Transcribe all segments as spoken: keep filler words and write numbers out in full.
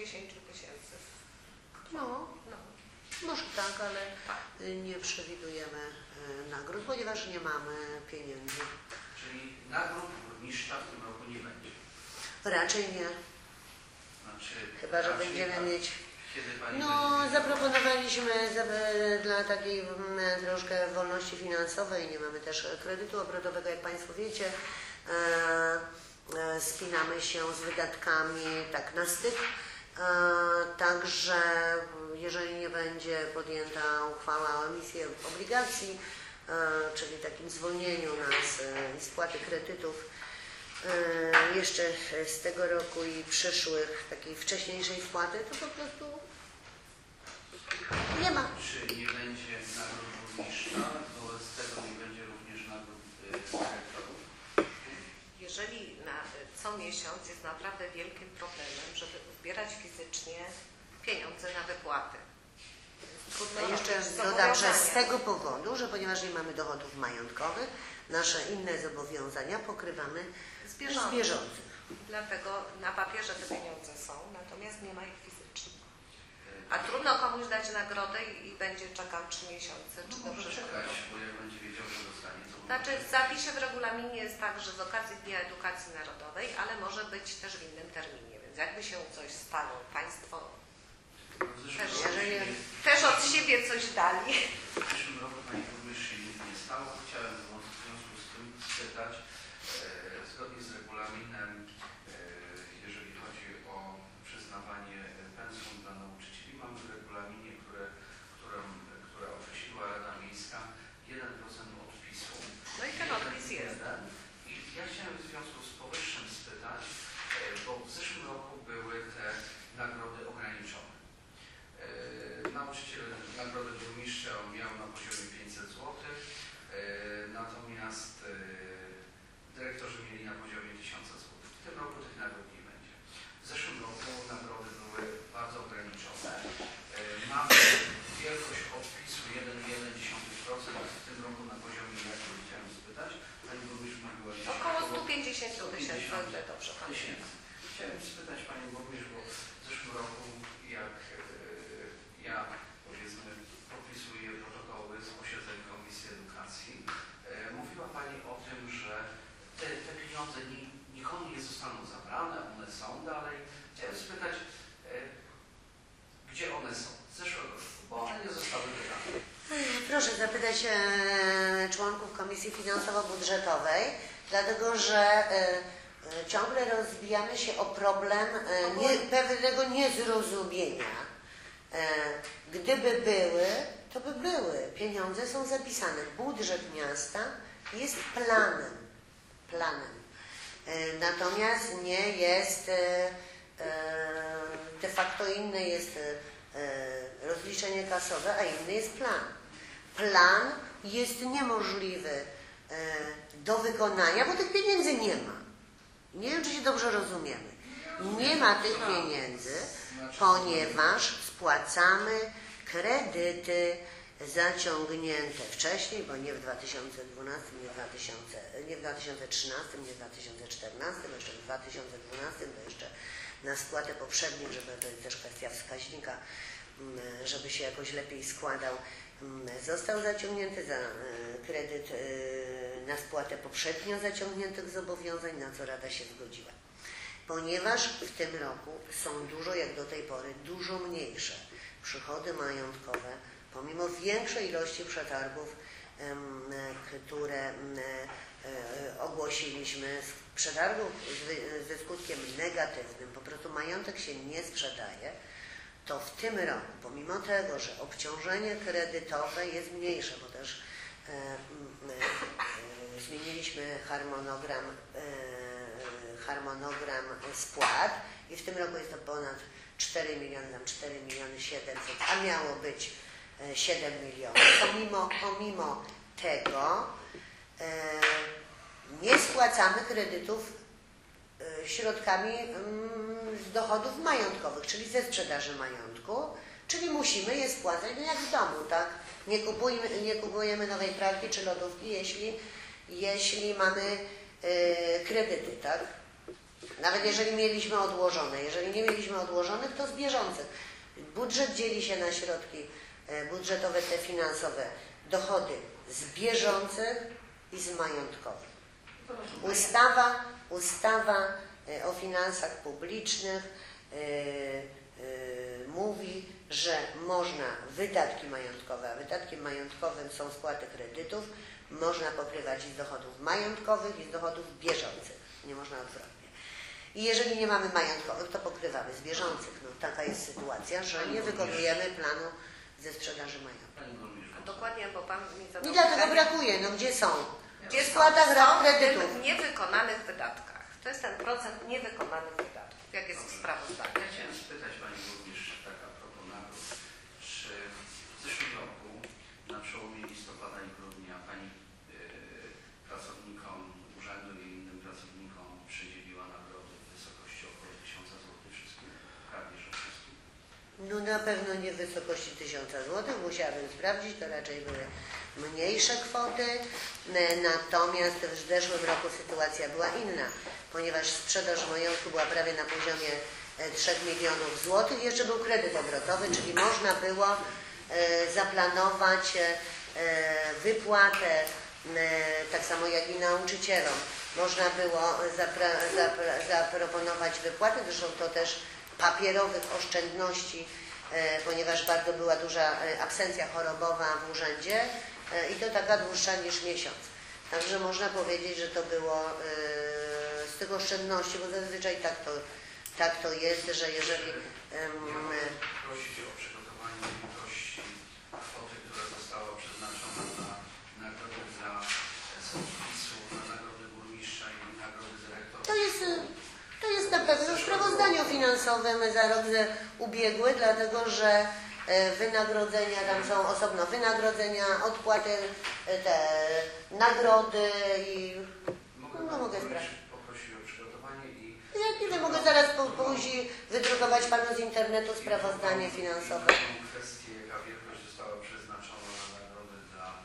dziesięciu tysięcy. No, No. może tak, ale nie przewidujemy nagród, ponieważ nie mamy pieniędzy. Czyli nagród burmistrza w tym roku nie będzie? Raczej nie. Znaczy, Chyba, że będziemy tak, mieć... kiedy pani No, będzie... zaproponowaliśmy za, dla takiej m, troszkę wolności finansowej, nie mamy też kredytu obrotowego, jak Państwo wiecie. E, e, spinamy się z wydatkami tak na styk. E, także jeżeli nie będzie podjęta uchwała o emisję obligacji, e, czyli takim zwolnieniu nas e, spłaty kredytów e, jeszcze z tego roku i przyszłych, takiej wcześniejszej spłaty, to po prostu nie ma. Czy nie będzie nagród burmistrza, wobec tego nie będzie również nagród dyrektorów? Jeżeli na, co miesiąc jest naprawdę wielkim problemem, żeby zbierać fizycznie pieniądze na wypłaty. A jeszcze dodam, że z tego powodu, że ponieważ nie mamy dochodów majątkowych, nasze inne zobowiązania pokrywamy z z bieżących. bieżących. Dlatego na papierze te pieniądze są, natomiast nie ma ich fizycznie. A trudno komuś dać nagrodę i, i będzie czekał trzy miesiące, czy No, dobrze może czekać, bo jak będzie wiedział, że dostanie, to... Znaczy w zapisie w regulaminie jest tak, że z okazji Dnia Edukacji Narodowej, ale może być też w innym terminie, więc jakby się coś stało, Państwo też, jeżeli... też od siebie coś dali. W przyszłym roku Pani Burmistrz się nic nie stało. Chciałem w związku z tym spytać, e, zgodnie z regulaminem, e, jeżeli chodzi o przyznawanie pensum dla nauczycieli, mamy w regulaminie, które, którą, które określiła Rada Miejska, jeden procent odpisu. No i ten odpis jest. I ja chciałem w związku z powyższym spytać, e, bo w zeszłym roku były te nagrody ograniczone. Nauczyciel nagrodę burmistrza miał na poziomie pięćset złotych, natomiast dyrektorzy mieli na poziomie tysiąc złotych. W tym roku tych nagród nie będzie. W zeszłym roku nagrody były bardzo ograniczone. Mamy wielkość odpisu jeden przecinek jeden procent, w tym roku na poziomie, jak chciałem spytać, Pani Burmistrz mówiła... Około stu pięćdziesięciu tysięcy, o ile dobrze pamiętam. Chciałem spytać Panią Burmistrz, bo w zeszłym roku, jak ja, powiedzmy, podpisuję protokoły z posiedzeń Komisji Edukacji, e, mówiła Pani o tym, że te, te pieniądze ni, nikomu nie zostaną zabrane, one są dalej. Chciałem spytać, e, gdzie one są z zeszłego roku, bo one nie zostały wydane. Proszę zapytać e, członków Komisji Finansowo-Budżetowej, dlatego że e, e, ciągle rozbijamy się o problem e, nie, pewnego niezrozumienia. E, gdyby były, to by były. Pieniądze są zapisane. Budżet miasta jest planem. planem. E, natomiast nie jest e, e, de facto inne jest e, rozliczenie kasowe, a inny jest plan. Plan jest niemożliwy e, do wykonania, bo tych pieniędzy nie ma. Nie wiem, czy się dobrze rozumiemy. Nie ma tych pieniędzy, ponieważ spłacamy kredyty zaciągnięte wcześniej, bo nie w dwa tysiące dwunastym, nie w, dwa tysiące, nie w dwa tysiące trzynastym, nie w dwa tysiące czternastym, jeszcze w dwa tysiące dwunastym, to jeszcze na spłatę poprzednim, żeby to jest też kwestia wskaźnika, żeby się jakoś lepiej składał, został zaciągnięty za kredyt na spłatę poprzednio zaciągniętych zobowiązań, na co Rada się zgodziła. Ponieważ w tym roku są dużo, jak do tej pory, dużo mniejsze przychody majątkowe, pomimo większej ilości przetargów, które ogłosiliśmy, przetargów ze skutkiem negatywnym, po prostu majątek się nie sprzedaje, to w tym roku, pomimo tego, że obciążenie kredytowe jest mniejsze, bo też e, e, zmieniliśmy harmonogram, e, harmonogram spłat i w tym roku jest to ponad cztery miliony, tam cztery miliony siedemset, a miało być siedem milionów. Pomimo, pomimo tego e, nie spłacamy kredytów e, środkami mm, z dochodów majątkowych, czyli ze sprzedaży majątku, czyli musimy je spłacać no jak w domu, tak? Nie kupujemy, nie kupujemy nowej pralki czy lodówki, jeśli, jeśli mamy e, kredyty, tak? Nawet jeżeli mieliśmy odłożone. Jeżeli nie mieliśmy odłożonych, to z bieżących. Budżet dzieli się na środki budżetowe, te finansowe, dochody z bieżących i z majątkowych. Ustawa, ustawa o finansach publicznych yy, yy, mówi, że można wydatki majątkowe, a wydatkiem majątkowym są spłaty kredytów, można pokrywać i z dochodów majątkowych, i z dochodów bieżących. Nie można odwrotnie. I jeżeli nie mamy majątkowych, to pokrywamy z bieżących. No, taka jest sytuacja, że nie wykonujemy planu ze sprzedaży majątku. Dokładnie, bo Pan mi zadał I dlatego pytanie, brakuje. No gdzie są? gdzie Spłata są, rat są kredytów. w niewykonanych wydatkach. To jest ten procent niewykonanych wydatków. Jak jest w sprawozdaniu? Ja chciałem spytać Pani Burmistrz, tak a propos nagród, czy w zeszłym roku na przełomie listopada i grudnia Pani yy, pracownikom urzędu i innym pracownikom przydzieliła nagrody w wysokości około tysiąca złotych wszystkim? Prawie że wszystkim. No na pewno nie w wysokości tysiąca złotych, musiałabym sprawdzić, to raczej były mniejsze kwoty, natomiast w zeszłym roku sytuacja była inna, ponieważ sprzedaż majątku była prawie na poziomie trzech milionów złotych, jeszcze był kredyt obrotowy, czyli można było zaplanować wypłatę, tak samo jak i nauczycielom. Można było zapra zapra zaproponować wypłatę, zresztą to też papierowych oszczędności, ponieważ bardzo była duża absencja chorobowa w urzędzie i to taka dłuższa niż miesiąc. Także można powiedzieć, że to było z tych oszczędności, bo zazwyczaj tak to, tak to jest, że jeżeli... Um, prosić o przygotowanie wielkości kwoty, która została przeznaczona na nagrody dla sołtysu, na nagrody burmistrza i nagrody dyrektora. To jest... To jest na pewno w sprawozdaniu finansowym za rok ubiegły, dlatego że wynagrodzenia, tam są osobno wynagrodzenia, odpłaty, te nagrody i... Mogę, no, mogę sprawdzić. Poprosić o przygotowanie i... Ja nie wiem, mogę zaraz po, później wydrukować Panu z internetu sprawozdanie finansowe. Kwestię, jaka wielkość została przeznaczona na nagrody dla e,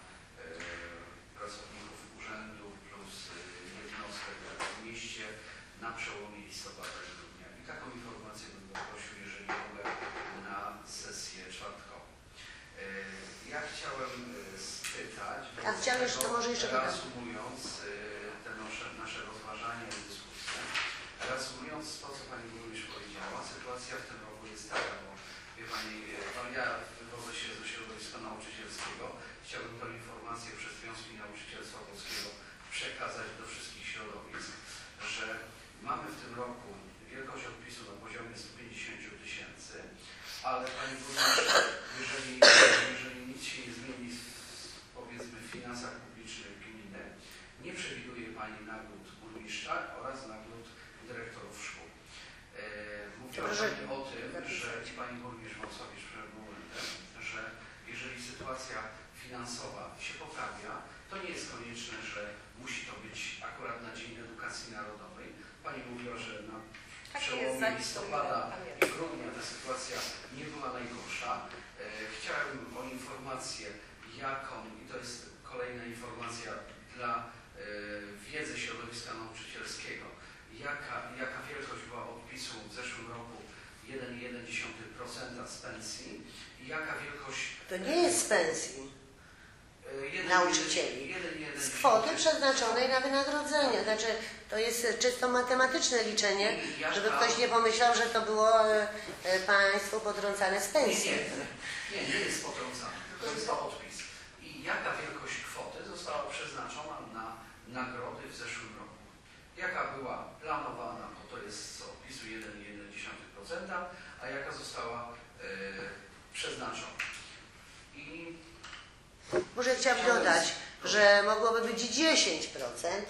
pracowników urzędu plus e, jednostek w mieście na przełomie listopada i grudnia. I taką informację bym poprosił, jeżeli mogę, na sesję czwartkową. E, ja chciałem spytać, A chciałem jeszcze, to może jeszcze reasumując e, te nasze, nasze rozważania i dyskusje, reasumując to, co Pani Burmistrz powiedziała, sytuacja w tym roku jest taka, bo wie Pani, no ja wywodzę się ze środowiska nauczycielskiego, chciałbym tę informację przez Związki Nauczycielstwa Polskiego przekazać do wszystkich środowisk, że mamy w tym roku wielkość odpisu na poziomie stu pięćdziesięciu tysięcy, ale Pani Burmistrz, jeżeli, jeżeli nic się nie zmieni w, powiedzmy, w finansach publicznych gminy, nie przewiduje Pani nagród burmistrza oraz nagród dyrektorów szkół. E, mówiła Pani o tym, że Pani Burmistrz Wąsowicz przed momentem, że jeżeli sytuacja finansowa się poprawia, to nie jest konieczne, że musi to być akurat na Dzień Edukacji Narodowej. Pani mówiła, że na przełomie listopada i grudnia ta sytuacja nie była najgorsza. E, chciałem o informację, jaką, i to jest kolejna informacja dla e, wiedzy środowiska nauczycielskiego, jaka, jaka wielkość była odpisu w zeszłym roku jeden przecinek jeden procent z pensji i jaka wielkość... To nie jest z pensji. Jeden, nauczycieli jeden, jeden, z kwoty przeznaczonej na wynagrodzenie. Znaczy, to jest czysto matematyczne liczenie, żeby ktoś nie pomyślał, że to było e, e, państwu potrącane z pensji. Nie, nie, nie, nie jest potrącane, tylko jest to odpis. I jaka wielkość kwoty została przeznaczona na nagrody w zeszłym roku? Jaka była planowana, bo to jest z odpisu jeden przecinek jeden procent, a jaka została e, przeznaczona? I może chciałabym dodać, że mogłoby być dziesięć procent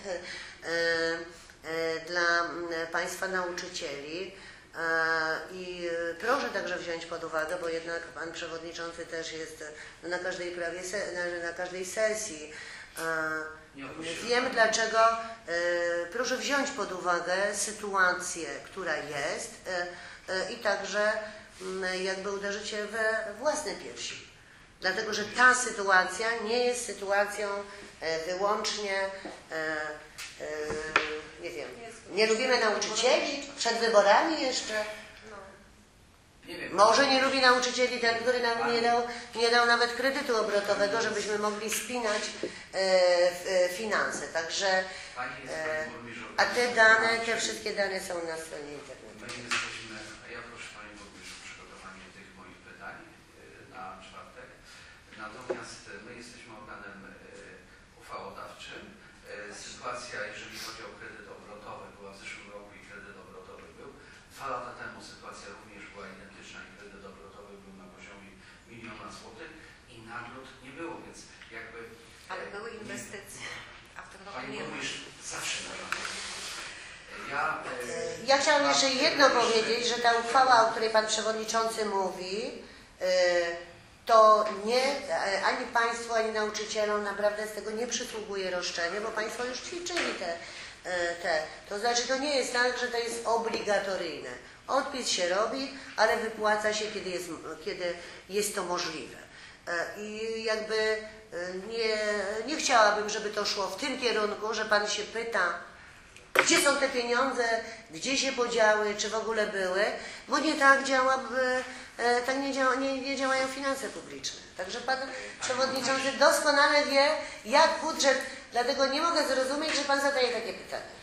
dla Państwa nauczycieli i proszę także wziąć pod uwagę, bo jednak Pan Przewodniczący też jest na każdej, prawie na każdej sesji. Wiem dlaczego. Proszę wziąć pod uwagę sytuację, która jest i także jakby uderzyć się we własne piersi. Dlatego, że ta sytuacja nie jest sytuacją wyłącznie nie wiem, nie lubimy nauczycieli, przed wyborami jeszcze. Nie wiem. Może nie lubi nauczycieli ten, który nam nie dał, nie dał nawet kredytu obrotowego, żebyśmy mogli spinać e, e, finanse. Także, e, a te dane, te wszystkie dane są na stronie internetowej. My jesteśmy, ja proszę Pani Burmistrzu o przygotowanie tych moich pytań na czwartek. Natomiast my jesteśmy organem uchwałodawczym. Sytuacja, jeżeli chodzi o kredyt obrotowy, była w zeszłym roku i kredyt obrotowy był. Dwa lata temu sytuacja również była identyczna i kredyt obrotowy był na poziomie miliona złotych i nagród nie było, więc jakby... Ale były inwestycje, a w tym roku Pani nie ma. Burmistrz zawsze na Ja, e, Ja chciałam jeszcze jedno powiedzieć, że ta uchwała, o której Pan Przewodniczący mówi, e, to nie, ani Państwu, ani nauczycielom naprawdę z tego nie przysługuje roszczenie, bo Państwo już ćwiczyli te, te. To znaczy to nie jest tak, że to jest obligatoryjne. Odpis się robi, ale wypłaca się, kiedy jest, kiedy jest to możliwe. I jakby nie, nie chciałabym, żeby to szło w tym kierunku, że Pan się pyta, gdzie są te pieniądze, gdzie się podziały, czy w ogóle były, bo nie tak działa, tak nie, działa, nie, nie działają finanse publiczne. Także Pan Przewodniczący doskonale wie, jak budżet, dlatego nie mogę zrozumieć, że Pan zadaje takie pytania.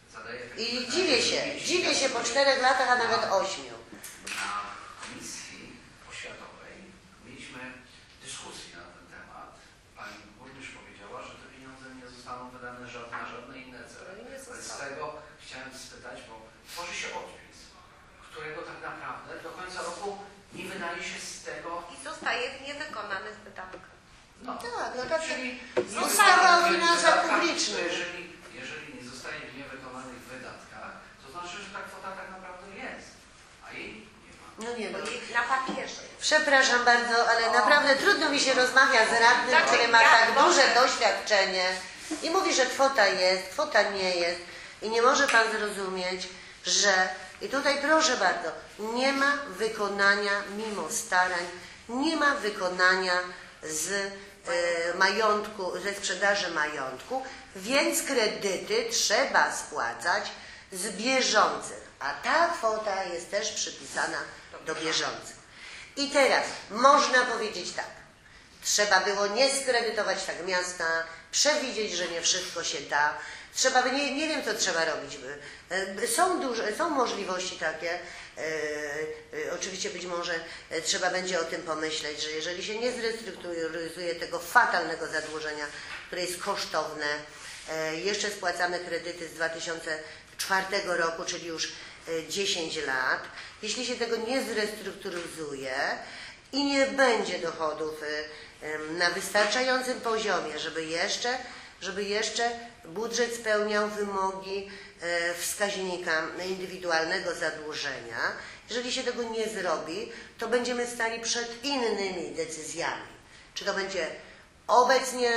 I dziwię się, dziwię się po czterech latach, a nawet ośmiu. Na Komisji Oświatowej mieliśmy dyskusję na ten temat. Pani burmistrz powiedziała, że te pieniądze nie zostaną wydane na żadne inne cele. Z tego chciałem spytać, bo tworzy się odpis, którego tak naprawdę do końca roku nie wydaje się z tego... I zostaje w niewykonanych wydatkach. No tak, no tak, czyli ustawa o finansach publicznych. Jeżeli, jeżeli nie zostaje w niewykonanych wydatkach, to znaczy, że ta kwota tak naprawdę jest, a jej nie ma. No nie ma. Na papierze. Przepraszam bardzo, ale naprawdę trudno mi się rozmawia z radnym, Znaczy, który ma ja tak może- duże doświadczenie i mówi, że kwota jest, kwota nie jest i nie może Pan zrozumieć, że i tutaj proszę bardzo, nie ma wykonania mimo starań, nie ma wykonania z e, majątku, ze sprzedaży majątku, więc kredyty trzeba spłacać z bieżących, a ta kwota jest też przypisana do bieżących. I teraz można powiedzieć tak, trzeba było nie skredytować tak miasta, przewidzieć, że nie wszystko się da, trzeba by, nie, nie wiem co trzeba robić, by. Są, duże, są możliwości takie, e, e, oczywiście być może e, trzeba będzie o tym pomyśleć, że jeżeli się nie zrestrukturyzuje tego fatalnego zadłużenia, które jest kosztowne, e, jeszcze spłacamy kredyty z dwa tysiące czwartego roku, czyli już dziesięć lat, jeśli się tego nie zrestrukturyzuje i nie będzie dochodów na wystarczającym poziomie, żeby jeszcze, żeby jeszcze budżet spełniał wymogi wskaźnika indywidualnego zadłużenia, jeżeli się tego nie zrobi, to będziemy stali przed innymi decyzjami. Czy to będzie obecnie,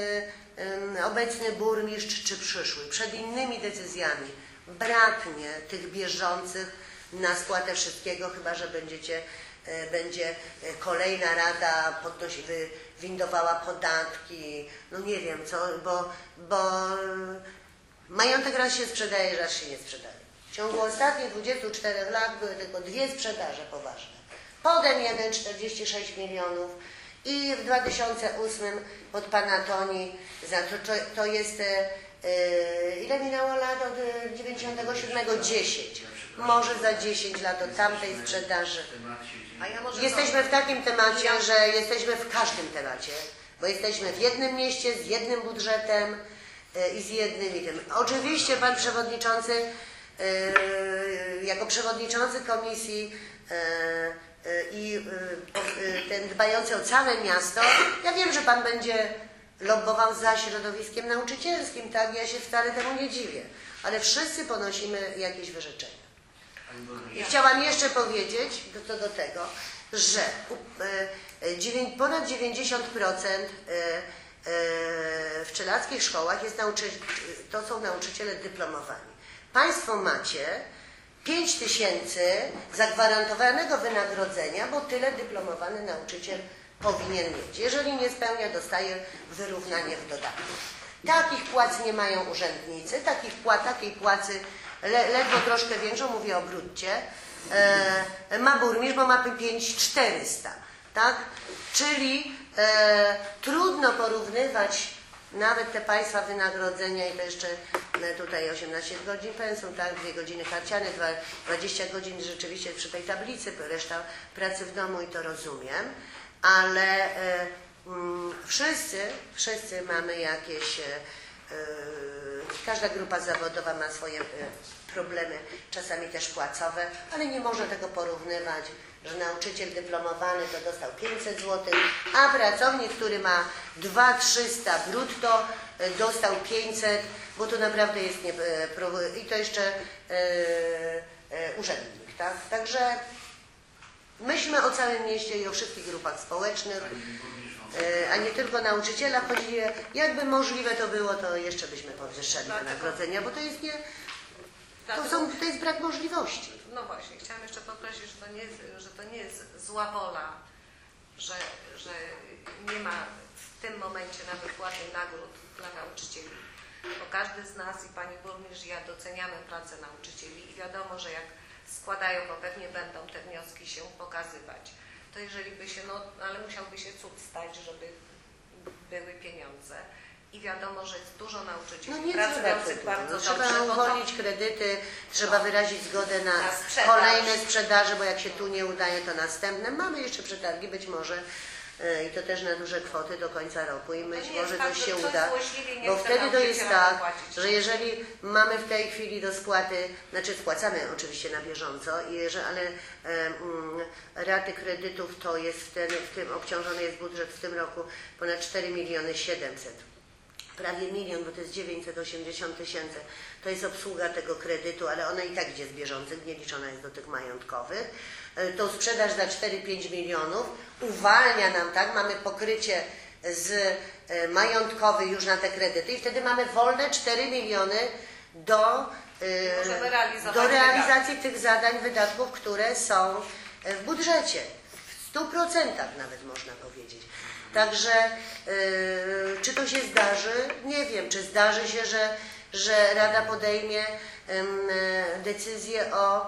obecny burmistrz, czy przyszły, przed innymi decyzjami. Braknie tych bieżących na spłatę wszystkiego, chyba że będziecie, będzie kolejna rada podnosi, windowała podatki, no nie wiem co, bo, bo majątek raz się sprzedaje, raz się nie sprzedaje. W ciągu ostatnich dwudziestu czterech lat były tylko dwie sprzedaże poważne. Potem jeden czterdzieści sześć milionów i w dwa tysiące ósmym pod Pana Toni, za to, to jest... Yy, ile minęło lat od dziewięćdziesiątego siódmego? dziesięć. Może za dziesięć lat od tamtej sprzedaży. A ja może Jesteśmy w takim temacie, że jesteśmy w każdym temacie, bo jesteśmy w jednym mieście, z jednym budżetem yy, i z jednym i tym. Oczywiście Pan Przewodniczący, yy, jako Przewodniczący Komisji yy, yy, i yy, ten dbający o całe miasto, ja wiem, że Pan będzie lobbował za środowiskiem nauczycielskim, tak? Ja się wcale temu nie dziwię, ale wszyscy ponosimy jakieś wyrzeczenia. I chciałam jeszcze powiedzieć do, do tego, że ponad dziewięćdziesiąt procent w czelackich szkołach jest nauczy, to są nauczyciele dyplomowani. Państwo macie pięć tysięcy zagwarantowanego wynagrodzenia, bo tyle dyplomowany nauczyciel powinien mieć. Jeżeli nie spełnia, dostaje wyrównanie w dodatku. Takich płac nie mają urzędnicy, takich płac, takiej płacy le, ledwo troszkę większą, mówię o brutcie, e, ma burmistrz, bo ma pięć tysięcy czterysta, tak? Czyli e, trudno porównywać nawet te państwa wynagrodzenia i to jeszcze tutaj osiemnaście godzin pensum, tak, dwie godziny karciane, dwadzieścia godzin rzeczywiście przy tej tablicy, reszta pracy w domu i to rozumiem, ale e, mm, wszyscy, wszyscy mamy jakieś, e, e, każda grupa zawodowa ma swoje e, problemy, czasami też płacowe, ale nie można tego porównywać, że nauczyciel dyplomowany to dostał pięćset złotych, a pracownik, który ma dwa tysiące trzysta brutto, dostał pięćset, bo to naprawdę jest nie, i to jeszcze e, e, urzędnik, tak? Także myślmy o całym mieście i o wszystkich grupach społecznych, e, a nie tylko nauczyciela. Chodzi, jakby możliwe to było, to jeszcze byśmy podwyższali wynagrodzenia, bo to jest nie, to, są, to jest brak możliwości. No właśnie, chciałam jeszcze podkreślić, że to nie jest, że to nie jest zła wola, że, że nie ma w tym momencie na wypłaty nagród dla nauczycieli. Bo każdy z nas, i Pani Burmistrz, i ja doceniamy pracę nauczycieli i wiadomo, że jak składają, bo pewnie będą te wnioski się pokazywać, to jeżeli by się, no ale musiałby się cud stać, żeby były pieniądze. I wiadomo, że jest dużo nauczycieli no nie pracujących bardzo no, dobrze. Trzeba to, uwolnić kredyty, trzeba no, wyrazić zgodę na, na sprzedaż. kolejne sprzedaże, bo jak się tu nie udaje, to następne. Mamy jeszcze przetargi, być może yy, i to też na duże kwoty do końca roku i być może tak, coś się coś uda, bo wtedy to jest tak, płacić. że jeżeli mamy w tej chwili do spłaty, znaczy spłacamy oczywiście na bieżąco, i że, ale yy, yy, raty kredytów to jest w, ten, w tym obciążony jest budżet w tym roku ponad cztery miliony siedemset. Prawie milion, bo to jest dziewięćset osiemdziesiąt tysięcy, to jest obsługa tego kredytu, ale ona i tak idzie z bieżących, nie liczona jest do tych majątkowych. To sprzedaż za cztery pięć milionów uwalnia nam, tak, mamy pokrycie z majątkowy już na te kredyty i wtedy mamy wolne cztery miliony do, do realizacji tych zadań, wydatków, które są w budżecie. W stu procentach nawet można powiedzieć. Także yy, czy to się zdarzy? Nie wiem, czy zdarzy się, że, że Rada podejmie yy, decyzję o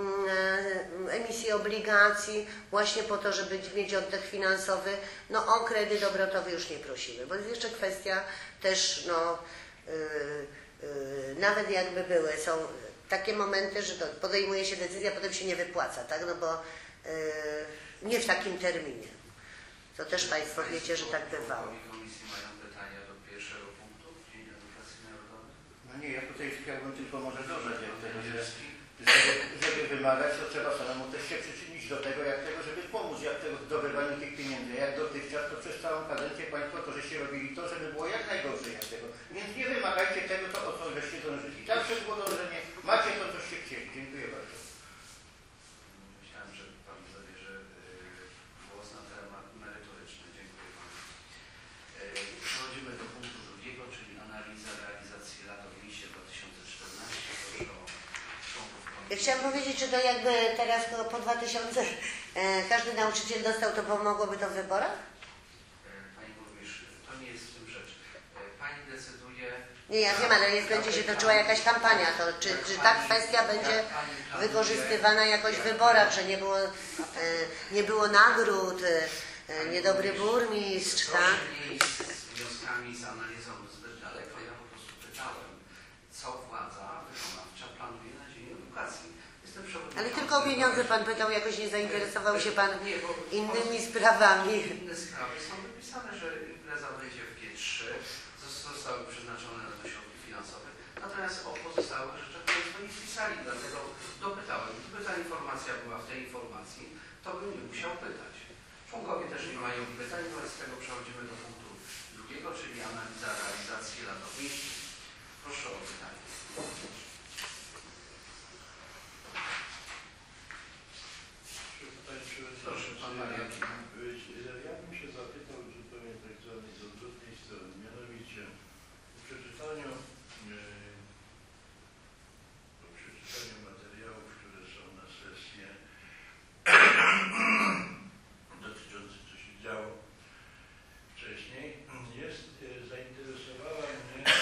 yy, emisji obligacji właśnie po to, żeby mieć oddech finansowy. No o kredyt obrotowy już nie prosimy, bo jest jeszcze kwestia też, no yy, yy, nawet jakby były, są takie momenty, że to podejmuje się decyzja, a potem się nie wypłaca, tak? No bo yy, nie w takim terminie. To też Państwo wiecie, że tak bywało. Komisji mają pytania do pierwszego punktu w Dzień Edukacji Narodowej? No nie, ja tutaj chciałbym tylko może dodać, jak tego, że, żeby, żeby wymagać, to trzeba samemu też się przyczynić do tego, jak tego, żeby pomóc, jak tego w zdobywaniu tych pieniędzy. Jak dotychczas, to przez całą kadencję Państwo to, żeście robili to, żeby było jak najgorzej jak tego. Więc nie wymagajcie tego, to o co żeście dążyli. Zawsze było dążenie, macie to, coście chcieli. Dziękuję bardzo. Myślałem, że Pan zabierze głos na temat merytoryczny. Dziękuję Panu. Przechodzimy do punktu drugiego, czyli analiza realizacji lata w liście dwa tysiące czternastym. Proszę o członków komisji. Ja chciałam powiedzieć, czy to jakby teraz po dwa tysiące e, każdy nauczyciel dostał, to pomogłoby to w wyborach? Pani Burmistrz, to nie jest w tym rzecz. Pani decyduje... Nie, ja wiem, ale jest, będzie się toczyła jakaś kampania. To, czy, czy ta kwestia będzie wykorzystywana jakoś w wyborach, że nie było, e, nie było nagród, e, niedobry burmistrz, tak? Proszę nie iść z wnioskami, z analizą zbyt daleko. Ja po prostu pytałem, co władza wykonawcza planuje na Dzień Edukacji. Jestem przewodniczącym. Ale tylko o pieniądze Pan pytał, jakoś nie zainteresował się Pan innymi sprawami. Inne sprawy są wypisane, że impreza będzie w G trzy, zostały przeznaczone na to środki finansowe, natomiast o pozostałych rzeczach Państwo nie wpisali, dlatego dopytałem. Gdyby ta informacja była w tej informacji, to bym nie musiał pytać. Członkowie też nie mają pytań, wobec tego przechodzimy do punktu drugiego, czyli analiza realizacji latowniczych. Proszę o pytanie. Proszę Pan Marian. Ja bym się zapytał zupełnie tak zwanej z odwrotnej strony, mianowicie po przeczytaniu, yy, po przeczytaniu materiałów, które są na sesję dotyczące co się działo wcześniej, jest, yy, zainteresowała mnie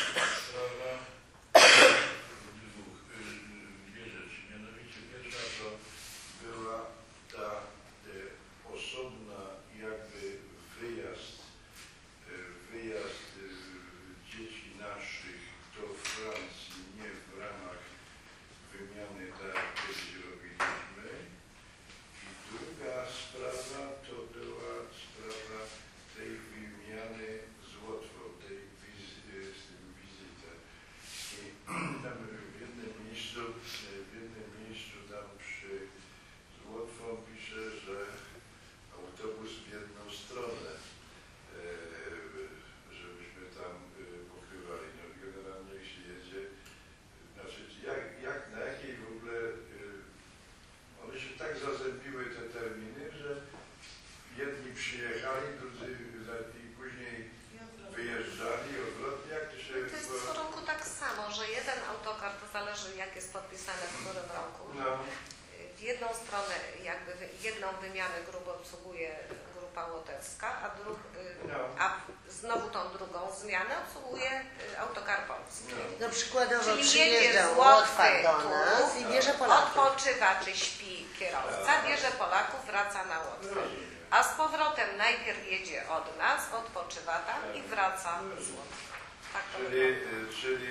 przyjechali, drudzy i później wyjeżdżali, odwrotnie, jak to się... To jest co roku tak samo, że jeden autokar, to zależy jak jest podpisane w którym roku. No. W jedną stronę, jakby jedną wymianę grup obsługuje grupa łotewska, a, dru, No. a znowu tą drugą zmianę obsługuje autokar polski. No przykładowo Czyli przyjeżdża jedzie z Łotwa Łotwy do nas tu, i bierze Polaków. odpoczywa czy śpi kierowca, bierze Polaków, wraca na Łotwę. A z powrotem najpierw jedzie od nas, odpoczywa tam i wraca z Łotwy. Tak to Czyli, wygląda. czyli,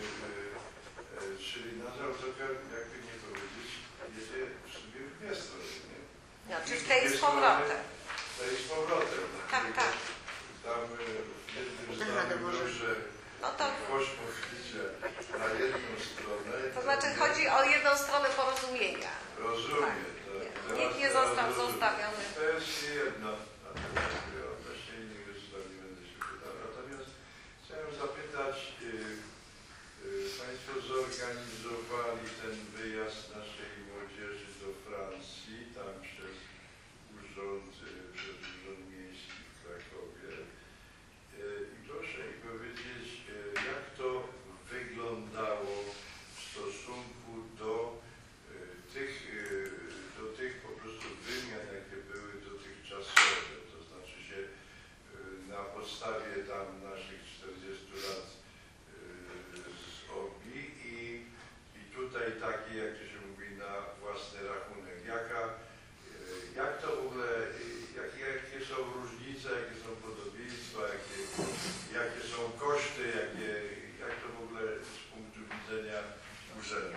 czyli nasz autokar, jakby nie powiedzieć, jedzie w sobie w dwie strony, nie? No, czy w tej z powrotem. To jest z powrotem. Tak, tak. Tam w jednym Aha, zdaniu to może- było, że No to, poszło idzie na jedną stronę. to znaczy chodzi o jedną stronę porozumienia. Rozumiem. Tak. To, Nie, teraz- nikt nie teraz został rozumiem. zostawiony. To jest jedno. Natomiast ja odnośnie innych rzeczy tam nie będę się pytał. Natomiast chciałem zapytać, y, y, Państwo zorganizowali ten wyjazd naszej młodzieży do Francji, tam przez urząd, y, przez Urząd Miejski w Krakowie. Y, I proszę mi powiedzieć, y, jak to wyglądało w stosunku do y, tych, y, do tych po prostu wymian, jakie były dotychczasowe, to znaczy się y, na podstawie tam naszych czterdziestu lat y, z O B I i, i tutaj takie, jak to się mówi, na własny rachunek. Jaka, y, jak to w ogóle, y, jak, jakie są różnice, jakie są podobieństwa, jakie, jakie są koszty, jakie, jak to w ogóle z punktu widzenia urzędu.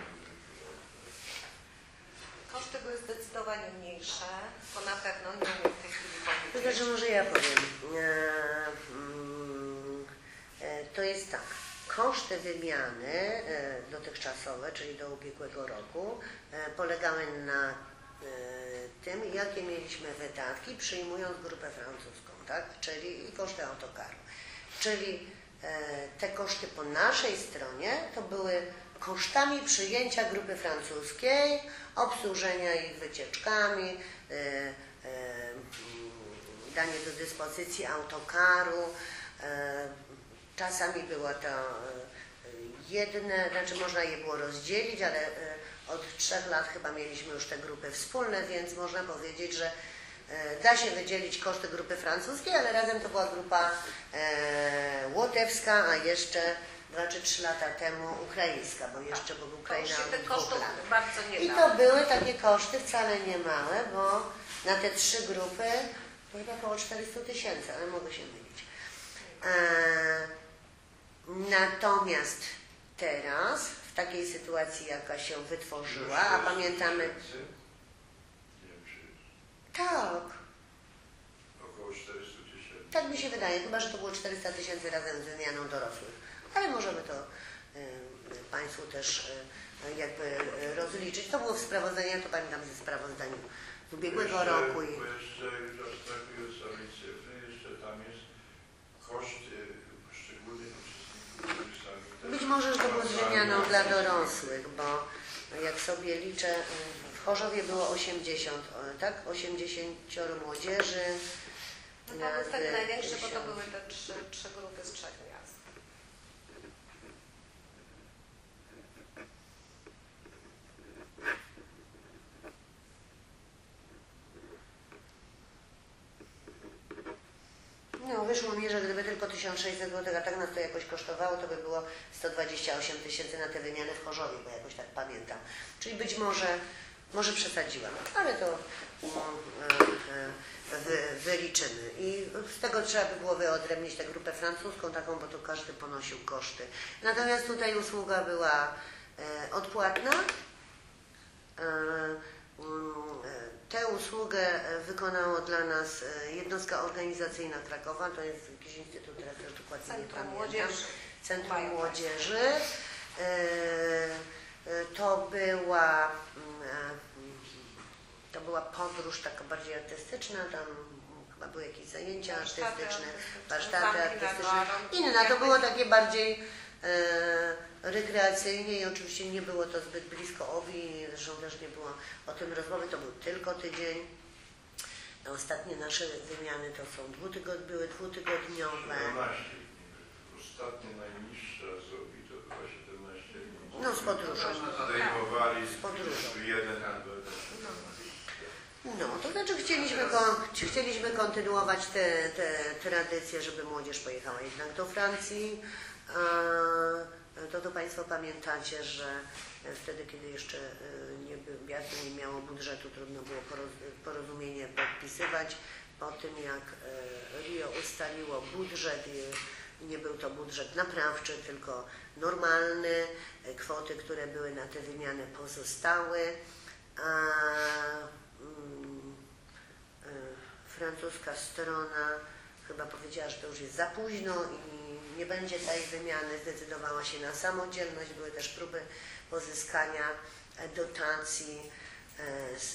Koszty były zdecydowanie mniejsze, to na pewno nie umiem w tej chwili To powiedzieć. znaczy może ja powiem. E, mm, e, To jest tak. Koszty wymiany e, dotychczasowe, czyli do ubiegłego roku, e, polegały na e, tym, jakie mieliśmy wydatki przyjmując grupę francuską, tak? Czyli i koszty autokaru. Czyli e, te koszty po naszej stronie to były kosztami przyjęcia grupy francuskiej, obsłużenia ich wycieczkami, e, e, danie do dyspozycji autokaru. E, czasami było to e, jedne, znaczy można je było rozdzielić, ale e, od trzech lat chyba mieliśmy już te grupy wspólne, więc można powiedzieć, że e, da się wydzielić koszty grupy francuskiej, ale razem to była grupa e, łotewska, a jeszcze dwa czy trzy lata temu ukraińska, bo jeszcze bo To Ukraina już się od tych dwóch kosztów lat. bardzo nie I da. to były takie koszty wcale nie małe, bo na te trzy grupy to chyba około czterysta tysięcy, ale mogę się mylić. E, natomiast teraz, w takiej sytuacji, jaka się wytworzyła, a pamiętamy... Nie wiem, czy Tak, około czterysta tysięcy. tak mi się wydaje, chyba że to było czterysta tysięcy razem z wymianą dorosłych. Ale możemy to y, Państwu też y, jakby y, rozliczyć. To było w sprawozdaniu, to pamiętam ze sprawozdania z ubiegłego Bo jeszcze, roku. I... Bo jeszcze już abstrahuję samej cyfry, jeszcze tam jest koszt y, poszczególnych uczestników, którzy sami też Być może, że to było z płacali. wymianą dla dorosłych, bo jak sobie liczę, y, w Chorzowie było osiemdziesiąt, o, tak? osiemdziesięcioro młodzi. No to był wtedy razy największy, bo to tysiąc. były te trzy, trzy grupy z trzech miast. No, wyszło mi, że gdyby tylko tysiąc sześćset złotych, a tak nas to jakoś kosztowało, to by było sto dwadzieścia osiem tysięcy na te wymiany w Chorzowie, bo jakoś tak pamiętam. Czyli być może, może przesadziłam, ale to no, e, e, wy, wyliczymy. I z tego trzeba by było wyodrębnić tę grupę francuską taką, bo to każdy ponosił koszty. Natomiast tutaj usługa była e, odpłatna. E, Tę usługę wykonało dla nas jednostka organizacyjna Krakowa, to jest jakiś instytut, teraz też dokładnie nie Centrum pamiętam. Młodzieży. Centrum Mają Młodzieży. To była, to była podróż taka bardziej artystyczna, tam chyba były jakieś zajęcia Warsztaty artystyczne, artystyczne, warsztaty zamki na artystyczne. gwarą. Inna, to było takie bardziej e, rekreacyjnie i oczywiście nie było to zbyt blisko O B I, zresztą też nie było o tym rozmowy, to był tylko tydzień. Ostatnie nasze wymiany to są dwutygod, były dwutygodniowe. siedemnaście dni. Ostatnie najniższa z O B I to chyba siedemnaście dni. No z podróżą. Zdejmowali Z podróżą. jeden albo No, to znaczy chcieliśmy, kon, chcieliśmy kontynuować te, te tradycje, żeby młodzież pojechała jednak do Francji. To to Państwo pamiętacie, że wtedy, kiedy jeszcze nie, miasto nie miało budżetu, trudno było porozumienie podpisywać. Po tym, jak Rio ustaliło budżet, nie był to budżet naprawczy, tylko normalny, kwoty, które były na te wymiany pozostały. A francuska strona chyba powiedziała, że to już jest za późno i nie będzie tej wymiany, zdecydowała się na samodzielność. Były też próby pozyskania dotacji z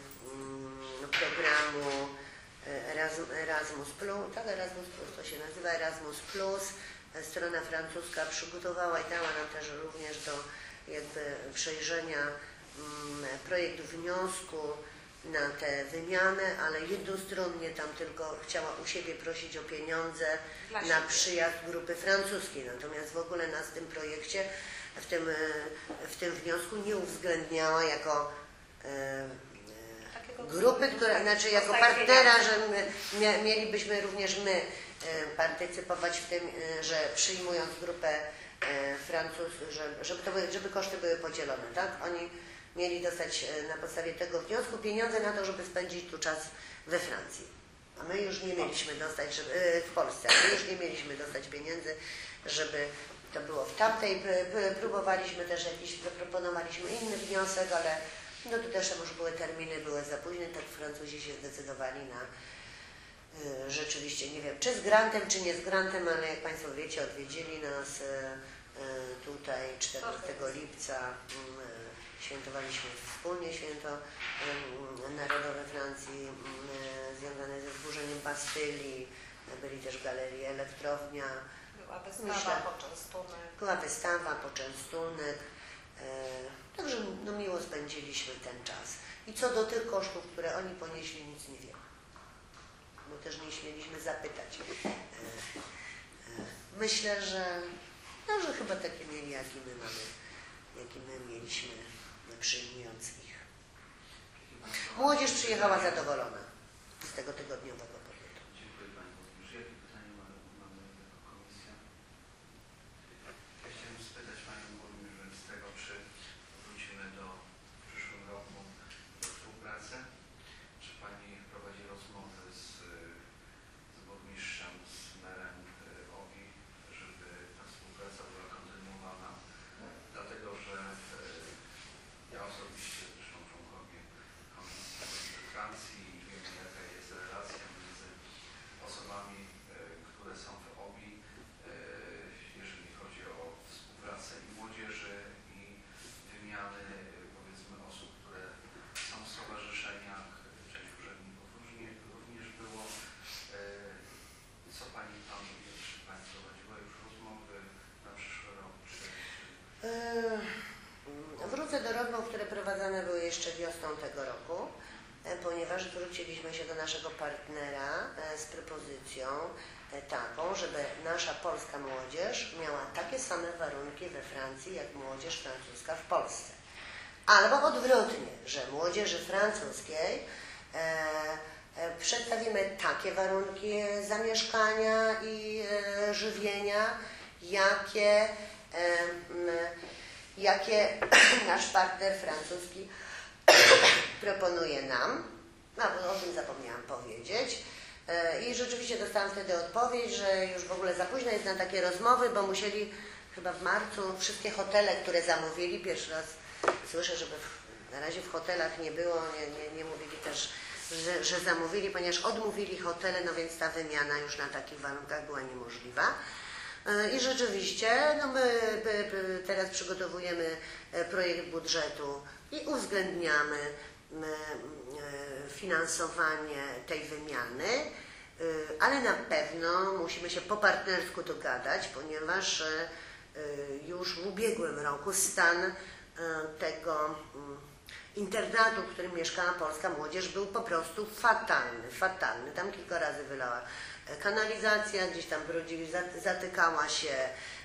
programu Erasmus Plus, tak, Erasmus Plus to się nazywa, Erasmus Plus. Strona francuska przygotowała i dała nam też również do jakby przejrzenia projekt wniosku na te wymiany, ale jednostronnie tam tylko chciała u siebie prosić o pieniądze na przyjazd grupy francuskiej. Natomiast w ogóle nas w tym projekcie, w tym, w tym wniosku nie uwzględniała jako e, grupy, która, znaczy jako partnera, że my, mielibyśmy również my partycypować w tym, że przyjmując grupę francuską, że, żeby, to były, żeby koszty były podzielone, tak? Oni mieli dostać na podstawie tego wniosku pieniądze na to, żeby spędzić tu czas we Francji. A my już nie mieliśmy dostać, żeby, w Polsce, a my już nie mieliśmy dostać pieniędzy, żeby to było w tamtej. Próbowaliśmy też jakiś, zaproponowaliśmy inny wniosek, ale no tu też już były terminy, były za późne, tak Francuzi się zdecydowali na y, rzeczywiście, nie wiem, czy z grantem, czy nie z grantem, ale jak Państwo wiecie, odwiedzili nas y, y, tutaj czternastego lipca. Y, Świętowaliśmy wspólnie święto narodowe Francji związane ze zburzeniem Bastylii. Byli też w galerii Elektrownia. Była wystawa, Myślę, poczęstunek. Była wystawa, poczęstunek. E, także no, miło spędziliśmy ten czas. I co do tych kosztów, które oni ponieśli, nic nie wiem. Bo też nie śmieliśmy zapytać. E, e, myślę, że, no, że chyba takie mieli, jaki my mamy, jaki my mieliśmy, przyjmując ich. Młodzież przyjechała zadowolona z tego tygodniowego pobytu. Dziękuję Pani Burmistrz. Jakie pytanie mamy, mamy jako komisja? Ja chciałem spytać Panią Burmistrz z tego, czy wrócimy do w przyszłym roku do współpracy? Czy Pani prowadzi rozmowy z, z burmistrzem, z merem O B I, żeby ta współpraca była kontynuowana? Dlatego, że ja osobiście, zresztą członkowie Komisji Francji, wiemy, jaka jest relacja między osobami, które są w O B I, jeżeli chodzi o współpracę i młodzieży i wymiany, powiedzmy, osób, które są w stowarzyszeniach, część urzędników również, również było. Co Pani planuje? Czy Pani prowadziła już rozmowy na przyszły rok? Czy... Wrócę do rozmów, które prowadzone były jeszcze wiosną tego roku, ponieważ zwróciliśmy się do naszego partnera z propozycją taką, żeby nasza polska młodzież miała takie same warunki we Francji, jak młodzież francuska w Polsce. Albo odwrotnie, że młodzieży francuskiej e, e, przedstawimy takie warunki zamieszkania i e, żywienia, jakie e, jakie nasz partner francuski proponuje nam. No, o tym zapomniałam powiedzieć. I rzeczywiście dostałam wtedy odpowiedź, że już w ogóle za późno jest na takie rozmowy, bo musieli chyba w marcu wszystkie hotele, które zamówili, pierwszy raz słyszę, żeby na razie w hotelach nie było, nie, nie, nie mówili też, że, że zamówili, ponieważ odmówili hotele, no więc ta wymiana już na takich warunkach była niemożliwa. I rzeczywiście no my teraz przygotowujemy projekt budżetu i uwzględniamy finansowanie tej wymiany, ale na pewno musimy się po partnersku dogadać, ponieważ już w ubiegłym roku stan tego internatu, w którym mieszkała polska młodzież, był po prostu fatalny, fatalny. Tam kilka razy wylała kanalizacja, gdzieś tam brodziły, zatykała się,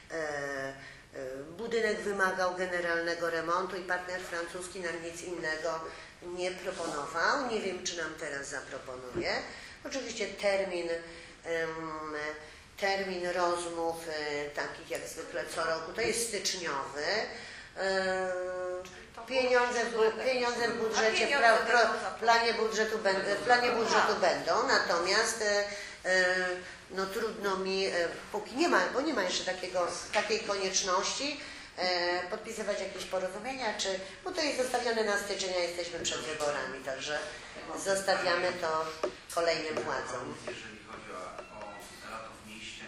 budynek wymagał generalnego remontu i partner francuski nam nic innego nie proponował. Nie wiem, czy nam teraz zaproponuje. Oczywiście termin, termin rozmów, takich jak zwykle co roku, to jest styczniowy. Pieniądze w, pieniądze w budżecie, w pra, pro, planie budżetu, w planie budżetu będą, natomiast no trudno mi, póki nie ma, bo nie ma jeszcze takiego, takiej konieczności, podpisywać jakieś porozumienia, czy, bo to jest zostawione na styczeń, a jesteśmy przed wyborami, także zostawiamy to kolejnym władzom. Jeżeli chodzi o, o lato w mieście,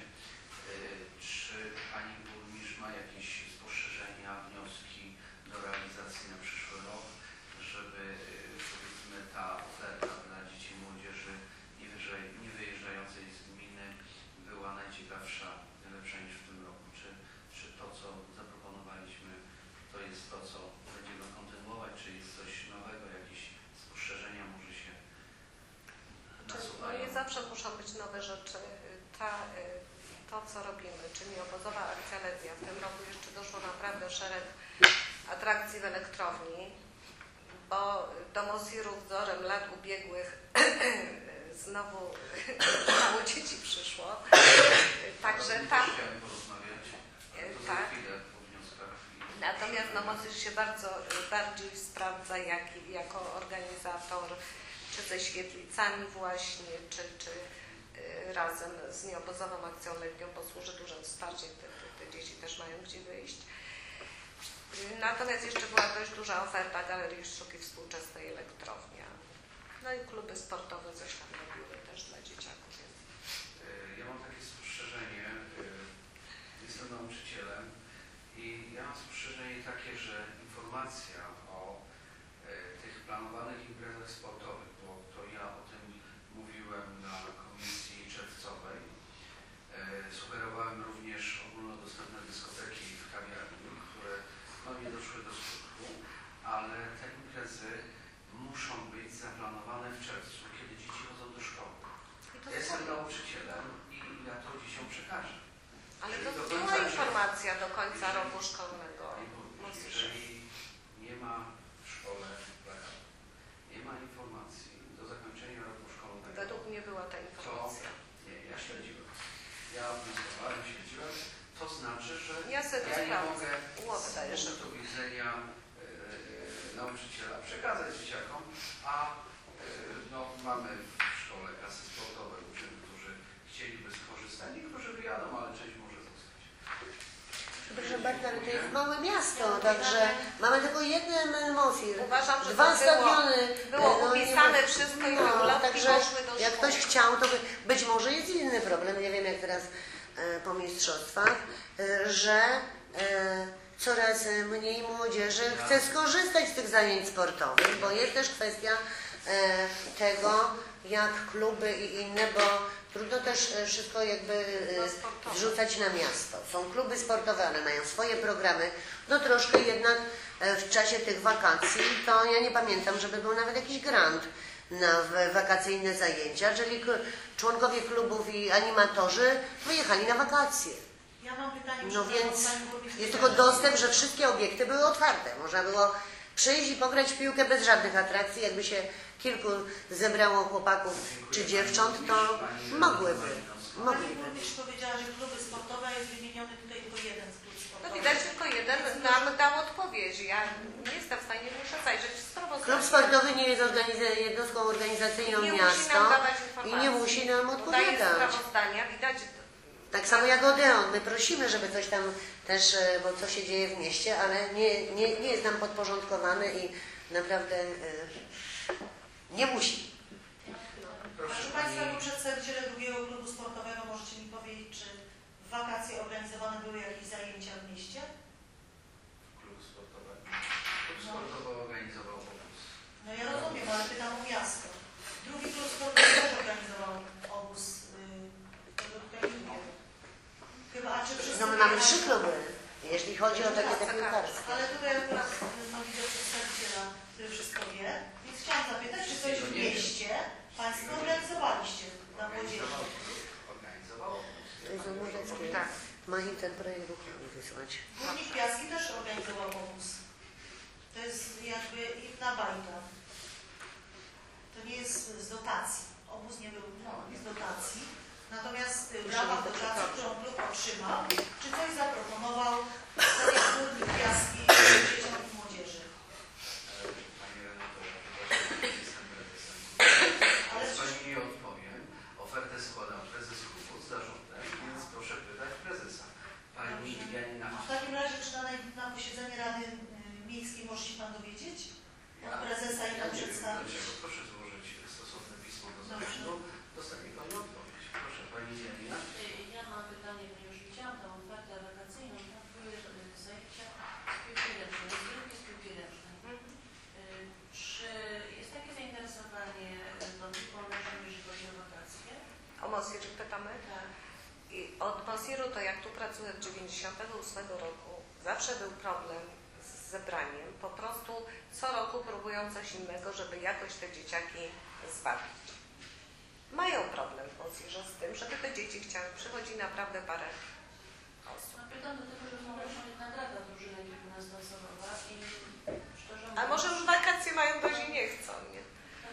czy Pani Burmistrz ma jakieś spostrzeżenia, wnioski do realizacji na przyszły rok, żeby powiedzmy ta oferta dla dzieci i młodzieży nie wyjeżdżającej z gminy była najciekawsza, lepsza niż w tym roku? Czy, czy to, co zaproponowaliśmy, to jest to, co będziemy kontynuować, czy jest coś nowego, jakieś spostrzeżenia może się nasuwają? Nie zawsze muszą być nowe rzeczy. Ta, to, co robimy, czyli obozowa akcja Ledia, w tym roku jeszcze doszło naprawdę szereg atrakcji w elektrowni, bo do Mosiru wzorem lat ubiegłych znowu mało dzieci przyszło. Także tam... Tak. Natomiast no, Mosir się bardzo bardziej sprawdza jak, jako organizator, czy ze świetlicami właśnie, czy, czy y, razem z nieobozową akcją letnią, bo służy dużym wsparciem, te, te, te dzieci też mają gdzie wyjść. Y, natomiast jeszcze była dość duża oferta Galerii Sztuki Współczesnej, Elektrownia. No i kluby sportowe coś tam robiły też dla dzieciaków. Więc... Ja mam takie spostrzeżenie, jestem nauczycielem i ja mam spostrzeżenie takie, że informacja o tych planowanych imprezach sportowych, bo to ja o tym mówiłem na komisji czerwcowej, sugerowałem również ogólnodostępne dyskoteki w kawiarni, które no, nie doszły do skutku, ale te imprezy muszą być zaplanowane w czerwcu, kiedy dzieci chodzą do szkoły. Ja jestem nauczycielem i ja to dzieciom przekażę. Ale to była informacja do końca roku szkolnego. Jeżeli nie ma w szkole plakatu, nie ma informacji do zakończenia roku szkolnego. Według mnie była ta informacja. To, nie, ja śledziłem. Ja wnioskowałem, śledziłem. To znaczy, że ja, ja nie mogę z punktu widzenia yy, nauczyciela przekazać dzieciakom, a yy, no, mamy w szkole klasy sportowe uczniów, którzy chcieliby skorzystać, niektórzy wyjadą, ale część może zostać. Proszę bardzo, ale to jest małe miasto, także mamy tylko jeden Mosir, Uważam, że dwa to stadiony. Było, było no, upisane nie, wszystko i no, regularnie także poszły do jak szkoły. ktoś chciał, to by, być może jest inny problem, nie wiem jak teraz e, po mistrzostwach, e, że e, coraz mniej młodzieży chce skorzystać z tych zajęć sportowych, bo jest też kwestia e, tego, jak kluby i inne, bo trudno też wszystko jakby wrzucać na miasto. Są kluby sportowe, one mają swoje programy. No troszkę jednak w czasie tych wakacji, to ja nie pamiętam, żeby był nawet jakiś grant na wakacyjne zajęcia, czyli członkowie klubów i animatorzy wyjechali na wakacje. Ja mam pytanie, no więc jest tylko dostęp, że wszystkie obiekty były otwarte. Można było przyjść i pograć w piłkę bez żadnych atrakcji. Jakby się kilku zebrało chłopaków czy dziewcząt, to mogłyby. Pani burmistrz powiedziała, że kluby sportowe, jest wymieniony tutaj tylko jeden z klubów sportowych. No widać, tylko jeden nam dał odpowiedź. Ja nie jestem w stanie, muszę zajrzeć w sprawozdanie. Klub sportowy nie jest organiza jednostką organizacyjną nie miasta musi nam dawać i nie musi nam Daje odpowiadać. sprawozdania, widać. Tak samo jak Odeon. My prosimy, żeby coś tam też, bo co się dzieje w mieście, ale nie, nie, nie jest nam podporządkowany i naprawdę e, nie musi. Proszę Państwa, jako przedstawiciele drugiego klubu sportowego możecie mi powiedzieć, czy w wakacje organizowane były jakieś zajęcia w mieście? Klub sportowy. Klub sportowy organizował obóz. No ja rozumiem, ale pytam o miasto. Drugi klub sportowy też organizował obóz. Tego tutaj nie wiem. Chyba, a czy wszyscy... No my mamy trzy kluby, jeśli chodzi o takie te piłkarskie. Ale tutaj akurat no, widzę przedstawiciela, który wszystko zapytać, czy coś w mieście Państwo organizowaliście dla młodzieży? Organizowało. To jest Zamorzeckie. Tak. Ma im ten projekt uchwały wysłać. Górnik Piaski też organizował obóz. To jest jakby inna bajka. To nie jest z dotacji. Obóz nie był no, z dotacji. Natomiast w ramach dotacji, którą klub otrzymał, czy coś zaproponował Górnik Piaski dzieciom i młodzieży? Panie redaktorze, jestem prezesem. Ale coś nie odpowiem. Ofertę składał prezes klubu z zarządem, więc proszę pytać prezesa. Pani Janina. W takim razie, czy na, na posiedzenie Rady Miejskiej może się Pan dowiedzieć? Od prezesa i Ja od nie wiem przedstawić? dlaczego. Proszę złożyć stosowne pismo do zarządu. Dostanie Pani odpowiedź. Proszę Pani Janina. Ja mam pytanie, ponieważ widziałam tę ofertę wakacyjną, tam były zajęcia z piłki ręcznej, z grupy z piłki ręcznej. Czy jest takie zainteresowanie tą młodzieżą, jeżeli chodzi o wakacje? O Mosirze pytamy? Tak. I od Mosiru to jak tu pracuję od dziewięćdziesiątego ósmego roku, zawsze był problem z zebraniem. Po prostu co roku próbują coś innego, żeby jakoś te dzieciaki zbawić. Mają problem w Mosirze z tym, żeby te dzieci chciały. Przychodzi naprawdę parę osób. No pytam do tego, że znowu jedna nagroda drużyny kilkunastoosobowa i szczerze A może już wakacje mają dość i nie chcą, nie?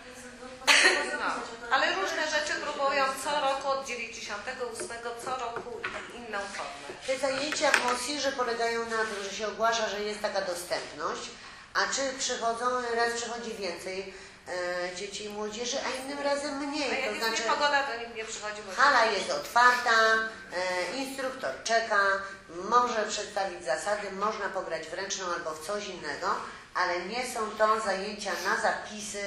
No, No, ale różne rzeczy próbują co roku od dziewięćdziesiątego ósmego, co roku inną formę. Te zajęcia w Mosirze polegają na tym, że się ogłasza, że jest taka dostępność, a czy przychodzą, raz przychodzi więcej e, dzieci i młodzieży, a innym razem A mniej. jak To jest znaczy niepogoda, to nikt nie przychodzi. Bo hala jest otwarta, e, instruktor czeka, może przedstawić zasady, można pograć w ręczną albo w coś innego, ale nie są to zajęcia na zapisy,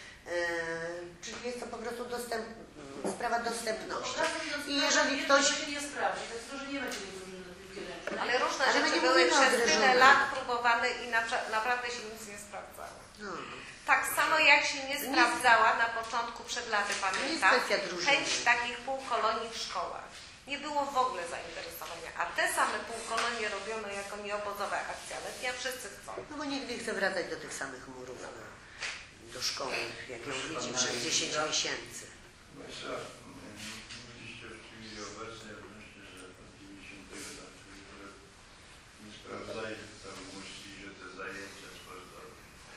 e, czyli jest to po prostu dostęp, sprawa dostępności. I jeżeli ktoś... To się nie sprawdzi, tak to, że nie będzie tej drużyny do piłki ręcznej. Ale różne Ale my rzeczy nie były mówimy o przez tyle drużynach. lat próbowane i napra- naprawdę się nic nie sprawdzało. No. Tak samo jak się nie sprawdzała na początku przed laty, pamiętam, kwestia drużyny. chęć takich półkolonii w szkołach. Nie było w ogóle zainteresowania, a te same półkolonie robiono jako nieobozowe akcje letnie, wszyscy chcą. No bo nikt nie chce wracać do tych samych murów, no, do szkoły, jak ją widzi przez dziesięć miesięcy. Państwa, byliście w chwili obecnej, ale myślę, że od dziewięćdziesiątego że nie sprawdzają tam możliwie te zajęcia sportowe.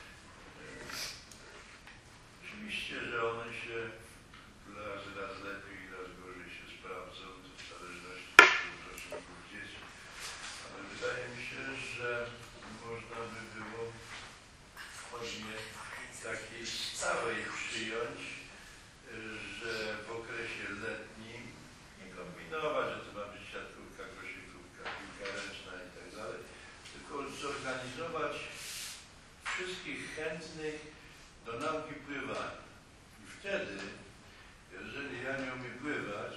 Oczywiście, że one się raz, raz lepiej, raz gorzej się sprawdzą, w zależności od roczników dzieci. Ale wydaje mi się, że można by było w formie takiej stałej przyjąć, że w okresie letnim nie kombinować, że to ma być siatkówka, koszykówka, piłka ręczna i tak dalej, tylko zorganizować wszystkich chętnych do nauki pływania. I wtedy, jeżeli ja nie umiem pływać,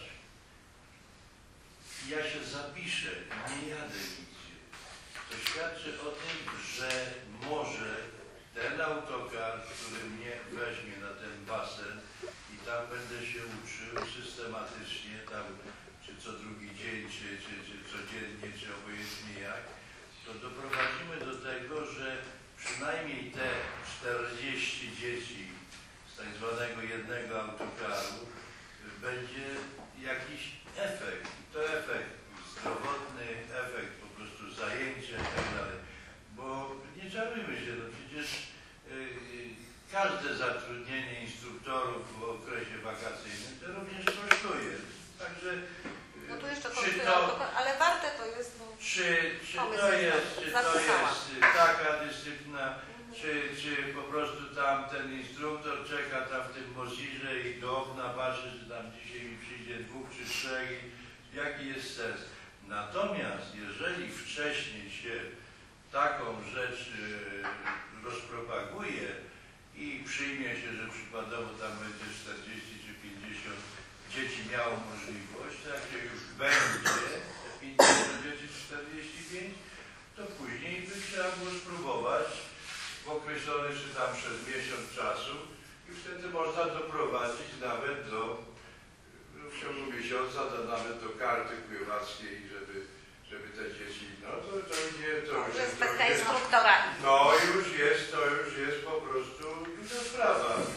ja się zapiszę, nie jadę nigdzie. To świadczy o tym, że może ten autokar, który mnie weźmie na ten basen i tam będę się uczył systematycznie, tam czy co drugi dzień, czy, czy, czy codziennie, czy obojętnie jak, to doprowadzimy do tego, że przynajmniej te czterdzieści dzieci z tak zwanego jednego autokaru będzie jakiś efekt. I to efekt zdrowotny, efekt po prostu zajęcia i tak dalej. Bo nie czarujmy się, no przecież yy, każde zatrudnienie instruktorów w okresie wakacyjnym to również kosztuje. Także yy, No tu jeszcze czy kosztuje, to, ale warte to jest. No, czy, czy pomysł to jest jest, dobry. czy to Zapisałam. jest taka dyscyplina, czy, czy po prostu tam ten instruktor czeka tam w tym Mosirze i do okna patrzy, czy tam dzisiaj mi przyjdzie dwóch czy trzech i jaki jest sens. Natomiast jeżeli wcześniej się taką rzecz y, rozpropaguje i przyjmie się, że przykładowo tam będzie czterdzieści czy pięćdziesiąt dzieci miało możliwość, to jak się już będzie te pięćdziesiąt dzieci czy czterdzieści pięć, to później by trzeba było spróbować w określony czy tam przez miesiąc czasu i wtedy można doprowadzić nawet do, w ciągu miesiąca, do, nawet do karty pływackiej, żeby, żeby te dzieci, no to, to nie, to już że jest, jest to kwestia już jest, instruktora. no już jest, to już jest po prostu duża sprawa.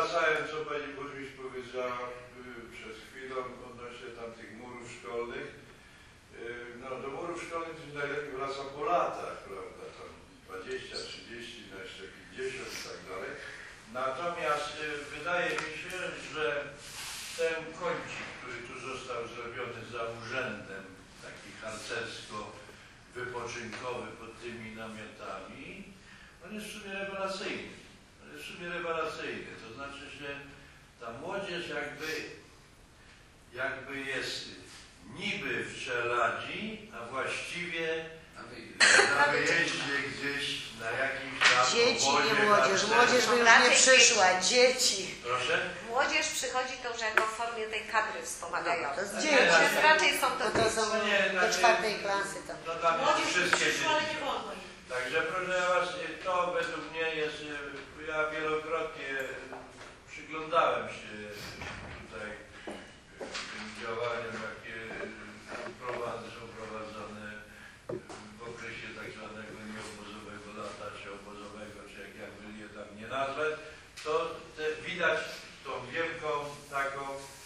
wracając, co pani burmistrz powiedziała przed chwilą odnośnie tamtych murów szkolnych, no do murów szkolnych najlepiej wraca po latach, prawda, tam dwadzieścia, trzydzieści, no jeszcze pięćdziesiąt i tak dalej. Natomiast wydaje mi się, że ten kącik, który tu został zrobiony za urzędem, taki harcersko-wypoczynkowy pod tymi namiotami, on jest w sumie rewelacyjny. On jest w sumie rewelacyjny. To znaczy, że ta młodzież jakby, jakby jest niby w Czeladzi, a właściwie na wyjeździe gdzieś na jakimś tam Dzieci, obozie nie młodzież. harcerskim. Młodzież by już nie przyszła. Dzieci. Proszę? Młodzież przychodzi to już jako w formie tej kadry wspomagającej. To jest Nie, dzieci. Więc raczej są to Bo to są No nie, do znaczy- czwartej klasy. To. No tam Młodzież wszystkie przyszła, ale dzieci. nie wolno im. Także proszę was, to według mnie jest, ja wielokrotnie przyglądałem się tutaj tym działaniom, jakie prowadzą, są prowadzone w okresie tak zwanego nieobozowego lata, czy obozowego, czy jak jakby je tam nie nazwać, to te, widać tą wielką taką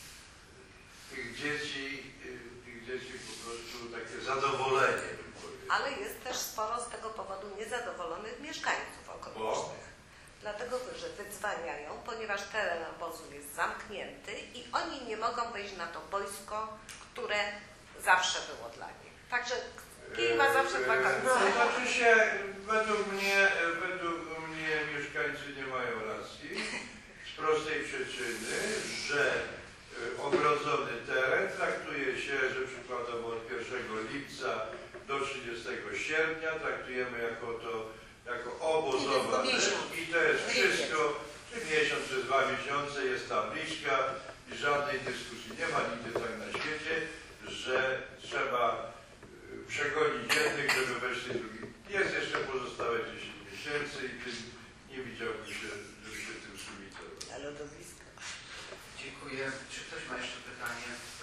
tych dzieci, tych dzieci po prostu takie zadowolenie. Ale jest też sporo z tego powodu niezadowolonych mieszkańców okolicznych. Dlatego, że wydzwaniają, ponieważ teren obozu jest zamknięty i oni nie mogą wejść na to boisko, które zawsze było dla nich. Także kij ma zawsze dwa końce. To znaczy się, według mnie, według mnie mieszkańcy nie mają racji z prostej przyczyny, że ogrodzony teren traktuje się, że przykładowo od pierwszego lipca do trzydziestego sierpnia traktujemy jako to, jako obozowa rzecz i to jest wszystko, czy miesiąc, czy dwa miesiące jest tabliczka i żadnej dyskusji nie ma nigdy tak na świecie, że trzeba przegonić jednych, żeby weszli drugich. Jest jeszcze pozostałe dziesięć miesięcy i tym nie widziałbym się, żeby się tym sumitować. Lodowisko. Dziękuję. Czy ktoś ma jeszcze pytanie w,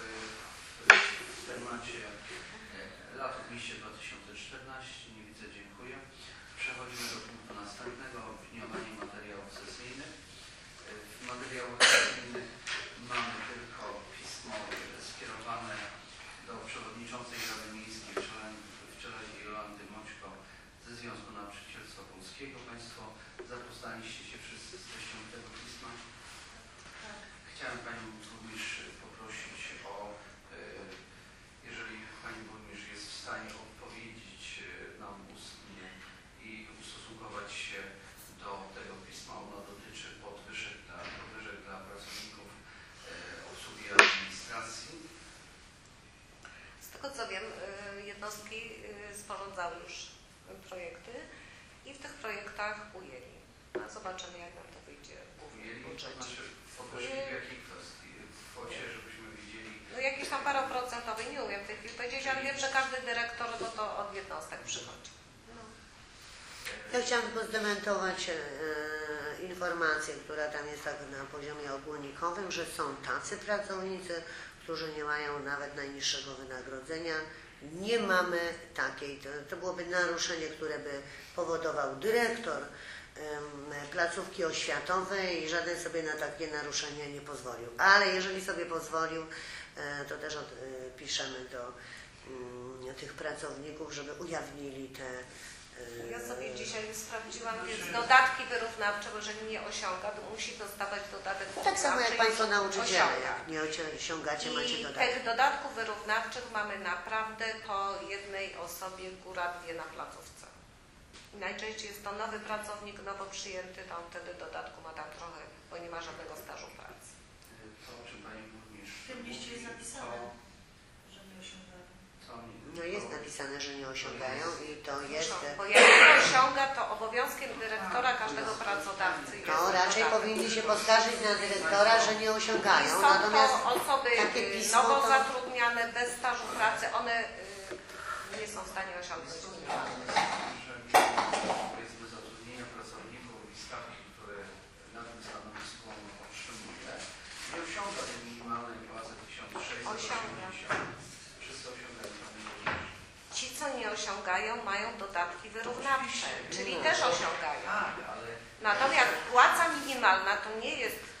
w temacie lat w mieście dwa tysiące czternaście? Nie widzę, dziękuję. Przechodzimy do punktu następnego, opiniowanie materiałów sesyjnych. W materiałach sesyjnych mamy tylko pismo skierowane do przewodniczącej Rady Miejskiej w Czeledzie Jolanty Moćko ze Związku Nauczycielstwa Polskiego. Państwo zapoznaliście się wszyscy z treścią tego pisma? Chciałem Panią Burmistrz poprosić o, jeżeli Pani Burmistrz jest w stanie odpowiedzieć nam ustnie i ustosunkować się do tego pisma. Ono dotyczy podwyżek dla, podwyżek dla pracowników obsługi administracji. Z tego co wiem, jednostki sporządzały już projekty i w tych projektach ujęli. No, zobaczymy, jak nam to wyjdzie w Ujęli, to budżecie. znaczy podwyżki w jakiej kwestii? W kwocie, żebyśmy wiedzieli. No jakiś tam paroprocentowy, nie umiem w tej chwili powiedzieć, ale wiem, że każdy dyrektor no to od jednostek przychodzi. No. Ja chciałam tylko zdementować e, informację, która tam jest tak na poziomie ogólnikowym, że są tacy pracownicy, którzy nie mają nawet najniższego wynagrodzenia. Nie mamy takiej, to, to byłoby naruszenie, które by powodował dyrektor placówki oświatowej i żaden sobie na takie naruszenie nie pozwolił. Ale jeżeli sobie pozwolił, to też od, piszemy do um, tych pracowników, żeby ujawnili te... Um, Ja sobie dzisiaj sprawdziłam, więc dodatki wyrównawcze, bo jeżeli nie osiąga, to musi dostawać dodatek tak samo jak Państwo nauczyciele, osiąga. jak nie osiągacie, macie I dodatek. tych dodatków wyrównawczych mamy naprawdę po jednej osobie, góra dwie na placówce. I najczęściej jest to nowy pracownik, nowo przyjęty, to on wtedy dodatku ma tam trochę, bo nie ma żadnego stażu pracy. To, o czym Pani Burmistrz W tym liście jest mówi, napisane, to- że nie osiągają. co oni- No jest napisane, że nie osiągają i to jest... Muszą, bo jak nie osiąga, to obowiązkiem dyrektora każdego pracodawcy jest No raczej dodatek. powinni się poskarżyć na dyrektora, że nie I osiągają. są Natomiast to osoby takie y, pismo nowo to- zatrudniane, bez stażu pracy, one y, nie są w stanie osiągnąć minimalnego. Powiedzmy zatrudnienia pracowników i stawki, które na tym stanowisku on otrzymuje, nie osiąga tej minimalnej płacy tysiąc sześćset osiemdziesiąt. Wszyscy osiągają Pani Burmistrz. Ci, co nie osiągają, mają dodatki wyrównawcze, czyli też osiągają. Tak, ale Natomiast płaca minimalna to nie jest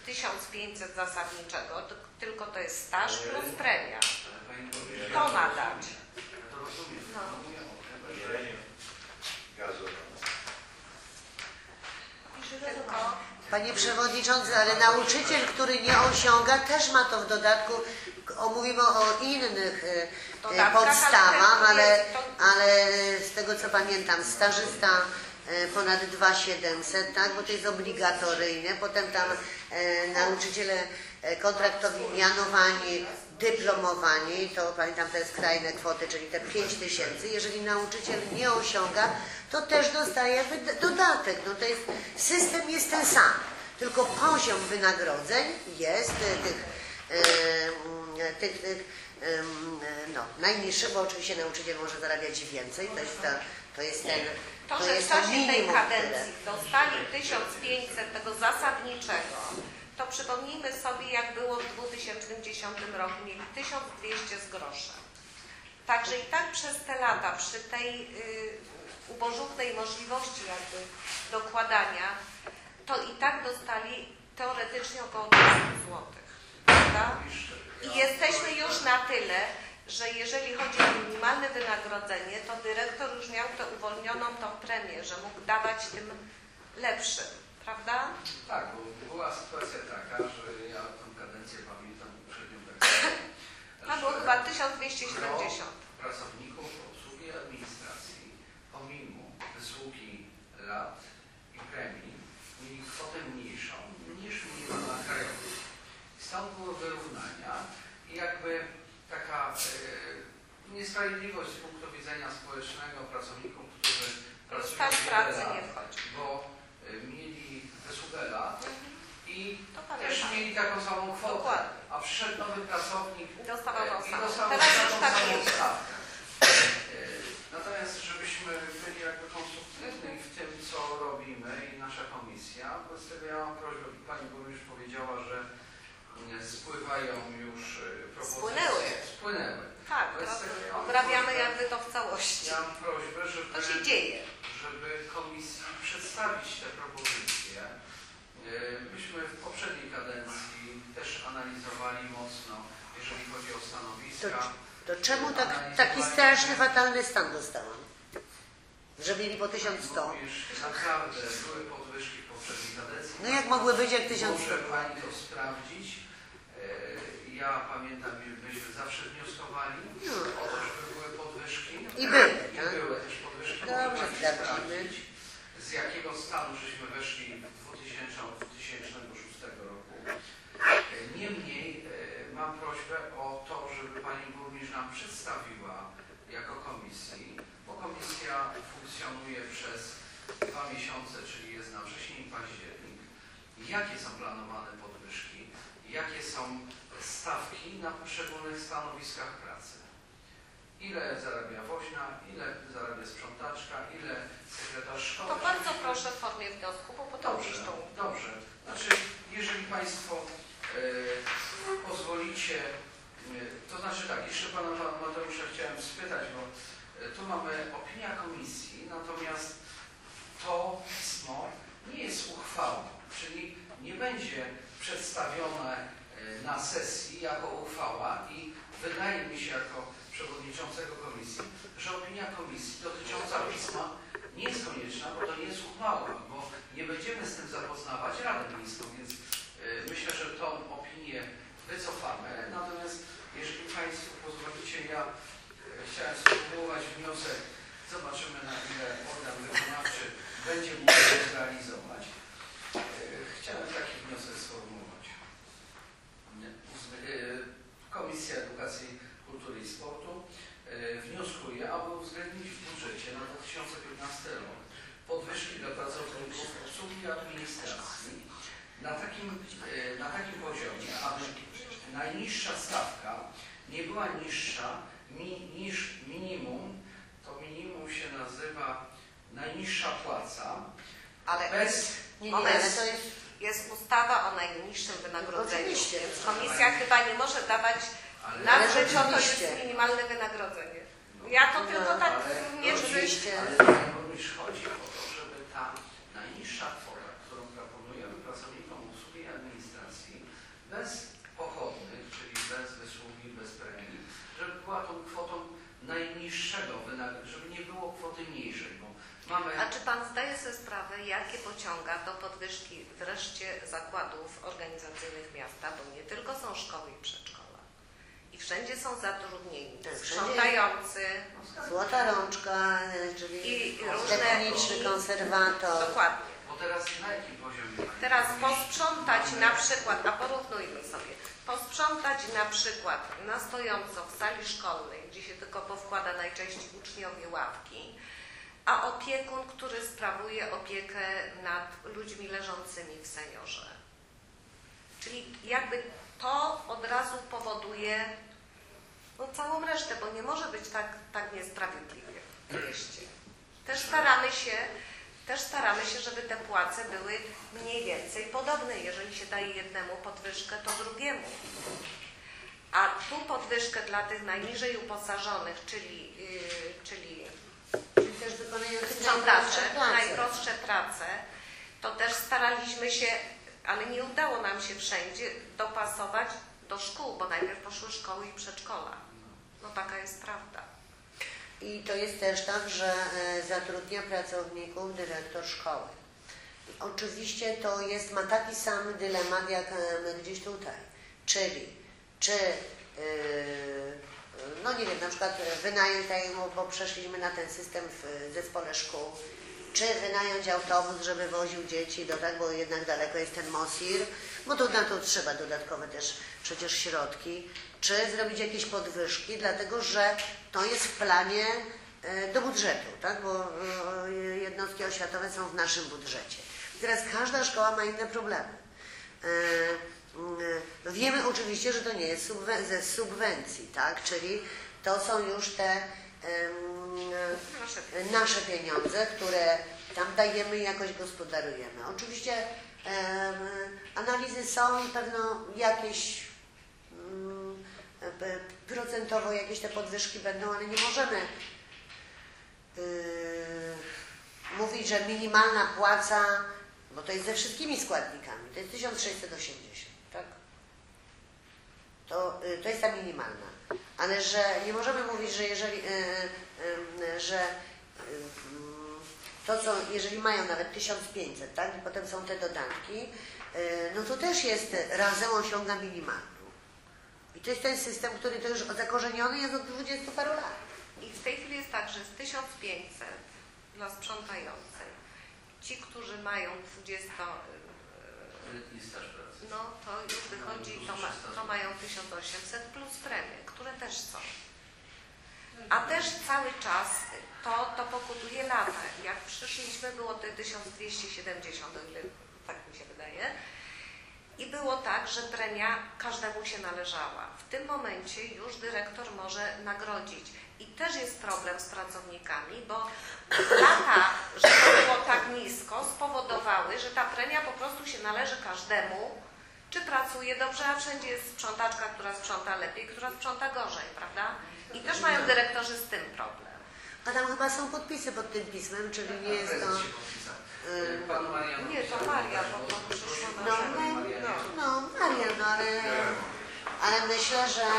tysiąc pięćset zasadniczego, to, tylko to jest staż plus premia. Ale pani burmistrz, To ja ma to dać. rozumiem. Ja to rozumiem. No. No. Mówię o tym, że Tylko Panie Przewodniczący, ale nauczyciel, który nie osiąga, też ma to w dodatku. O, mówimy o innych e, Dodatkach, podstawach, ale ale, jest to- ale z tego co pamiętam, stażysta e, ponad dwa tysiące siedemset, tak, bo to jest obligatoryjne. Potem tam e, nauczyciele e, kontraktowi mianowani, dyplomowani, to pamiętam te skrajne kwoty, czyli te pięć tysięcy. Jeżeli nauczyciel nie osiąga, to też dostaje wyd- dodatek. No to jest, system jest ten sam, tylko poziom wynagrodzeń jest e, tych, e, tych, tych e, no, najniższy, bo oczywiście nauczyciel może zarabiać więcej, to jest, ta, to jest ten, to, to że w jest to czasie tej minimum, kadencji dostali tysiąc pięćset tego zasadniczego, to przypomnijmy sobie, jak było w dwa tysiące dziesiątym roku, mieli tysiąc dwieście z groszem. Także i tak przez te lata, przy tej y, ubożutnej możliwości jakby dokładania, to i tak dostali teoretycznie około dwieście złotych. Prawda? I jesteśmy już na tyle, że jeżeli chodzi o minimalne wynagrodzenie, to dyrektor już miał tę uwolnioną tą premię, że mógł dawać tym lepszym. Prawda? tak, bo była sytuacja taka, że ja tę kadencję pamiętam poprzednią tak samo, Tam było że chyba tysiąc dwieście siedemdziesiąt. gro pracowników obsługi administracji, pomimo wysługi lat i premii, mieli kwotę mniejszą niż minimalna krajowa. I stąd były wyrównania i jakby taka e, niesprawiedliwość z punktu widzenia społecznego pracowników, którzy pracują Staż wiele pracy lat, nie wchodzi. bo e, mieli wysługę lat i To też pamiętam. mieli taką samą kwotę, Dokładnie. a przyszedł nowy pracownik Dostawał tą i samą. dostał Teraz już taką tak samą jest. stawkę. E, Natomiast żebyśmy byli jakby konstruktywni w tym, co robimy i nasza komisja, wobec tego ja mam prośbę, Pani Burmistrz powiedziała, że e, spływają już e, propozycje. Spłynęły. Spłynęły. Tak, Wobec to tego ja mam obrabiamy prośbę- jakby to w całości. Ja mam prośbę, żeby, To się dzieje. żeby komisji przedstawić te propozycje. E, Myśmy w poprzedniej kadencji też analizowali mocno, jeżeli chodzi o stanowiska. To czemu tak, taki straszny, fatalny stan dostałam? Że mieli po tysiąc sto. Mówisz, naprawdę były podwyżki w poprzedniej kadencji. No jak mogły być jak tysiąc sto? Może Pani to sprawdzić. E, Ja pamiętam, myśmy zawsze wnioskowali No. o to, żeby były podwyżki. I były, I tak? były też podwyżki. Dobrze, Może Pani sprawdzimy. sprawdzić, z jakiego stanu żeśmy weszli w dwa tysiące szóstym roku. E, Niemniej e, mam prośbę o to, żeby Pani Burmistrz nam przedstawiła jako komisji, bo komisja funkcjonuje przez dwa miesiące, czyli jest na wrzesień i październik. Jakie są planowane podwyżki? Jakie są stawki na poszczególnych stanowiskach pracy? Ile zarabia woźna, ile zarabia sprzątaczka, ile sekretarz szkoły? To bardzo proszę w formie wniosku, bo potem Dobrze, zresztą. dobrze. Znaczy, jeżeli Państwo e, pozwolicie, e, to znaczy tak, jeszcze Pana Mateusza chciałem spytać, bo e, tu mamy opinia komisji, natomiast to pismo nie jest uchwałą, czyli nie będzie przedstawione e, na sesji jako uchwała i wydaje mi się jako przewodniczącego komisji, że opinia komisji dotycząca pisma nie jest konieczna, bo to nie jest uchwała, bo nie będziemy z tym zapoznawać Radę Miejską, więc y, myślę, że tą opinię wycofamy. Natomiast jeżeli Państwo pozwolicie, ja y, chciałem sformułować wniosek, zobaczymy na ile organ wykonawczy będzie mógł to zrealizować. Y, chciałem taki wniosek sformułować. Y, Komisja Edukacji, Kultury i Sportu y, wnioskuje, aby uwzględnić w budżecie na dwa tysiące piętnasty rok podwyżki dla pracowników obsługi administracji na takim, y, na takim poziomie, aby najniższa stawka nie była niższa mi, niż minimum, to minimum się nazywa najniższa płaca, Ale bez, Nie, nie, ale to jest... jest ustawa o najniższym wynagrodzeniu, Oczywiście. więc komisja chyba nie może dawać ale, na Ale to, co to rzeczywiście. jest minimalne wynagrodzenie. Ja to tylko tak ale nie oczywiście. Ale Panie Burmistrz, chodzi o to, żeby ta najniższa kwota, którą proponujemy pracownikom usługi administracji, bez pochodnych, czyli bez wysługi, bez premii, żeby była tą kwotą najniższego wynagrodzenia, żeby nie było kwoty mniejszej, bo mamy... A czy Pan zdaje sobie sprawę, jakie pociąga do podwyżki wreszcie zakładów organizacyjnych miasta, bo nie tylko są szkoły i przedszkola. I wszędzie są zatrudnieni, Tak, sprzątający. Złota rączka, czyli I różne- techniczny konserwator. Dokładnie. Bo teraz na jakim poziomie? Teraz posprzątać na przykład, a porównujmy sobie, posprzątać na przykład na stojąco w sali szkolnej, gdzie się tylko powkłada najczęściej uczniowie ławki, a opiekun, który sprawuje opiekę nad ludźmi leżącymi w seniorze. Czyli jakby to od razu powoduje no, całą resztę, bo nie może być tak, tak niesprawiedliwie w mieście. Też staramy się, też staramy się, żeby te płace były mniej więcej podobne. Jeżeli się daje jednemu podwyżkę, to drugiemu. A tu podwyżkę dla tych najniżej uposażonych, czyli, yy, czyli Czyli też wykonujących sprzątacze, najprostsze prace. najprostsze prace, to też staraliśmy się, ale nie udało nam się wszędzie dopasować do szkół, bo najpierw poszły szkoły i przedszkola. No taka jest prawda. I to jest też tak, że e, zatrudnia pracowników dyrektor szkoły. Oczywiście to jest, ma taki sam dylemat jak e, my gdzieś tutaj. Czyli czy, e, no nie wiem, na przykład wynająć, tak jak bo przeszliśmy na ten system w zespole szkół, czy wynająć autobus, żeby woził dzieci, do tak, bo jednak daleko jest ten Mosir, bo to na to trzeba dodatkowe też przecież środki, czy zrobić jakieś podwyżki, dlatego że to jest w planie e, do budżetu, tak, bo e, jednostki oświatowe są w naszym budżecie. Teraz każda szkoła ma inne problemy. E, e, wiemy oczywiście, że to nie jest subwen- ze subwencji, tak, czyli to są już te e, nasze pieniądze, które tam dajemy i jakoś gospodarujemy. Oczywiście e, analizy są i pewno jakieś mm, e, procentowo jakieś te podwyżki będą, ale nie możemy e, mówić, że minimalna płaca, bo to jest ze wszystkimi składnikami, to jest tysiąc sześćset osiemdziesiąt, tak? To, e, to jest ta minimalna. Ale że nie możemy mówić, że jeżeli, e, e, że to, co, jeżeli mają nawet tysiąc pięćset, tak, i potem są te dodatki, no to też jest, razem osiąga minimalną. I to jest ten system, który to już zakorzeniony jest od dwudziestu paru lat. I w tej chwili jest tak, że z tysiąc pięćset dla sprzątającej, ci, którzy mają dwudziesto, Letni staż pracy. no to już wychodzi, to, ma, to mają tysiąc osiemset plus premie, które też są. A też cały czas to, to pokutuje lata. Jak przyszliśmy, było to tysiąc dwieście siedemdziesiąt, o ile tak mi się wydaje. I było tak, że premia każdemu się należała. W tym momencie już dyrektor może nagrodzić. I też jest problem z pracownikami, bo lata, że to było tak nisko, spowodowały, że ta premia po prostu się należy każdemu, czy pracuje dobrze, a wszędzie jest sprzątaczka, która sprząta lepiej, która sprząta gorzej, prawda? I też mają dyrektorzy z tym problem. A tam chyba są podpisy pod tym pismem, czyli nie jest to... Prezes się podpisał. Pan Marian. Nie, to Maria, bo to przyszło na No, żebę. no, no Maria, no ale, ale myślę, że,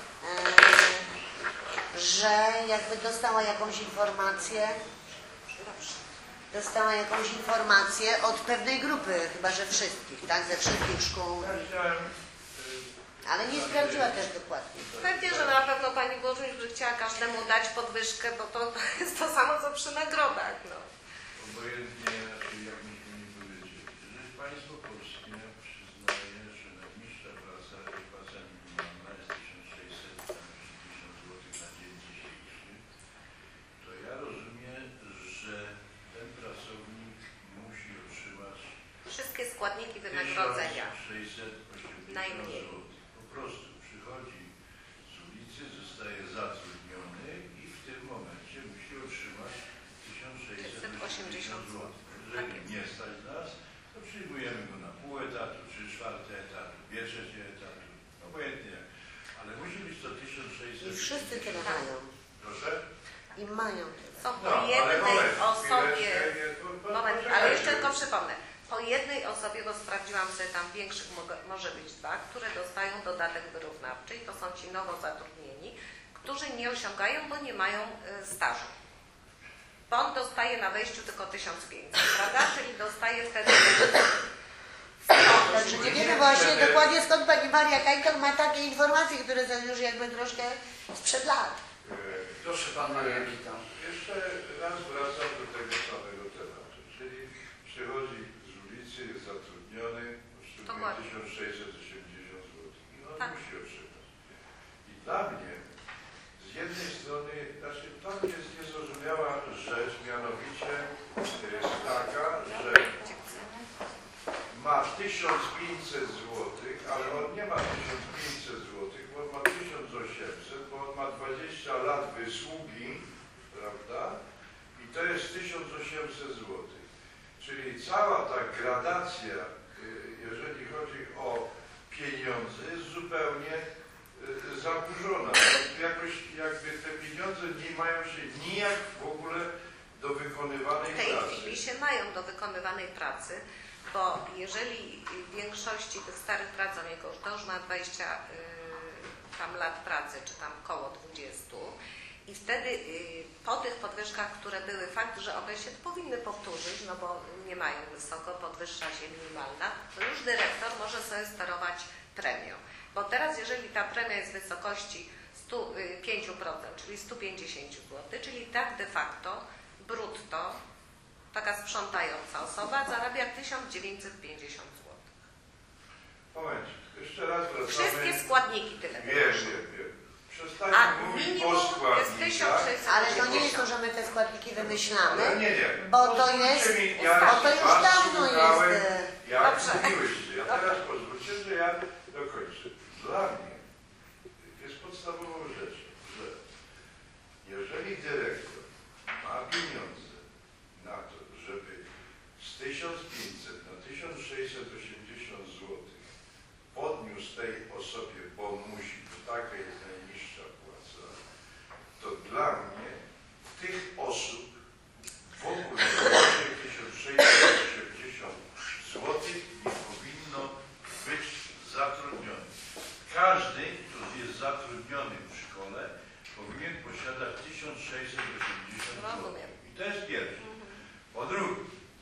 e, że jakby dostała jakąś informację, Dobrze. dostała jakąś informację od pewnej grupy, chyba że wszystkich, tak, ze wszystkich szkół, Ja chciałem, ale nie sprawdziła też dokładnie. Pewnie, że na pewno Pani Burmistrz by chciała każdemu dać podwyżkę, bo to jest to samo, co przy nagrodach. No. obojętnie, jak myśmy nie powiedzieli, że państwo polskie przyznaje, że najniższa praca i płaca minimalna jest tysiąc sześćset osiemdziesiąt złotych na dzień dzisiejszy, to ja rozumiem, że ten pracownik musi otrzymać Wszystkie składniki wynagrodzenia. tysiąc sześćset osiemdziesiąt Najmniej. złotych. Po prostu przychodzi z ulicy, zostaje zatrudniony i w tym momencie musi otrzymać tysiąc sześćset osiemdziesiąt złotych. Jeżeli Tak jest. nie stać nas, to przyjmujemy go na pół etatu, trzy czwarte etatu, dwie trzecie etatu, obojętnie jak. Ale musi być to tysiąc sześćset. I wszyscy tyle Tak. mają. Proszę? I mają tyle. Są po No, ale jednej moment, osobie, chwileczkę, nie, to- to- moment, poczekajcie. ale jeszcze tylko przypomnę, po jednej osobie, bo sprawdziłam pieniądze, tam większych może być dwa, które dostają dodatek wyrównawczy i to są ci nowo zatrudnieni, którzy nie osiągają, bo nie mają stażu. Bo on dostaje na wejściu tylko tysiąc pięćset, prawda? Czyli dostaje wtedy... Znaczy nie wiemy właśnie dokładnie skąd pani Maria Kajtel ma takie informacje, które są już jakby troszkę sprzed lat. Proszę pan Maria Kita. Jeszcze raz wracam do tego samego tematu, czyli przychodzi z ulicy, jest zatrudniony, otrzymuje tysiąc sześćset osiemdziesiąt złotych i on tak. musi otrzymać. I dla mnie z jednej strony, znaczy to jest niezrozumiała rzecz, mianowicie jest taka, że ma tysiąc pięćset złotych, ale on nie ma tysiąc pięćset złotych, bo on ma tysiąc osiemset, bo on ma dwadzieścia lat wysługi, prawda? I to jest tysiąc osiemset złotych. Czyli cała ta gradacja, jeżeli chodzi o pieniądze, jest zupełnie zaburzona. Jakoś jakby te pieniądze nie mają się nijak w ogóle do wykonywanej pracy. W tej pracy. chwili się mają do wykonywanej pracy, bo jeżeli w większości tych starych pracowników to już ma dwadzieścia y, tam lat pracy, czy tam koło dwudziestu i wtedy y, po tych podwyżkach, które były, fakt, że one się powinny powtórzyć, no bo nie mają wysoko, podwyższa się minimalna, to już dyrektor może sobie sterować premią. Bo teraz jeżeli ta premia jest w wysokości stu pięciu procent, czyli stu pięćdziesięciu złotych, czyli tak de facto brutto taka sprzątająca osoba zarabia tysiąc dziewięćset pięćdziesiąt złotych. Moment, jeszcze raz wracamy. Wszystkie składniki tyle. Wiem, wiem, wiem. Przestańmy A mówić minimum o jest składnikach. tysiąc sześćset Ale to nie jest to, że my te składniki wymyślamy, Ale nie, nie. bo to Pozwólcie jest, mi, ja bo to już was dawno słuchałem, jest. Jak Dobrze. mówiłyście. Ja teraz pozwólcie, że ja dokończę. Dla mnie jest podstawową rzeczą, że jeżeli dyrektor ma pieniądze na to, żeby z tysiąc pięćset na tysiąc sześćset osiemdziesiąt złotych podniósł tej osobie, bo musi, bo taka jest najniższa płaca, to dla mnie tych osób w ogóle tysiąc sześćset osiemdziesiąt złotych nie powinno być zatrudniony. Każdy, kto jest zatrudniony w szkole, powinien posiadać tysiąc sześćset osiemdziesiąt złotych. I to jest pierwsze. Po drugie,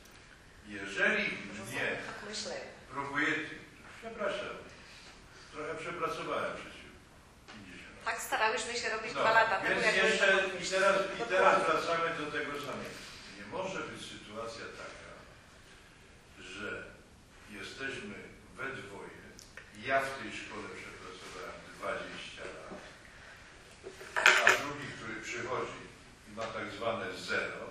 jeżeli mnie próbuje, przepraszam, trochę przepracowałem przecież. pięćdziesiąt. Tak starałyśmy się robić No, dwa lata temu. więc jak jeszcze myśmy- i teraz, i teraz wracamy do tego samego. Nie może być sytuacja taka, że jesteśmy we dwoje. Ja w tej szkole przepracowałem dwadzieścia lat, a drugi, który przychodzi i ma tak zwane zero.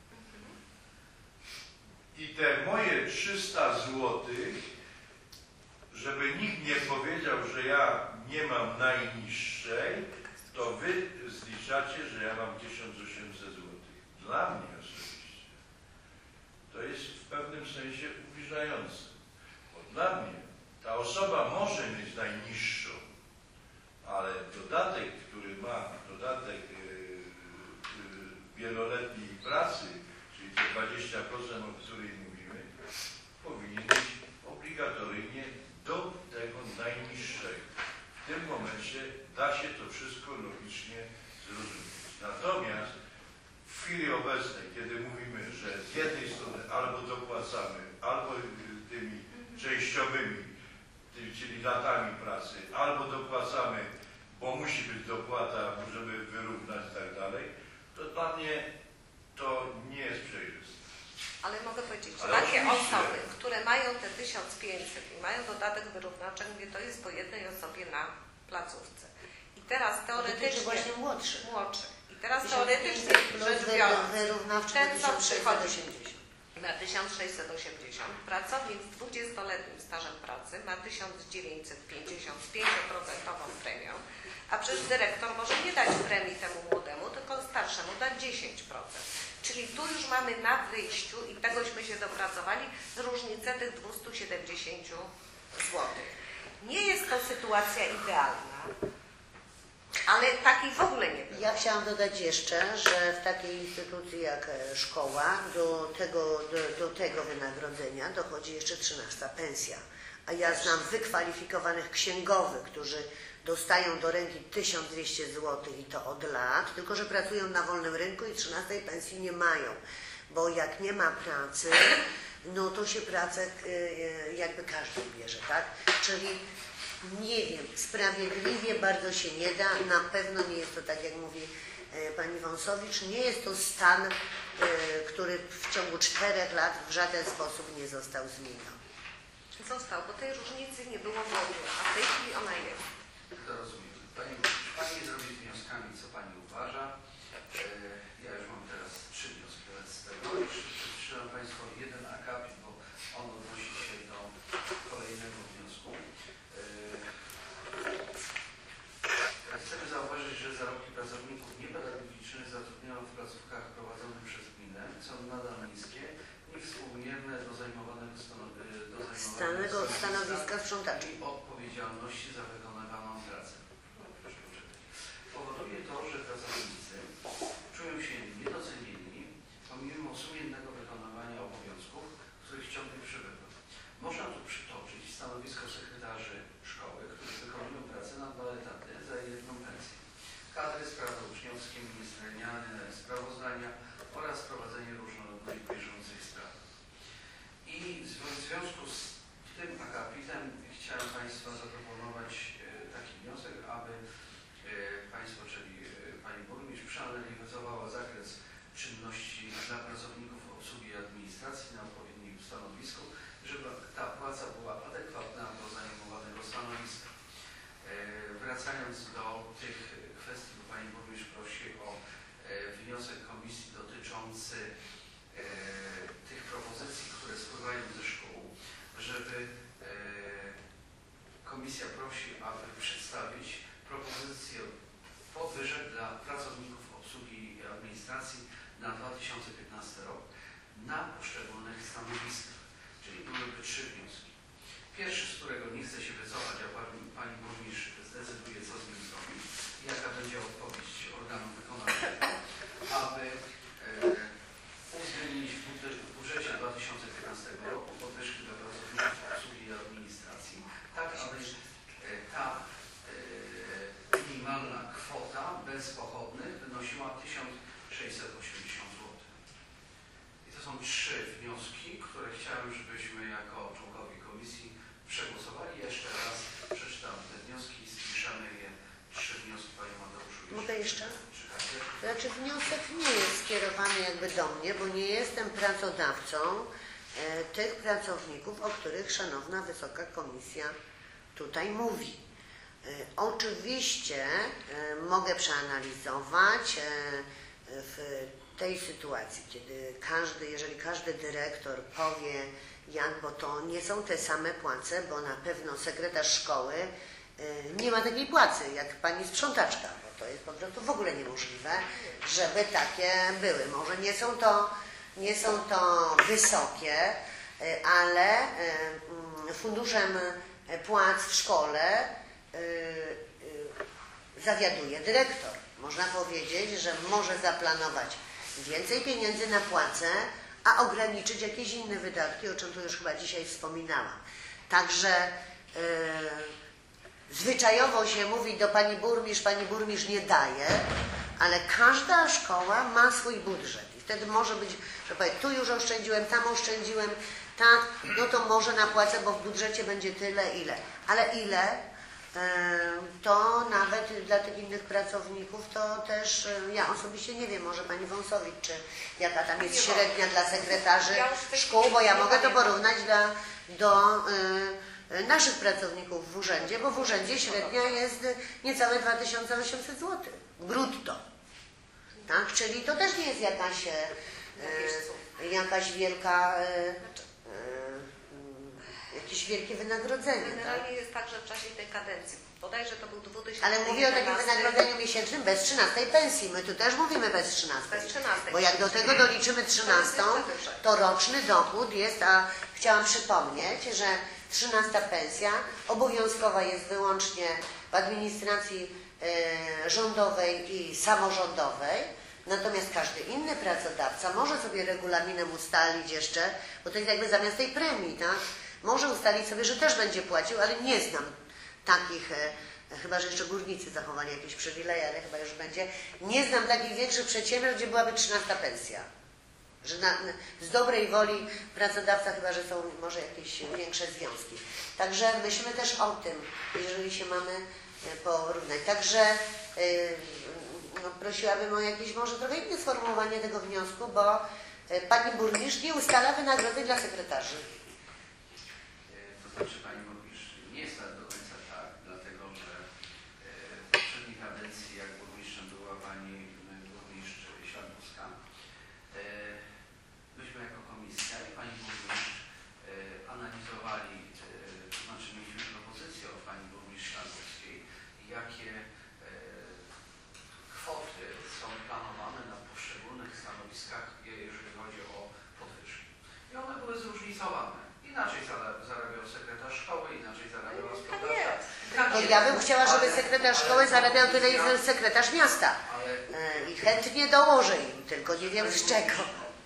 I te moje trzysta złotych, żeby nikt nie powiedział, że ja nie mam najniższej, to wy zliczacie, że ja mam tysiąc osiemset złotych. Dla mnie osobiście to jest w pewnym sensie ubliżające. Bo dla mnie ta osoba może mieć najniższą, ale dodatek, który ma, dodatek yy, yy, wieloletniej pracy, czyli te dwadzieścia procent, o której mówimy, powinien być obligatoryjnie do tego najniższego. W tym momencie da się to wszystko logicznie zrozumieć. Natomiast w chwili obecnej, kiedy mówimy, że z jednej strony albo dopłacamy, albo tymi częściowymi, czyli latami pracy, albo dopłacamy, bo musi być dopłata, żeby wyrównać i tak dalej, to dla mnie to nie jest przejrzyste. Ale mogę powiedzieć, że Ale takie oczywiście. osoby, które mają te tysiąc pięćset i mają dodatek wyrównawczy, mówię, to jest po jednej osobie na placówce. I teraz teoretycznie... Dotyczy właśnie młodszych. Młodszych. I teraz tysiąc teoretycznie pięćset rzecz plus biorąc, wyrównawczy ten, do co tysiąc sześćset przychodzi osiemdziesiąt. na tysiąc sześćset osiemdziesiąt, pracownik z dwudziestoletnim stażem pracy ma tysiąc dziewięćset pięćdziesiąt z pięć procent premią, a przecież dyrektor może nie dać premii temu młodemu, tylko starszemu dać dziesięć procent. Czyli tu już mamy na wyjściu, i tegośmy się dopracowali, różnicę tych dwieście siedemdziesiąt złotych. Nie jest to sytuacja idealna, ale takiej w ogóle nie było. Ja chciałam dodać jeszcze, że w takiej instytucji jak szkoła do tego, do, do tego wynagrodzenia dochodzi jeszcze trzynasta pensja, a ja znam wykwalifikowanych księgowych, którzy dostają do ręki tysiąc dwieście złotych i to od lat, tylko że pracują na wolnym rynku i trzynastej pensji nie mają, bo jak nie ma pracy, no to się pracę jakby każdy bierze, tak? Czyli nie wiem, sprawiedliwie bardzo się nie da, na pewno nie jest to tak, jak mówi pani Wąsowicz, nie jest to stan, który w ciągu czterech lat w żaden sposób nie został zmieniony. Został, bo tej różnicy nie było w ogóle, a w tej chwili ona jest. To rozumiem. Pani, pani zrobi z wnioskami, co Pani uważa. E, ja już mam teraz trzy wnioski wobec tego. Przeczytam Państwu jeden akapit, bo on odnosi się do kolejnego wniosku. E, chcemy zauważyć, że zarobki pracowników niepedagogicznych zatrudniono w placówkach prowadzonych przez gminę są nadal niskie i współmierne do zajmowanego stanego stanowiska sprzątaczy i odpowiedzialności za wykonywaną pracę. Powoduje to, że pracownicy czują się niedocenieni pomimo sumiennego wykonywania obowiązków, których ciągle przybywa. Można tu przytoczyć stanowisko sekretarzy szkoły, którzy wykonują pracę na dwa etaty za jedną pensję. Kadry, sprawy uczniowskie, ministerialne sprawozdania oraz prowadzenie różnorodnych bieżących spraw. I w związku z tym akapitem chciałem Państwa zaproponować taki wniosek, aby Państwo, czyli Pani Burmistrz, przeanalizowała zakres czynności dla pracowników obsługi administracji na odpowiednim stanowisku, żeby ta płaca była adekwatna do zajmowanego stanowiska. Wracając do tych kwestii, bo Pani Burmistrz prosi o wniosek komisji dotyczący tych propozycji, które spływają ze szkół, żeby komisja prosi, aby przedstawić propozycję podwyżek dla pracowników obsługi i administracji na dwa tysiące piętnasty rok na poszczególnych stanowiskach. Czyli byłyby trzy wnioski. Pierwszy, z którego nie chce się wycofać, a pani, pani burmistrz zdecyduje, co z nim zrobić, jaka będzie odpowiedź organu wykonawczego, aby e, uwzględnić w budżecie dwa tysiące piętnastego roku podwyżki dla pracowników obsługi i administracji, tak aby e, ta e, minimalna kwota bez pochodnych wynosiła tysiąc sześćset osiemdziesiąt złotych. I to są trzy wnioski, które chciałem, żebyśmy jako członkowie komisji przegłosowali. Jeszcze raz przeczytam te wnioski i spiszemy je. Trzy wnioski, Panie Mateuszu. Mogę jeszcze? Czytacie? Znaczy wniosek nie jest skierowany jakby do mnie, bo nie jestem pracodawcą e, tych pracowników, o których Szanowna Wysoka Komisja tutaj mówi. E, oczywiście e, mogę przeanalizować e, w tej sytuacji, kiedy każdy, jeżeli każdy dyrektor powie, jak, bo to nie są te same płace, bo na pewno sekretarz szkoły e, nie ma takiej płacy jak pani sprzątaczka. To jest po prostu w ogóle niemożliwe, żeby takie były. Może nie są to, nie są to wysokie, ale funduszem płac w szkole zawiaduje dyrektor. Można powiedzieć, że może zaplanować więcej pieniędzy na płacę, a ograniczyć jakieś inne wydatki, o czym tu już chyba dzisiaj wspominałam. Także zwyczajowo się mówi do pani burmistrz, pani burmistrz nie daje, ale każda szkoła ma swój budżet i wtedy może być, że powie, tu już oszczędziłem, tam oszczędziłem, tak, no to może na płacę, bo w budżecie będzie tyle, ile. Ale ile, to nawet dla tych innych pracowników to też, ja osobiście nie wiem, może pani Wąsowicz, czy jaka tam jest średnia dla sekretarzy szkół, bo ja mogę to porównać dla, do naszych pracowników w urzędzie, bo w urzędzie średnia jest niecałe dwa tysiące osiemset złotych brutto. Tak? Czyli to też nie jest jakaś, e, jakaś wielka, e, e, jakieś wielkie wynagrodzenie. Generalnie tak? jest tak, że w czasie tej kadencji, bodajże to był dwa tysiące jedenasty. Ale mówię o takim wynagrodzeniu miesięcznym bez trzynastej pensji. My tu też mówimy bez trzynastej. Bez trzynastej. Bo jak do tego doliczymy trzynastą, to roczny dochód jest, a chciałam przypomnieć, że trzynasta pensja obowiązkowa jest wyłącznie w administracji e, rządowej i samorządowej, natomiast każdy inny pracodawca może sobie regulaminem ustalić jeszcze, bo to jest jakby zamiast tej premii, tak? może ustalić sobie, że też będzie płacił, ale nie znam takich, e, chyba że jeszcze górnicy zachowali jakieś przywileje, ale chyba już będzie. Nie znam takich większych przedsiębiorstw, gdzie byłaby trzynasta pensja. Że na, z dobrej woli pracodawca, chyba że są może jakieś większe związki. Także myślmy też o tym, jeżeli się mamy porównać. Także yy, no, prosiłabym o jakieś może trochę inne sformułowanie tego wniosku, bo yy, pani burmistrz nie ustala wynagrodzeń dla sekretarzy. To znaczy pani burmistrz, nie jest tak do końca tak, dlatego że w poprzedniej kadencji, jak burmistrzem była pani burmistrz Śladowska, myśmy jako komisja i pani burmistrz analizowali, to znaczy mieliśmy propozycję od pani burmistrz Śladowskiej, jakie kwoty są planowane na poszczególnych stanowiskach, jeżeli chodzi o podwyżki. I one były zróżnicowane. Inaczej zarabiał sekretarz szkoły, inaczej zarabiała sprzedaża. To ja bym chciała, żeby sekretarz szkoły zarabiał tyle ile sekretarz miasta. Yy, I chętnie dołożę im, tylko nie wiem z czego.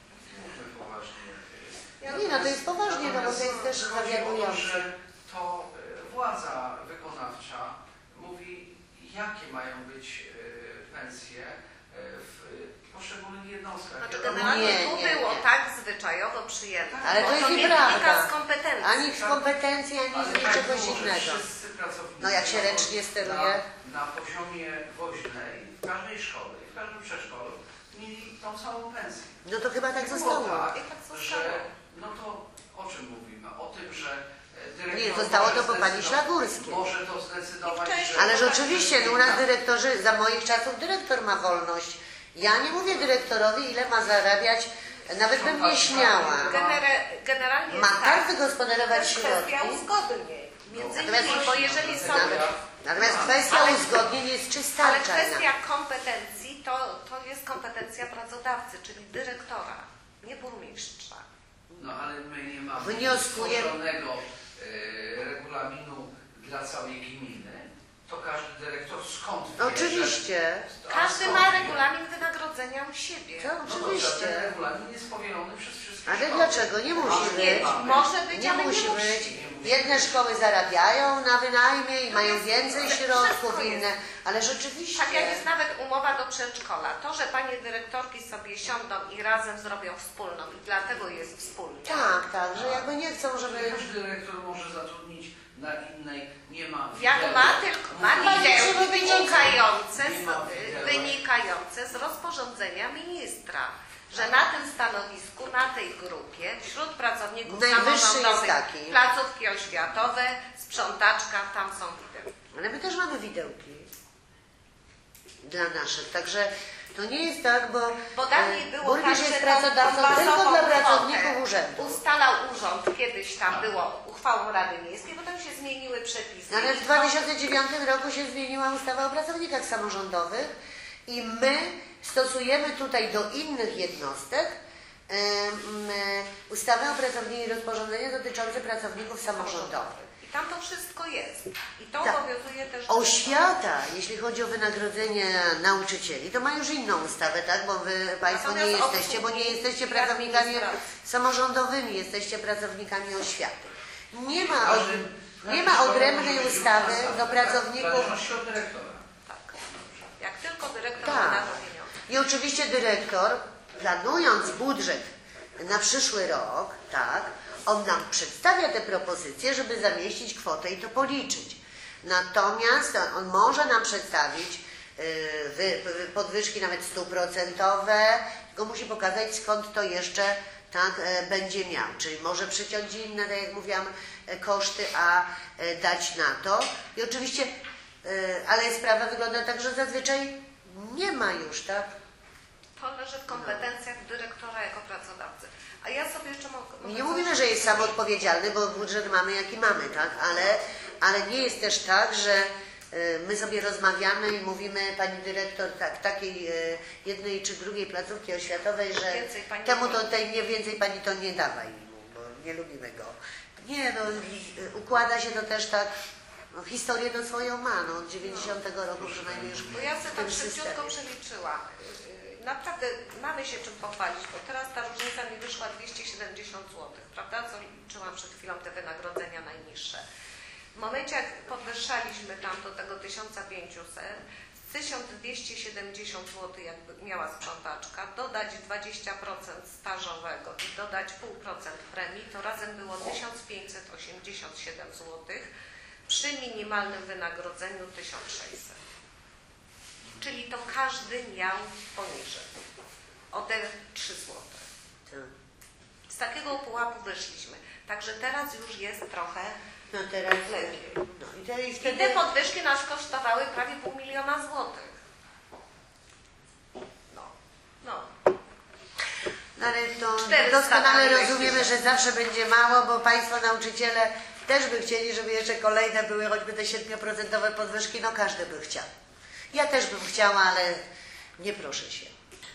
Nie, no to jest poważnie, no bo to jest też zawiadujące. Że to władza wykonawcza mówi, jakie mają być pensje w poszczególnych jednostkach. Znaczy generalnie Nie, tu nie, było nie. tak zwyczajowo przyjęte. Ale to jest nie nieprawda. wynika z kompetencji. Ani z kompetencji, ani Ale z tak czegoś było, że innego. wszyscy pracownicy No jak się ręcznie steruje. Na, na poziomie woźnej, w każdej szkole, w każdym przedszkolu mieli tą samą pensję. No to chyba tak Było zostało. tak, I tak zostało. że, no to o czym mówimy? O tym, że dyrektor Nie, zostało może to po pani zdecydować- Szlagórskiej. Może to zdecydować, I wcześniej- że... Ale że oczywiście, no u nas dyrektorzy, za moich czasów dyrektor ma wolność. Ja nie mówię dyrektorowi, ile ma zarabiać, nawet bym nie śmiała. Genere, generalnie Ma jest tak to wygospodarować jest kwestia środki. uzgodnień. Między Natomiast- innymi, bo jeżeli są... Natomiast kwestia Ale- uzgodnień jest Ale czystarczana. kwestia kompetencji to, to jest kompetencja pracodawcy, czyli dyrektora, nie burmistrza. No ale my nie mamy Wnioskuję- stworzonego e, regulaminu dla całej gminy. To każdy dyrektor skąd wie, Oczywiście. Że, Każdy skąd ma wie? regulamin wynagrodzenia u siebie. To No dobrze, oczywiście. ten regulamin jest powielony przez wszystkie Ale szkoły. dlaczego? Nie musi Ale być. mamy. Może być, Nie ale musi nie być. musi. Jedne szkoły zarabiają na wynajmie i mają więcej Wszystko środków, jest. inne, ale rzeczywiście. Tak jak jest nawet umowa do przedszkola. To, że panie dyrektorki sobie siądą i razem zrobią wspólną i dlatego jest wspólnie. Tak, tak, że jakby nie chcą, żeby... Każdy dyrektor może zatrudnić na innej, nie ma Jak widełek. ma tylko ma Panie widełki przewodniczący. wynikające Nie ma z, widełek. wynikające z rozporządzenia ministra, że na tym stanowisku, na tej grupie, wśród pracowników Najwyższy jest samorządowych, taki. placówki oświatowe, sprzątaczka, tam są widełki. Ale my też mamy widełki dla naszych, także to nie jest tak, bo, Bo dawniej e, było burmistrz tak, jest że tą pracodawcą bazową tylko dla kwotę pracowników urzędu. ustalał urząd, kiedyś tam było uchwałą Rady Miejskiej, potem się zmieniły przepisy. Nawet I w to- dwa tysiące dziewiątym roku się zmieniła ustawa o pracownikach samorządowych i my stosujemy tutaj do innych jednostek em, e, ustawę o pracownikach i rozporządzenie dotyczące pracowników samorządowych. I tam to wszystko jest. I to Tak. obowiązuje też... Oświata, jeśli chodzi o wynagrodzenie nauczycieli, to ma już inną ustawę, tak? Bo wy Państwo nie Natomiast jesteście, bo nie obsługi jesteście i pracownikami administracji. samorządowymi, jesteście pracownikami oświaty. Nie ma, od, Każdy- nie każdy ma szkoła odrębnej może być ustawy różna do stawka, pracowników. W zależności od dyrektora. Tak. Jak tylko dyrektor Tak. ma na to pieniądze. I oczywiście dyrektor, planując budżet na przyszły rok, tak, on nam przedstawia te propozycje, żeby zamieścić kwotę i to policzyć. Natomiast on może nam przedstawić yy, wy, wy, podwyżki nawet stuprocentowe, tylko musi pokazać, skąd to jeszcze tak e, będzie miał. Czyli może przyciąć inne, tak jak mówiłam, e, koszty, a e, dać na to. I oczywiście, e, ale sprawa wygląda tak, że zazwyczaj nie ma już, tak? To leży w kompetencjach dyrektora jako pracodawcy. A ja sobie jeszcze mogę... mogę Nie coś- mówimy, że jest sam odpowiedzialny, bo budżet mamy jaki mamy, tak? Ale, ale nie jest też tak, że y, my sobie rozmawiamy i mówimy pani dyrektor tak, takiej y, jednej czy drugiej placówki oświatowej, że Więcej pani temu nie to tej nie więcej pani to nie dawaj mu, bo nie lubimy go. Nie, no y, układa się to też tak, no, historię to swoją ma, no, od dziewięćdziesiątego roku przynajmniej już Bo ja sobie w tak tym szybciutko systemie. przeliczyłam. naprawdę mamy się czym pochwalić, bo teraz ta różnica mi wyszła dwieście siedemdziesiąt złotych, prawda, co liczyłam przed chwilą te wynagrodzenia najniższe. W momencie, jak podwyższaliśmy tam do tego tysiąc pięćset, tysiąc dwieście siedemdziesiąt złotych jakby miała sprzątaczka, dodać dwadzieścia procent stażowego i dodać zero przecinek pięć procent premii, to razem było tysiąc pięćset osiemdziesiąt siedem złotych przy minimalnym wynagrodzeniu tysiąc sześćset. Czyli to każdy miał poniżej o te trzy złote. Z takiego pułapu wyszliśmy. Także teraz już jest trochę No teraz lepiej. no, i, to, i I wtedy... te podwyżki nas kosztowały prawie pół miliona złotych. No, no. No ale to Cztery doskonale stawki rozumiemy, myślę. że zawsze będzie mało, bo Państwo nauczyciele też by chcieli, żeby jeszcze kolejne były choćby te siedmioprocentowe podwyżki, no każdy by chciał. Ja też bym chciała, ale nie proszę się.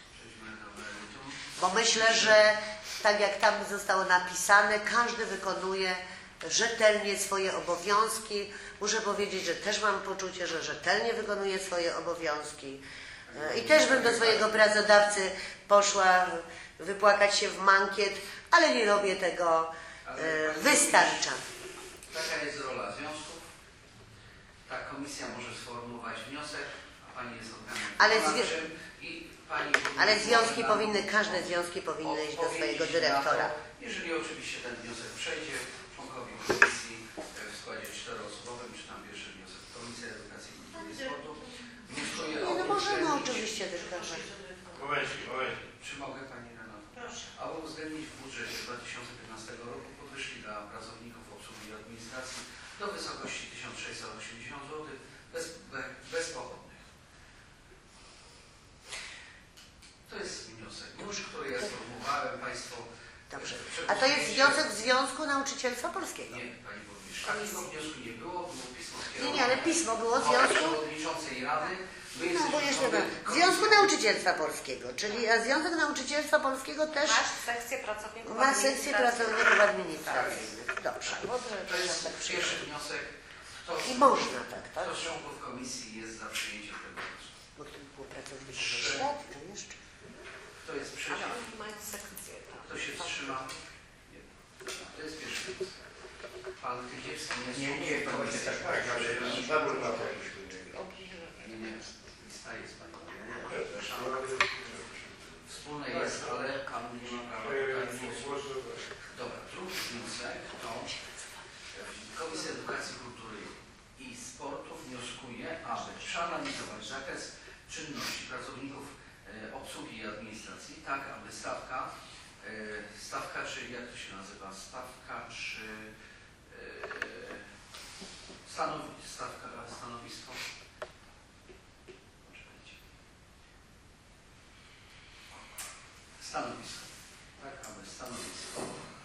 Bo myślę, że tak jak tam zostało napisane, każdy wykonuje rzetelnie swoje obowiązki. Muszę powiedzieć, że też mam poczucie, że rzetelnie wykonuję swoje obowiązki. I też bym do swojego pracodawcy poszła wypłakać się w mankiet, ale nie robię tego e, wystarcza. Taka jest rola związków. Ta komisja może sformułować wniosek, a Pani jest organem Ale wykonawczym i Pani... Ale związki powinny, każde związki powinny iść do swojego dyrektora. Jeżeli oczywiście ten wniosek przejdzie, członkowie komisji w składzie czteroosobowym, czy tam pierwszy wniosek, Komisja Edukacji Kultury i Sportu, wnioskuje Nie, o no możemy uwzględnić- oczywiście dyrektorze. Momencik, momencik. Czy mogę Pani Renato? Proszę. Aby uwzględnić w budżecie dwa tysiące piętnastego roku podwyżki dla pracowników obsługi i administracji do wysokości tysiąc sześćset osiemdziesiąt złotych bez, be- bezpochodnych. To jest wniosek, który ja sformułowałem. Państwo... Dobrze. A to jest wniosek Związku Nauczycielstwa Polskiego. Nie, Pani Burmistrz. Takiego wniosku nie było, było pismo Nie, nie, ale pismo było w związku... przewodniczącej Rady. My No bo jesteśmy jeszcze członkiem raz. komisji- Związku Nauczycielstwa Polskiego, czyli a Związek Nauczycielstwa Polskiego też Masz sekcję pracowników ma sekcję administracji. pracowników administracyjnych. Dobrze. To jest pierwszy wniosek. Kto, I można tak, tak? kto z członków komisji jest za przyjęciem tego wniosku? Bo to było pracowników oświaty, to jeszcze. Kto jest Ale przeciw? oni mają sekcję. tak. Kto się wstrzyma? Nie. To jest pierwszy wniosek. Pan Kydziewski jest Nie, nie, członkiem to będzie komisji. tak, tak, ale wybór ma to już Nie, nie. Lista jest Pani. Przepraszam. Wspólne jest, ale Pan nie ma prawa tutaj głosować. Dobra, drugi wniosek to Komisja Edukacji, Kultury i Sportu wnioskuje, aby przeanalizować zakres czynności pracowników e, obsługi i administracji, tak aby stawka, e, stawka czy jak to się nazywa, stawka czy e, stanowi, stawka, stanowisko, poczekajcie, stanowisko, tak aby stanowisko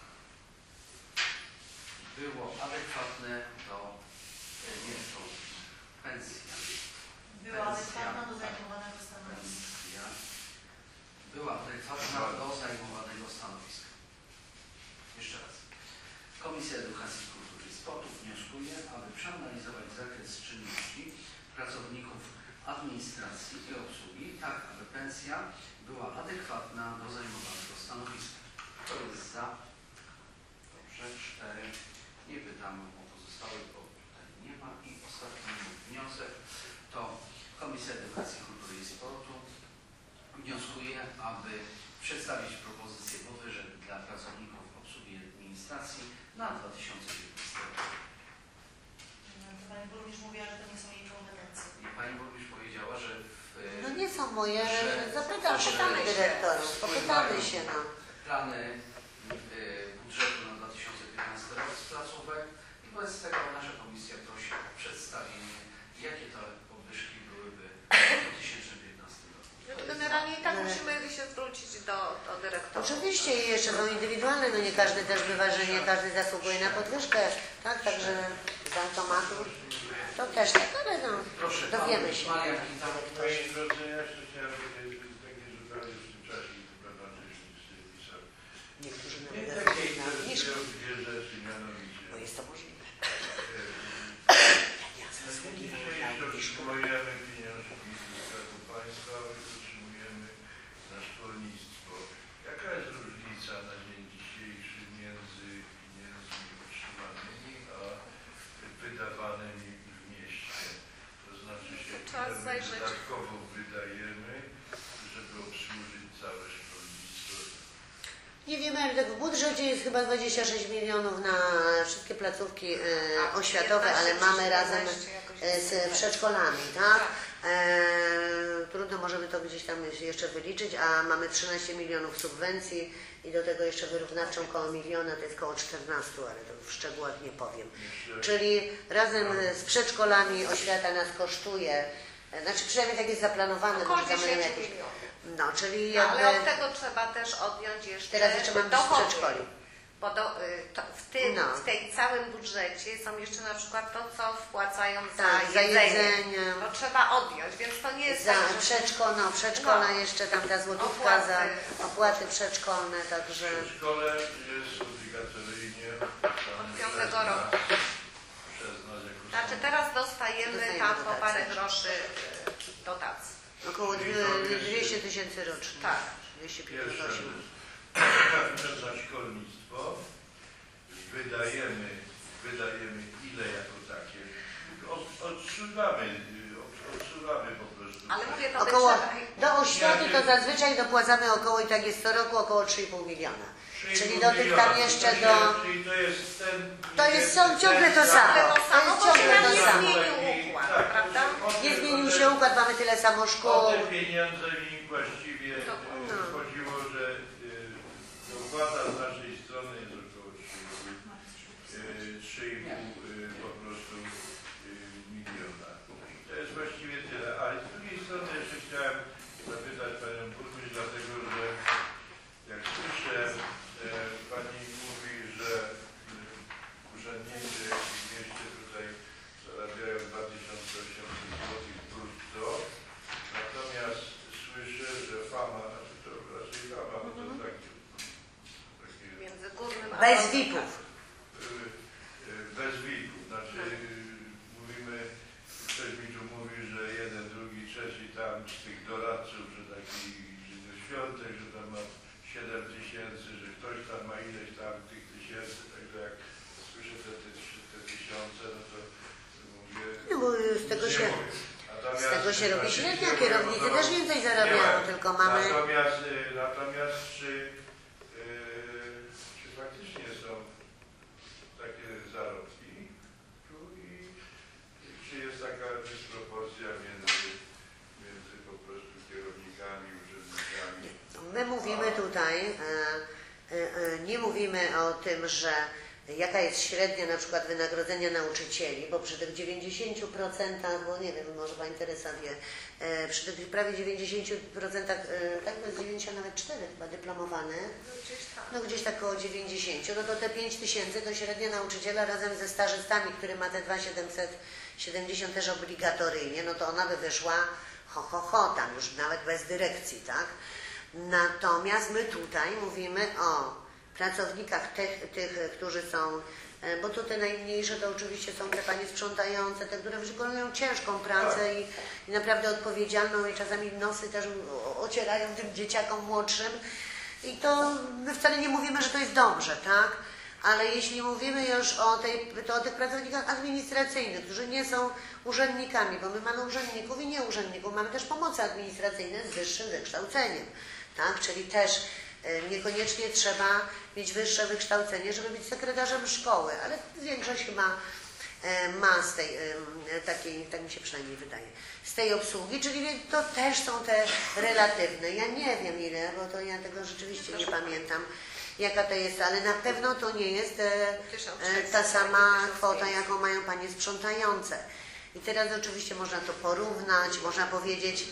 było adekwatne do, e, nie, to pensja. Była adekwatna do zajmowanego stanowiska. Pensja była adekwatna do zajmowanego stanowiska. Jeszcze raz. Komisja Edukacji, Kultury i Sportu wnioskuje, aby przeanalizować zakres czynności pracowników administracji i obsługi, tak aby pensja była adekwatna do zajmowanego stanowiska. To jest za. Dobrze, cztery. Nie pytam o pozostałe, bo tutaj nie ma. I ostatni wniosek to Komisja Edukacji, Kultury i Sportu wnioskuje, aby przedstawić propozycję podwyżek dla pracowników obsługi i administracji na dwa tysiące dziewiętnasty rok. No, to Pani Burmistrz mówiła, że to nie są jej kompetencje. I Pani Burmistrz powiedziała, że w No nie są moje, że- zapytam, że- pytamy dyrektorów, popytamy się, no. plany y, budżetu na dwa tysiące piętnasty rok z placówek i wobec tego nasza komisja prosi o przedstawienie, jakie to podwyżki byłyby w dwa tysiące piętnastym roku. Generalnie i tak Ale- musimy się zwrócić do, do dyrektora. Oczywiście i jeszcze są indywidualne, no nie każdy też bywa, że nie każdy zasługuje na podwyżkę, tak, także z automatu to też tak, ale no, Proszę, dowiemy pan się. Marian Kita. Panie drodzy, ja jeszcze chciałem powiedzieć takie, że prawie w tym czasie chyba bardziej niż pisał. Niektórzy Nie nawet takie na obniżkę, dwie rzeczy, mianowicie. bo jest to możliwe. e, Ja Na zasługiwałem dzisiaj na jeszcze obniżkę. otrzymujemy pieniążki z Skarbu Państwa, otrzymujemy szkolnictwo. Jaka jest różnica na dzień dzisiejszy między pieniędzmi otrzymanymi a wydawanymi w mieście? To znaczy się, ile my dodatkowo wydajemy, żeby obsłużyć całe szkolnictwo? Nie wiem, ale tak w budżecie jest chyba dwadzieścia sześć milionów na wszystkie placówki e, oświatowe, ale mamy razem e, z przedszkolami, tak? E, trudno możemy to gdzieś tam jeszcze wyliczyć, a mamy trzynaście milionów subwencji i do tego jeszcze wyrównawczą koło miliona, to jest koło czternaście, ale to w szczegółach nie powiem. Czyli razem z przedszkolami oświata nas kosztuje, znaczy przynajmniej tak jest zaplanowane, Około może tam mają dziesięć jakieś... milionów. No, czyli No, jakby... ale od tego trzeba też odjąć jeszcze Teraz jeszcze mamy dochody. przedszkoli. Bo do, y, to, w, tym, No. w tej całym budżecie są jeszcze na przykład to, co wpłacają Tak, za za jedzenie. jedzenie. To trzeba odjąć, więc to nie jest Za tak, że... przedszkol, no przedszkola No. jeszcze tam ta złotówka Opłaty. za opłaty przedszkolne, także... W szkole jest obligatoryjnie Od piątego roku. przez nas jako Znaczy teraz dostajemy Dostajemy tam po dotacje. parę groszy y, dotacji. Około dwie- dwieście tysięcy rocznie. Tak. dwieście Pierwsza pięćdziesiąt osiem. rzecz, na szkolnictwo wydajemy, wydajemy ile jako takie. Od- Odsuwamy, od- odsuwamy po prostu. Ale mówię to Około, by do oświaty to Jakie- zazwyczaj dopłacamy około, i tak jest co roku, około trzy i pół miliona. trzy i Czyli pół do tych tam miliona. jeszcze To się- do... Czyli to jest ten... To jest są ciągle to ten samo. Ale to samo, jest bo się ciągle nam to nie samo. zmienił układ, Tak, prawda? o te- Nie o zmienił te- się układ, mamy tyle samo O szkół. te pieniądze mi właściwie To- no. e, chodziło, że e, dopłata z naszej strony jest około trzy i pół po prostu e, miliona. To jest właściwie tyle. Ale z drugiej strony jeszcze chciałem zapytać Panią Burmistrz, dlatego że jak słyszę, e, Pani mówi, że e, urzędnicy w mieście tutaj zarabiają dwa tysiące osiemset złotych brutto, natomiast słyszę, że fama, znaczy to raczej fama, bo to tak, takie między górnym a Bez dolnym. V I P-ów. y, y, bez V I P-ów, znaczy y, mówimy, ktoś mi tu mówi, że jeden, drugi, trzeci tam z tych doradców, że taki że ze świątek, że tam ma siedem tysięcy, że ktoś tam ma ileś tam tych tysięcy, także jak słyszę te, te, trzy- te tysiące, no to mówię... No bo z tego nic się, nie mówię. Natomiast, z tego się robi znaczy, średnia, nie kierownicy mówię, też no, więcej nie zarabiają, ma. tylko mamy... Natomiast, y, natomiast czy, y, czy faktycznie są takie zarobki tu i i czy jest taka dysproporcja między, między po prostu kierownikami, urzędnikami? My mówimy tutaj, e, e, e, nie mówimy o tym, że jaka jest średnia na przykład wynagrodzenia nauczycieli, bo przy tych dziewięćdziesięciu procentach, bo nie wiem, może Pani Teresa wie, e, przy tych prawie dziewięćdziesięciu procentach, e, tak bez dziewięćdziesiąt nawet cztery chyba dyplomowane, No gdzieś tam. no gdzieś tak około dziewięćdziesięciu, no to te pięć tysięcy to średnia nauczyciela razem ze stażystami, który ma te dwa tysiące siedemset siedemdziesiąt też obligatoryjnie, no to ona by wyszła ho, ho, ho, tam już nawet bez dyrekcji, tak? Natomiast my tutaj mówimy o pracownikach tych, tych, którzy są, e, bo to te najmniejsze to oczywiście są te panie sprzątające, te, które wykonują ciężką pracę i, i naprawdę odpowiedzialną i czasami nosy też o- ocierają tym dzieciakom młodszym. I to my wcale nie mówimy, że to jest dobrze, tak? Ale jeśli mówimy już o, tej, to o tych pracownikach administracyjnych, którzy nie są urzędnikami, bo my mamy urzędników i nieurzędników, mamy też pomocy administracyjne z wyższym wykształceniem, tak? Czyli też e, niekoniecznie trzeba mieć wyższe wykształcenie, żeby być sekretarzem szkoły, ale większość chyba e, ma z tej e, takiej, tak mi się przynajmniej wydaje, z tej obsługi, czyli to też są te relatywne. Ja nie wiem ile, bo to ja tego rzeczywiście nie pamiętam, jaka to jest, ale na pewno to nie jest e, e, ta sama kwota, jaką mają panie sprzątające. I teraz oczywiście można to porównać, można powiedzieć,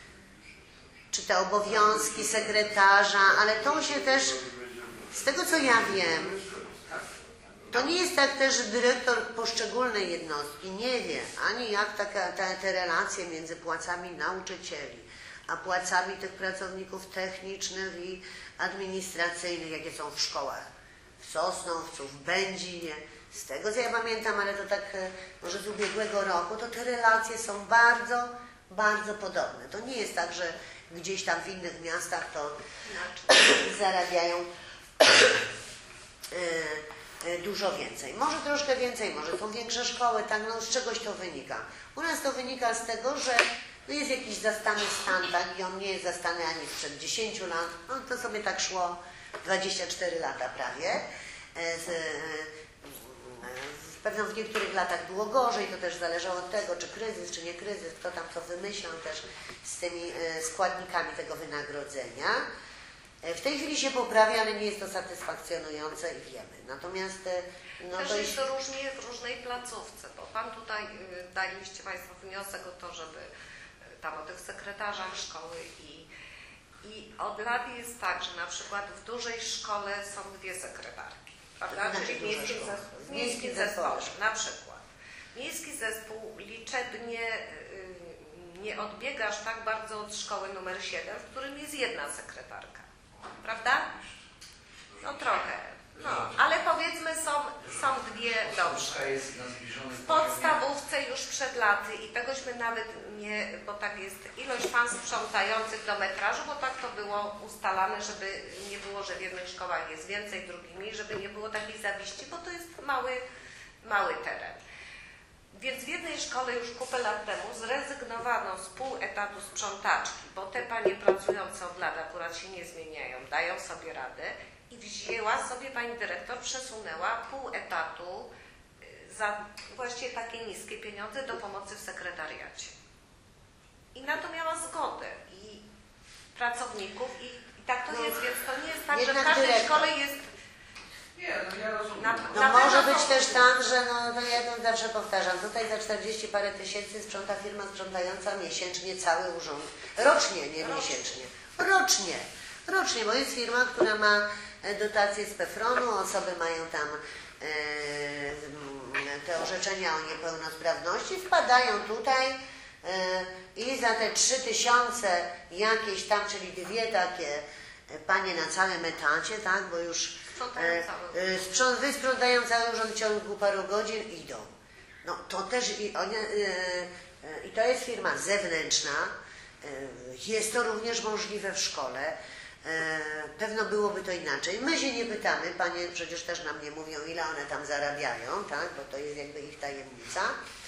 czy te obowiązki sekretarza, ale to się też, z tego co ja wiem, to nie jest tak też, że dyrektor poszczególnej jednostki nie wie, ani jak taka, ta, te relacje między płacami nauczycieli, a płacami tych pracowników technicznych i administracyjnych, jakie są w szkołach, w Sosnowcu, w Będzinie. Z tego co ja pamiętam, ale to tak e, może z ubiegłego roku, to te relacje są bardzo, bardzo podobne. To nie jest tak, że gdzieś tam w innych miastach to Inaczej. zarabiają dużo więcej. Może troszkę więcej, może są większe szkoły, tak, no z czegoś to wynika. U nas to wynika z tego, że no jest jakiś zastany stan, tak, i on nie jest zastany ani sprzed dziesięciu lat, no to sobie tak szło dwadzieścia cztery lata prawie. Z, z pewno w niektórych latach było gorzej, to też zależało od tego, czy kryzys, czy nie kryzys, kto tam co wymyślał też z tymi składnikami tego wynagrodzenia. W tej chwili się poprawia, ale nie jest to satysfakcjonujące i wiemy. Natomiast no Też to jest to różnie w różnej placówce, bo Pan tutaj y, daliście Państwo wniosek o to, żeby y, tam o tych sekretarzach szkoły i, i od lat jest tak, że na przykład w dużej szkole są dwie sekretarki, prawda? Znaczy Czyli w duża miejskim, szkoła. zes- w W miejskim miejskim zespole, zespole. na przykład. Miejski zespół liczebnie y, nie odbiegasz tak bardzo od szkoły numer siedem, w którym jest jedna sekretarka, prawda? No trochę. No, ale powiedzmy są, są dwie dobrze. jest na zbliżonym W podstawówce już przed laty i tegośmy nawet nie, bo tak jest ilość pan sprzątających do metrażu, bo tak to było ustalane, żeby nie było, że w jednych szkołach jest więcej, drugimi, żeby nie było takiej zawiści, bo to jest mały, mały teren. Więc w jednej szkole już kupę lat temu zrezygnowano z pół etatu sprzątaczki, bo te panie pracujące od lat akurat się nie zmieniają, dają sobie radę i wzięła sobie pani dyrektor, przesunęła pół etatu za właściwie takie niskie pieniądze do pomocy w sekretariacie. I na to miała zgodę i pracowników i, i tak to No, jest, więc to nie jest tak, że w jednak każdej dyrektor. szkole jest. Nie, no ja rozumiem. Na- No na może pewno być są- też tak, że no to ja to zawsze powtarzam, tutaj za czterdzieści parę tysięcy sprząta firma sprzątająca miesięcznie cały urząd. Rocznie, nie Rocznie. miesięcznie. Rocznie. Rocznie, bo jest firma, która ma dotacje z PEFRON-u, osoby mają tam e, te orzeczenia o niepełnosprawności, wpadają tutaj e, i za te trzy tysiące jakieś tam, czyli dwie takie e, panie na całym etacie, tak, bo już Sprzątają cały. E, sprząt, wysprzątają cały urząd w ciągu paru godzin i idą. No to też i, one, e, e, i to jest firma zewnętrzna, e, jest to również możliwe w szkole. E, pewno byłoby to inaczej. My się nie pytamy, panie przecież też nam nie mówią, ile one tam zarabiają, tak, bo to jest jakby ich tajemnica.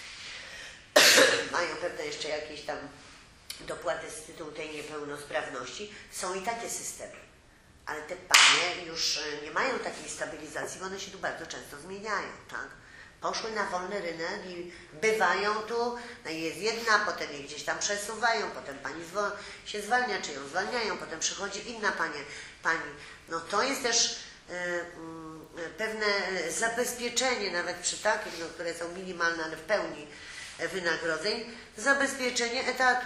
Mają pewne jeszcze jakieś tam dopłaty z tytułu tej niepełnosprawności. Są i takie systemy. Ale te panie już nie mają takiej stabilizacji, bo one się tu bardzo często zmieniają, tak? Poszły na wolny rynek i bywają tu, no i jest jedna, potem je gdzieś tam przesuwają, potem pani zwo- się zwalnia, czy ją zwalniają, potem przychodzi inna panie, pani. No to jest też y, y, pewne zabezpieczenie, nawet przy takich, no, które są minimalne, ale w pełni wynagrodzeń, zabezpieczenie etatu.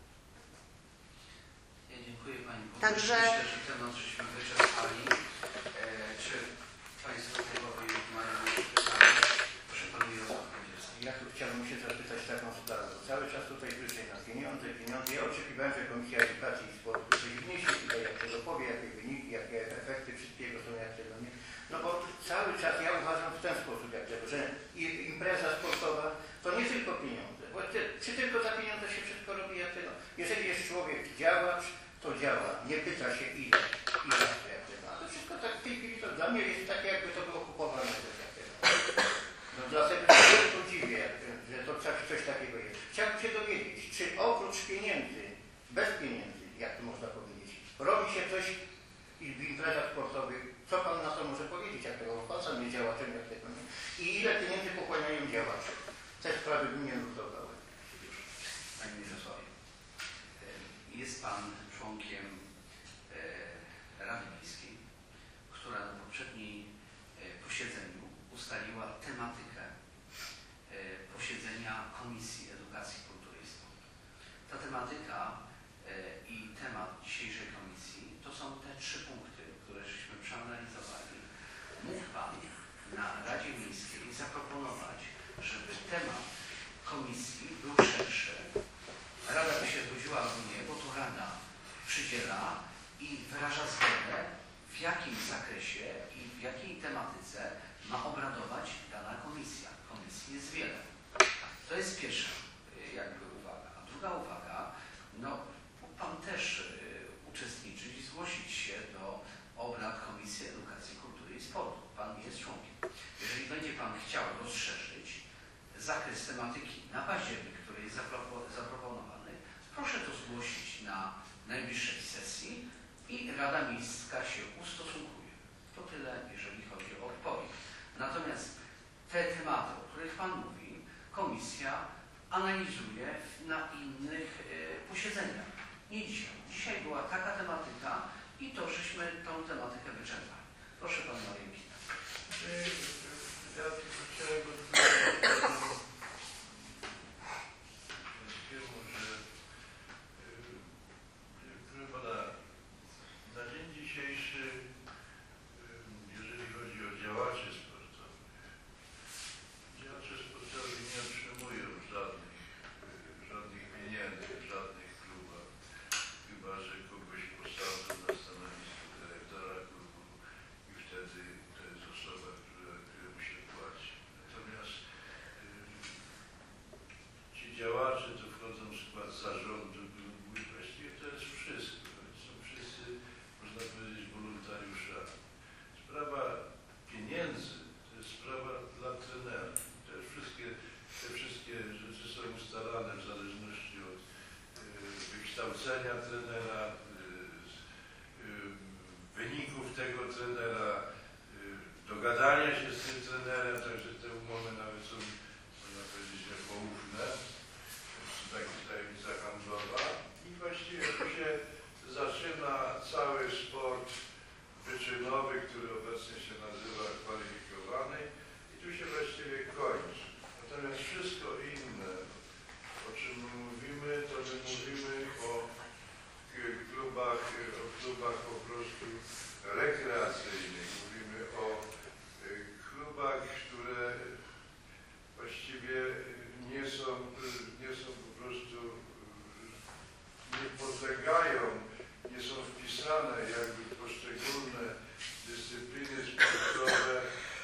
Ja dziękuję pani. Także- Myślę, że temat żeśmy wyczerpali. E, czy państwo posłowie mają jakieś pytania? Proszę pan Mirosław Kędzierski. Ja tu chciałbym się zapytać taką sprawę. Cały czas tutaj słyszę na pieniądze, pieniądze. Ja oczekiwałem, że Komisja Edukacji i Sportu coś wniesie tutaj, jak tego powie, jakie wyniki, jakie efekty wszystkiego są, jak tego nie. No bo cały czas ja uważam w ten sposób, jak tego, że i- impreza sportowa to nie tylko pieniądze. Bo te, czy tylko za pieniądze się wszystko robi, jak tego. Jeżeli jest człowiek działacz, to działa. Nie pyta się ile, ile jak tego. A to wszystko tak w tej chwili to dla mnie jest takie, jakby to było kupowane. Jak tego. No dlatego się to dziwię, że to coś, coś takiego jest. Chciałbym się dowiedzieć, czy oprócz pieniędzy, bez pieniędzy, jak to można powiedzieć, robi się coś i w imprezach sportowych. Co pan na to może powiedzieć, jak tego pan sam nie działaczem, jak tego nie? I ile pieniędzy pochłaniają działacze? Te sprawy by mnie nurtowały. Panie Mirosławie, e, jest pan członkiem e, Rady Miejskiej, która na poprzedniej e, posiedzeniu ustaliła tematykę e, posiedzenia Komisji Edukacji, Kultury i Sportu. Ta tematyka e, i temat dzisiejszej komisji to są te trzy punkty, które żeśmy przeanalizowali. Mógł pan na Radzie Miejskiej zaproponować, żeby temat komisji był szerszy. Rada by się zgodziła albo nie, bo to Rada przydziela i wyraża zgodę, w jakim zakresie i w jakiej tematyce ma obradować dana komisja. Komisji jest wiele. To jest pierwsza y, jakby uwaga. A druga uwaga, no pan też analizuje na innych e, posiedzeniach. Nie dzisiaj. Dzisiaj była taka tematyka i to żeśmy tą tematykę wyczerpali. Proszę Pan Marek. Ja tylko chciałem odwrócić proszę Pana, na dzień dzisiejszy, jeżeli chodzi o działaczy sportowych, działacze sportowi nie otrzymują żadnych, żadnych pieniędzy w żadnych klubach, chyba że kogoś posadzą na stanowisku dyrektora klubu i wtedy to jest osoba, która, która mu się płaci. Natomiast y, ci działacze to wchodzą w skład zarządu klubu i właściwie to jest wszystko. Są wszyscy, można powiedzieć, wolontariuszami. Sprawa pieniędzy to jest sprawa dla trenera. Te wszystkie, te wszystkie rzeczy są ustalane w zależności od y, wykształcenia trenera, y, y, wyników tego trenera, y, dogadania się z tym trenerem, także te umowy nawet są, można powiedzieć, niepoufne, taka tajemnica handlowa i właściwie tu się zaczyna cały sport wyczynowy, który obecnie się nazywa kwalifikowany i tu się właściwie kończy. Natomiast wszystko inne, o czym my mówimy, to my mówimy o klubach, o klubach po prostu rekreacyjnych, mówimy o klubach, które właściwie nie są, nie są po prostu, nie podlegają, nie są wpisane jakby poszczególne dyscypliny sportowe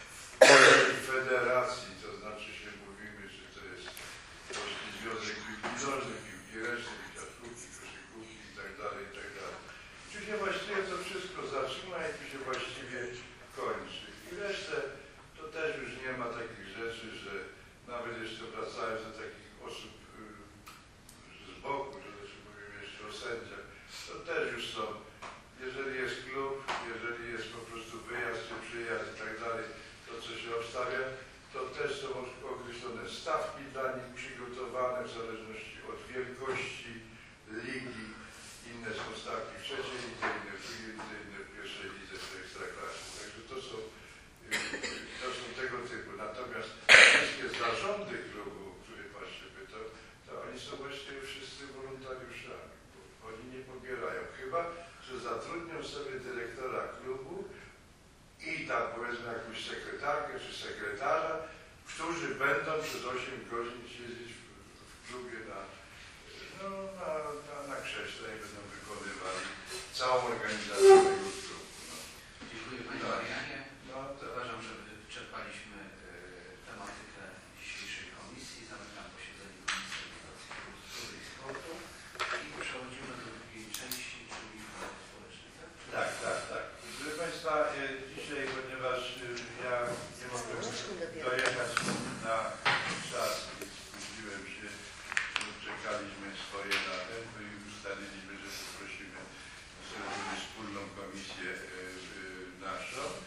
w federacji, to znaczy się mówimy, że to jest Polski Związek Piłki Nożnej, piłki ręcznej, siatkówki, koszykówki i tak dalej, i tak dalej. Tu się właściwie to wszystko zaczyna i tu się właściwie kończy. I resztę to też już nie ma takich rzeczy, że nawet jeszcze wracając do takich osób yy, z boku, że znaczy mówimy jeszcze o sędziach, to też już są, jeżeli jest klub, jeżeli jest po prostu wyjazd czy przyjazd i tak dalej, to co się obstawia, to też są określone stawki dla nich przygotowane w zależności od wielkości ligi. Inne są stawki w trzeciej lidze, inne w drugiej lidze, inne w pierwszej lidze, w ekstraklasie. Także to są, to są tego typu. Natomiast wszystkie zarządy klubu, o które Pan się pytał, to oni są właściwie wszyscy wolontariuszami. Oni nie pobierają. Chyba że zatrudnią sobie dyrektora klubu i tam powiedzmy jakąś sekretarkę czy sekretarza, którzy będą przez osiem godzin siedzieć w, w klubie na, no, na, na, na krześle i będą wykonywali całą organizację tego klubu. No. Dziękuję Panie Marianie. No, to uważam, że wyczerpaliśmy e, tematykę dzisiejszej komisji. Zamykam posiedzenie Komisji Edukacji, Kultury i Sportu i przechodzimy do drugiej części, czyli dialog społeczny. Tak? Tak, tak, tak. Proszę Państwa, e, dzisiaj, ponieważ e, ja nie mogłem dojechać na czas i spóźniłem się, czekaliśmy swoje na ten i ustaliliśmy, że poprosimy zrobimy wspólną komisję e, e, naszą e,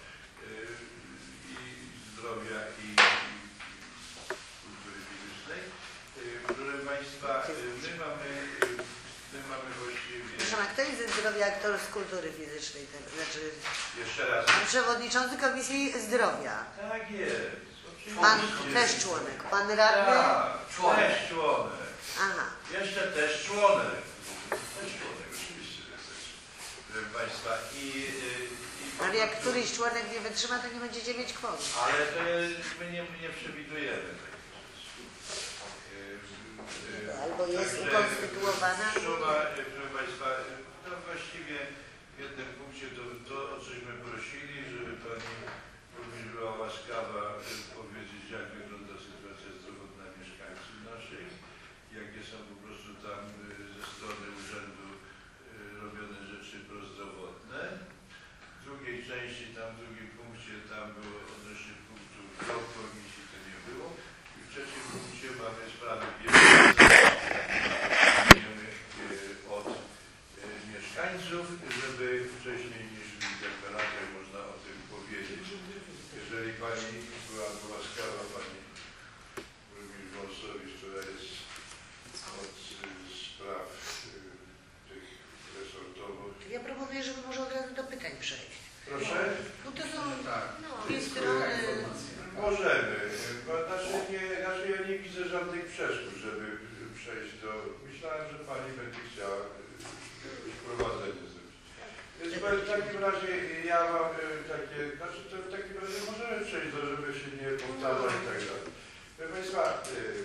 i zdrowia i, i kultury fizycznej. E, proszę Państwa, e, my mamy, e, my mamy właściwie... Proszę pana, kto jest ze zdrowia, a kto z kultury fizycznej? Ten, znaczy, Jeszcze raz. pan przewodniczący Komisji Zdrowia. Tak jest. Pan Oczywiście. też członek. Pan radny? Tak, też członek. Aha. Jeszcze też członek. Też członek, oczywiście, że też. Proszę Państwa, i, i, Ale jak któryś członek nie wytrzyma, to nie będziecie mieć kworum. ale to jest, my nie, nie przewidujemy takich rzeczy. Yy, yy, Albo jest także ukonstytuowana. Suma, proszę Państwa, to właściwie w jednym punkcie to, to o cośmy prosili, żeby Pani również była łaskawa powiedzieć, jak wygląda sytuacja zdrowotna mieszkańców naszych, jakie są po prostu tam ze strony urzędu robione rzeczy prozdrowotne. W drugiej części, tam w drugim punkcie, tam było odnośnie punktu do komisji, to nie było. I w trzecim punkcie mamy sprawy bieżące od mieszkańców, żeby wcześniej niż w interpelacjach można o tym powiedzieć. Jeżeli Pani była łaskawa, Pani burmistrz Wąsowicz, która jest Możemy. Znaczy, nie, znaczy ja nie widzę żadnych przeszkód, żeby przejść do... Myślałem, że Pani będzie chciała wprowadzenie zrobić. Więc w takim razie ja mam takie... Znaczy to w takim razie możemy przejść do, żeby się nie powtarzać i tak dalej. Proszę Państwa,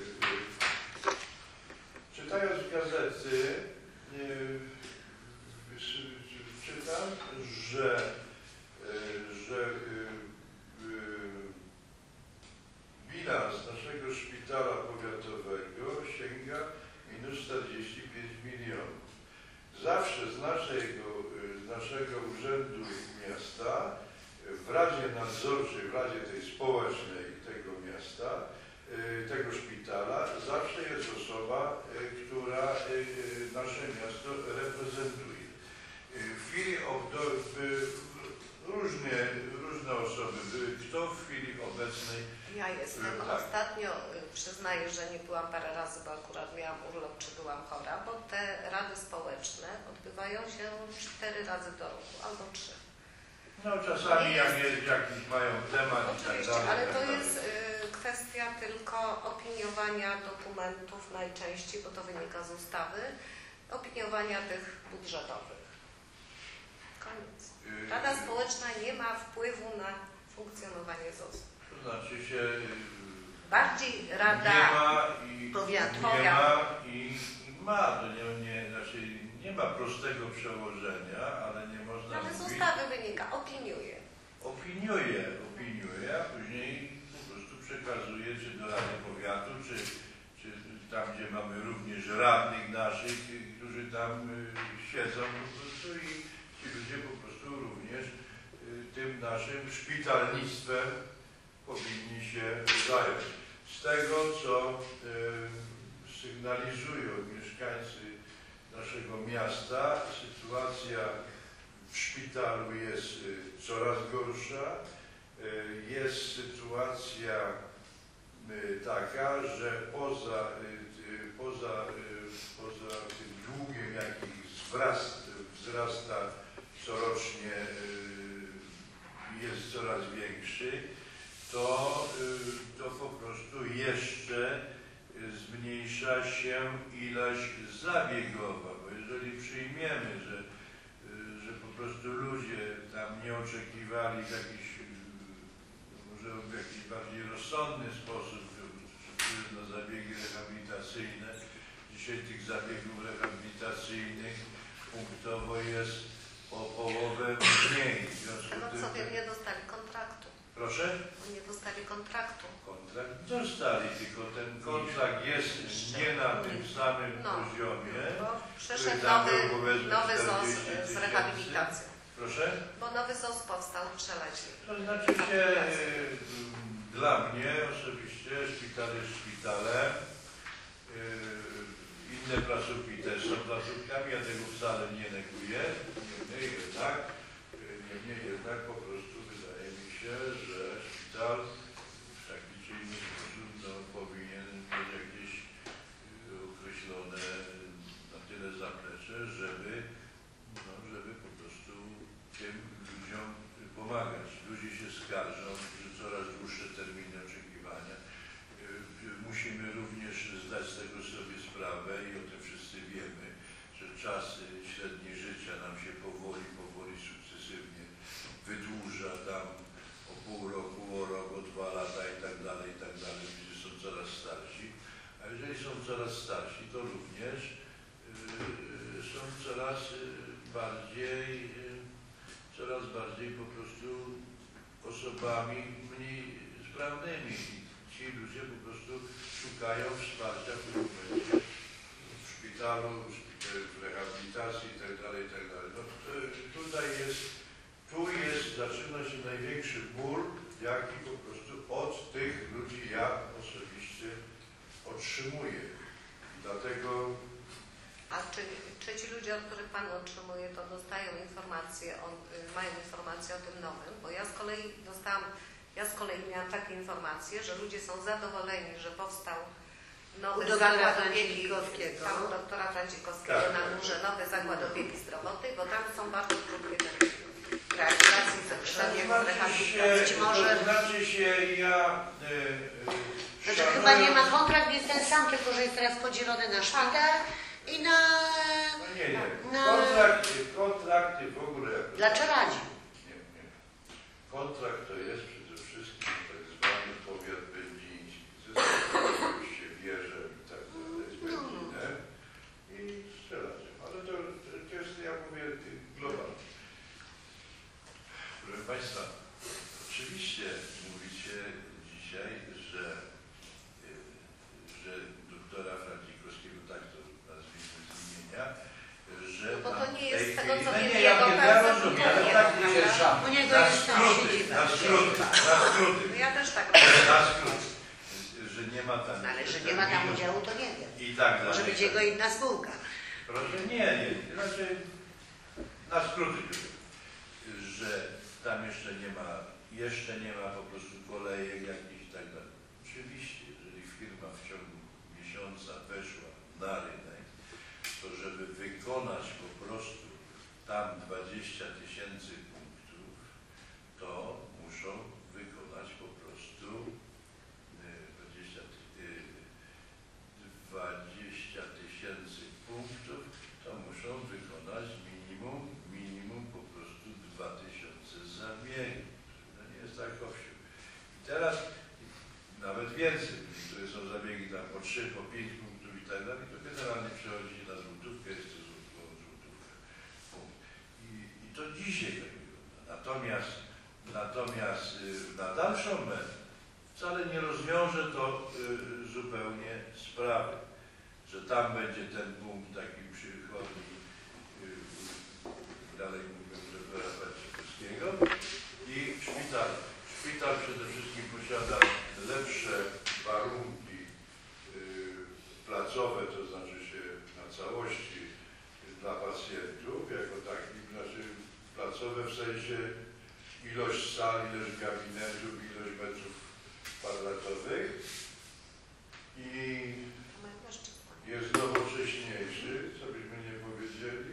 czytając gazety, czytam, że, że bilans naszego szpitala powiatowego sięga minus czterdzieści pięć milionów. Zawsze z naszego, z naszego urzędu miasta w Radzie Nadzorczej, w Radzie tej społecznej tego miasta, tego szpitala, zawsze jest osoba, która nasze miasto reprezentuje. W chwili różne, różne osoby były, kto w chwili obecnej. Ja jestem. Tak. Ostatnio przyznaję, że nie byłam parę razy, bo akurat miałam urlop, czy byłam chora, bo te rady społeczne odbywają się cztery razy do roku, albo trzy. No czasami jak jest jakiś mają temat i tak Oczywiście, dalej. ale to tak jest y, kwestia tylko opiniowania dokumentów najczęściej, bo to wynika z ustawy, opiniowania tych budżetowych. Koniec. Rada Społeczna nie ma wpływu na funkcjonowanie Z O S-u. To znaczy się Bardziej Rada nie ma i powiatu. nie ma i, i ma. To nie, nie, znaczy nie ma prostego przełożenia, ale nie można Ale z mówić. ustawy wynika, opiniuje. Opiniuje, opiniuje, a później po prostu przekazuje czy do Rady Powiatu, czy, czy tam, gdzie mamy również radnych naszych, którzy tam siedzą po prostu i ci ludzie po prostu również tym naszym szpitalnictwem powinni się zająć. Z tego, co y, sygnalizują mieszkańcy naszego miasta, sytuacja w szpitalu jest y, coraz gorsza. Y, jest sytuacja y, taka, że poza, y, y, poza, y, poza tym długiem, jaki wzrast, wzrasta corocznie, y, jest coraz większy, to, to po prostu jeszcze zmniejsza się ilość zabiegowa, bo jeżeli przyjmiemy, że, że po prostu ludzie tam nie oczekiwali w jakiś, może w jakiś bardziej rozsądny sposób, na zabiegi rehabilitacyjne, dzisiaj tych zabiegów rehabilitacyjnych punktowo jest o połowę mniej. No sobie nie dostali kontraktu. Proszę? Nie dostali kontraktu. Kontrakt dostali, tylko ten kontrakt jest nie na tym samym no, poziomie. Bo przyszedł tam nowy, był, powiedzmy, nowy Z O S czterdzieści z rehabilitacją. Proszę? Bo nowy Z O S powstał przeleśnie. To znaczy się, y, dla mnie osobiście szpital jest szpitalem. Y, inne placówki też są placówkami, ja tego wcale nie neguję. Niemniej jednak, niemniej jednak po prostu wydaje mi się, że szpital w taki czy inny sposób no, powinien mieć jakieś określone na tyle zaplecze, żeby, no, żeby po prostu tym ludziom pomagać. Ludzie się skarżą, że coraz dłuższe terminy oczekiwania. Musimy również zdać z tego sobie sprawę i o tym wszyscy wiemy, że czas średni życia nam się powoli, powoli, sukcesywnie wydłuża tam o pół roku, o rok, o dwa lata i tak dalej, i tak dalej. Ludzie są coraz starsi, a jeżeli są coraz starsi, to również yy, są coraz bardziej, yy, coraz bardziej po prostu osobami mniej sprawnymi. Ci ludzie po prostu szukają wsparcia w tym momencie w szpitalu, w rehabilitacji itd. itd. No, tutaj jest, tu jest, zaczyna się największy ból, jaki po prostu od tych ludzi ja osobiście otrzymuję. Dlatego... A czy, czy ci ludzie, od których Pan otrzymuje, to dostają informacje, on, mają informacje o tym nowym? Bo ja z kolei dostałam Ja z kolei miałam takie informacje, że ludzie są zadowoleni, że powstał nowy zakład opieki, tam u doktora Francikowskiego tak, na górze, nowy zakład opieki zdrowotnej, bo tam są bardzo krótkie terminy. realizacji, zabiegów rehabilitacji. Może... To znaczy się, ja... E, znaczy chyba nie ma, kontrakt jest ten sam, tylko że jest teraz podzielony na szpital i na... No nie, nie. na... Kontrakty, kontrakty w ogóle... Dla Czeradzi. Nie, nie. Kontrakt to jest przede wszystkim tak zwany powiat będziński. Zresztą się wierzę i tak dalej, z Będzinem i Strzelaczem. Ale to, to jest, ja mówię, globalnie. Proszę Państwa, oczywiście mówicie dzisiaj, że, że doktora Frandzikowskiego, tak to nazwijmy z imienia, że No bo to tam nie w tej jest z tego, chwili- co No wiem, nie, ja jego wiem, ja persona rozumiem, to ale nie tak jest, nie prawda? wierzam. U niego Na jest tam skróty, siedziba. na skróty, na skróty. No ja też tak Na skróty. Że nie ma tam... Ale że nie ma tam udziału, to nie wiem. I tak dalej. Może być jego inna spółka. Proszę, nie, nie, raczej na skróty, że tam jeszcze nie ma, jeszcze nie ma po prostu kolejek jakichś i tak dalej. Oczywiście, jeżeli firma w ciągu miesiąca weszła na rynek, to żeby wykonać po prostu tam dwadzieścia tysięcy punktów, to muszą wykonać po prostu dwadzieścia tysięcy punktów, to muszą wykonać minimum, minimum po prostu dwa tysiące zabiegów. To nie jest tak owsiu. I teraz nawet więcej, które są zabiegi tam po trzy, po pięć punktów i tak dalej, to generalnie przechodzi się na złotówkę, jest to złotówka. Punkt. I, I to dzisiaj tak wygląda. Natomiast, natomiast y, na dalszą metę wcale nie rozwiąże to y, zupełnie sprawy, że tam będzie ten punkt taki przychodni, y, dalej mówię, doktora Frandzikowskiego i szpital. Szpital przede wszystkim posiada lepsze warunki y, placowe, to znaczy się na całości dla pacjentów, jako taki, znaczy placowe w sensie ilość sal, ilość gabinetów, ilość metrów kwadratowych i jest nowocześniejszy, co byśmy nie powiedzieli.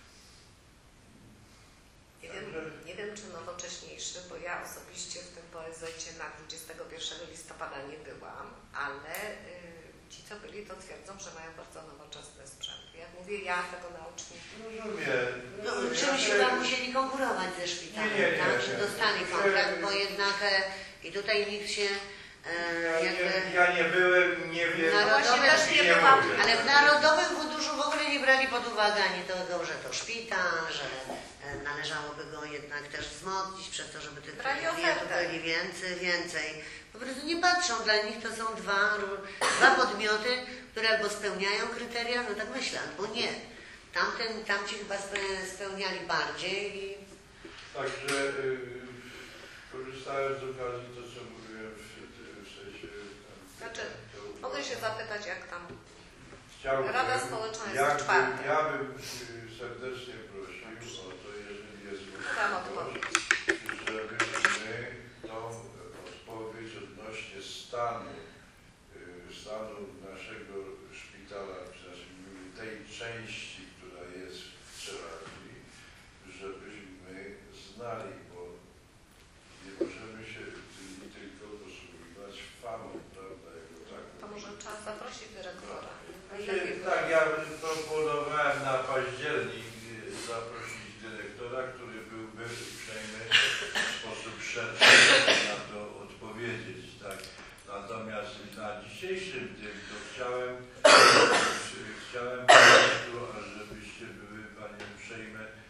Nie wiem, nie wiem, czy nowocześniejszy, bo ja osobiście w tym P O Z cie na dwudziestego pierwszego listopada nie byłam, ale y, ci, co byli, to twierdzą, że mają bardzo nowoczesny sprzęt. Jak mówię, ja tego naocznie. Rozumiem. No, czymś chyba musieli konkurować ze szpitalem, Nie, nie, nie, tak, nie. że dostali kontrakt, bo jednak e, i tutaj nikt się e, Ja jakby... nie, ja nie byłem, nie wiem. Narodowe- Właśnie też nie nie byłam. mówię. Ale w Narodowym Funduszu w ogóle nie brali pod uwagę ani tego, że to szpital, że e, należałoby go jednak też wzmocnić przez to, żeby tych Brali klientów ofertę. byli więcej, więcej. Po prostu nie patrzą, dla nich to są dwa, dwa podmioty, które albo spełniają kryteria, no tak myślę, albo nie. Tamten, tamci chyba spe- spełniali bardziej i Także y, korzystając z okazji, to co mówiłem w, w sensie... Tam, Znaczy, to, mogę się zapytać, jak tam chciałbym, Rada Społeczna jest jakby, w czwartek. Ja bym y, serdecznie prosił o to, jeżeli jest Dam możliwość, odpowiedź. żebyśmy tą odpowiedź odnośnie stanu, y, stanu naszego szpitala, znaczy tej części, która jest w Czeladzi, żebyśmy znali, bo nie możemy się tymi tylko posługiwać famą, prawda, jako taką. To może czas zaprosić dyrektora. Znaczy, tak, ja proponowałem na październik y, zaprosić dyrektora, który byłby uprzejmy w sposób szerszy na to odpowiedzieć, tak. Natomiast na dzisiejszym tym to chciałem, chciałem po prostu, ażebyście były, Panie uprzejme, y,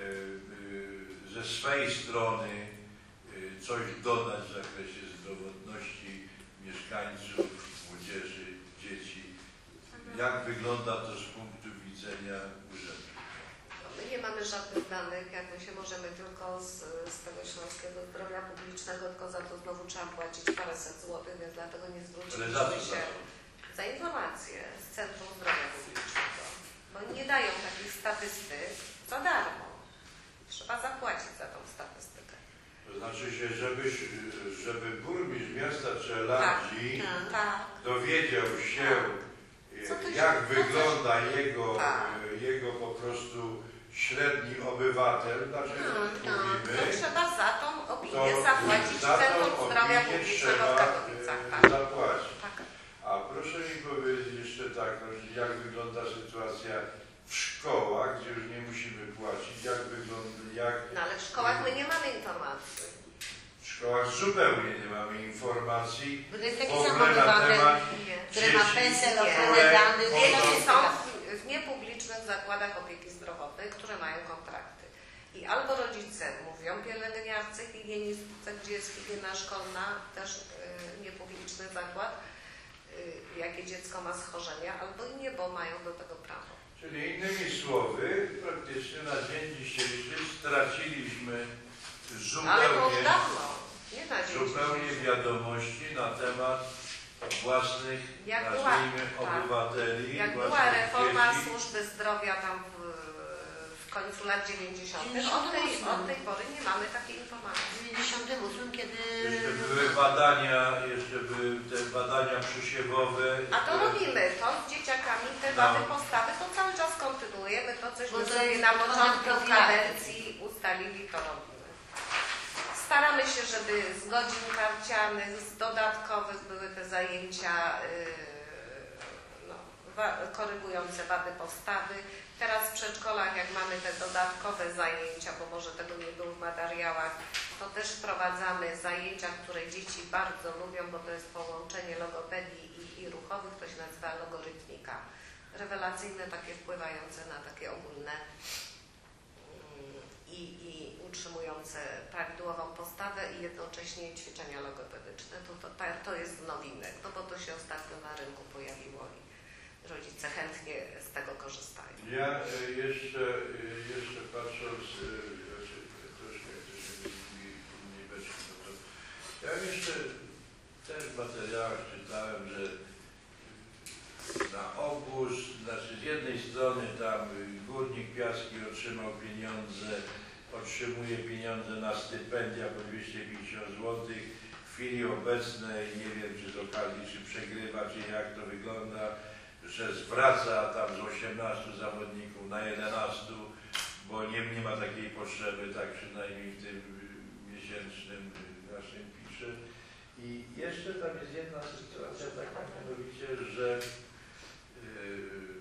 y, ze swej strony y, coś dodać w zakresie zdrowotności mieszkańców, młodzieży, dzieci. Jak wygląda to z punktu widzenia urzędu? My nie mamy żadnych danych, jak my się możemy tylko z, z tego Śląskiego Zdrowia Publicznego, tylko za to znowu trzeba płacić paręset złotych, więc dlatego nie Ale za zwróciliśmy co? się za informacje z Centrum Zdrowia Publicznego. Bo nie dają takich statystyk za darmo. Trzeba zapłacić za tą statystykę. To znaczy się, żeby, żeby burmistrz miasta Czeladzi tak. Tak. dowiedział się, Co to się- jak co to wygląda jego, Tak. jego po prostu średni obywatel, znaczy No, no, mówimy, To trzeba za tą opinię to zapłacić za tą Centrum Zdrowia opinię Publicznego trzeba w Katowicach. e, Tak. zapłacić. Tak. A proszę mi powiedzieć jeszcze tak, no, jak wygląda sytuacja w szkołach, gdzie już nie musimy płacić, jak wygląda, jak No ale w szkołach my nie mamy informacji. w szkołach zupełnie nie mamy informacji Bo to jest taki w sam ogóle na obywatel, temat Nie. który ma dzieci, PESEL, Nie. ochronę danych. Dzieci to jest są taka- w- w niepublicznych zakładach opieki zdrowotnej, które mają kontrakty. I albo rodzice mówią pielęgniarce, higienistce, gdzie jest higiena szkolna, też y, niepubliczny zakład, y, jakie dziecko ma schorzenia, albo i nie, bo mają do tego prawo. Czyli innymi słowy, praktycznie na dzień dzisiejszy straciliśmy Ale to zupełnie, dawno, nie na dzień zupełnie dzisiejszy. wiadomości na temat własnych, Jak była- nazwijmy, tak. obywateli, Jak była własnych reforma dzieci. służby zdrowia tam w, w końcu lat dziewięćdziesiątych, od tej, dziewięćdziesiątym od tej pory nie mamy takiej informacji. W dziewięćdziesiątym ósmym, kiedy... Jeszcze były badania, jeszcze były te badania przesiewowe. A to robimy, to z dzieciakami, te No. wady postawy, to cały czas kontynuujemy, to Bo cośmy to sobie jest na temat początku profilaktyki. kadencji ustalili, to robimy. Staramy się, żeby z godzin karcianych, z dodatkowych były te zajęcia yy, no, wa- korygujące wady postawy. Teraz w przedszkolach, jak mamy te dodatkowe zajęcia, bo może tego nie było w materiałach, to też wprowadzamy zajęcia, które dzieci bardzo lubią, bo to jest połączenie logopedii i, i ruchowych, to się nazywa logorytmika. Rewelacyjne, takie wpływające na takie ogólne mm, i, i utrzymujące prawidłową postawę i jednocześnie ćwiczenia logopedyczne. To, to, to jest nowinek, no bo to się ostatnio na rynku pojawiło i rodzice chętnie z tego korzystają. Ja e, jeszcze, e, jeszcze patrząc, e, znaczy, troszkę troszkę innej beczki, no to ja jeszcze też w materiałach czytałem, że na obóz, znaczy z jednej strony tam górnik Piaski otrzymał pieniądze, otrzymuje pieniądze na stypendia po dwieście pięćdziesiąt złotych. W chwili obecnej, nie wiem czy z okazji, czy przegrywa, czy jak to wygląda, że zwraca tam z osiemnastu zawodników na jedenastu, bo nie, nie ma takiej potrzeby, tak przynajmniej w tym miesięcznym naszym pisze. I jeszcze tam jest jedna sytuacja taka, mianowicie, że yy,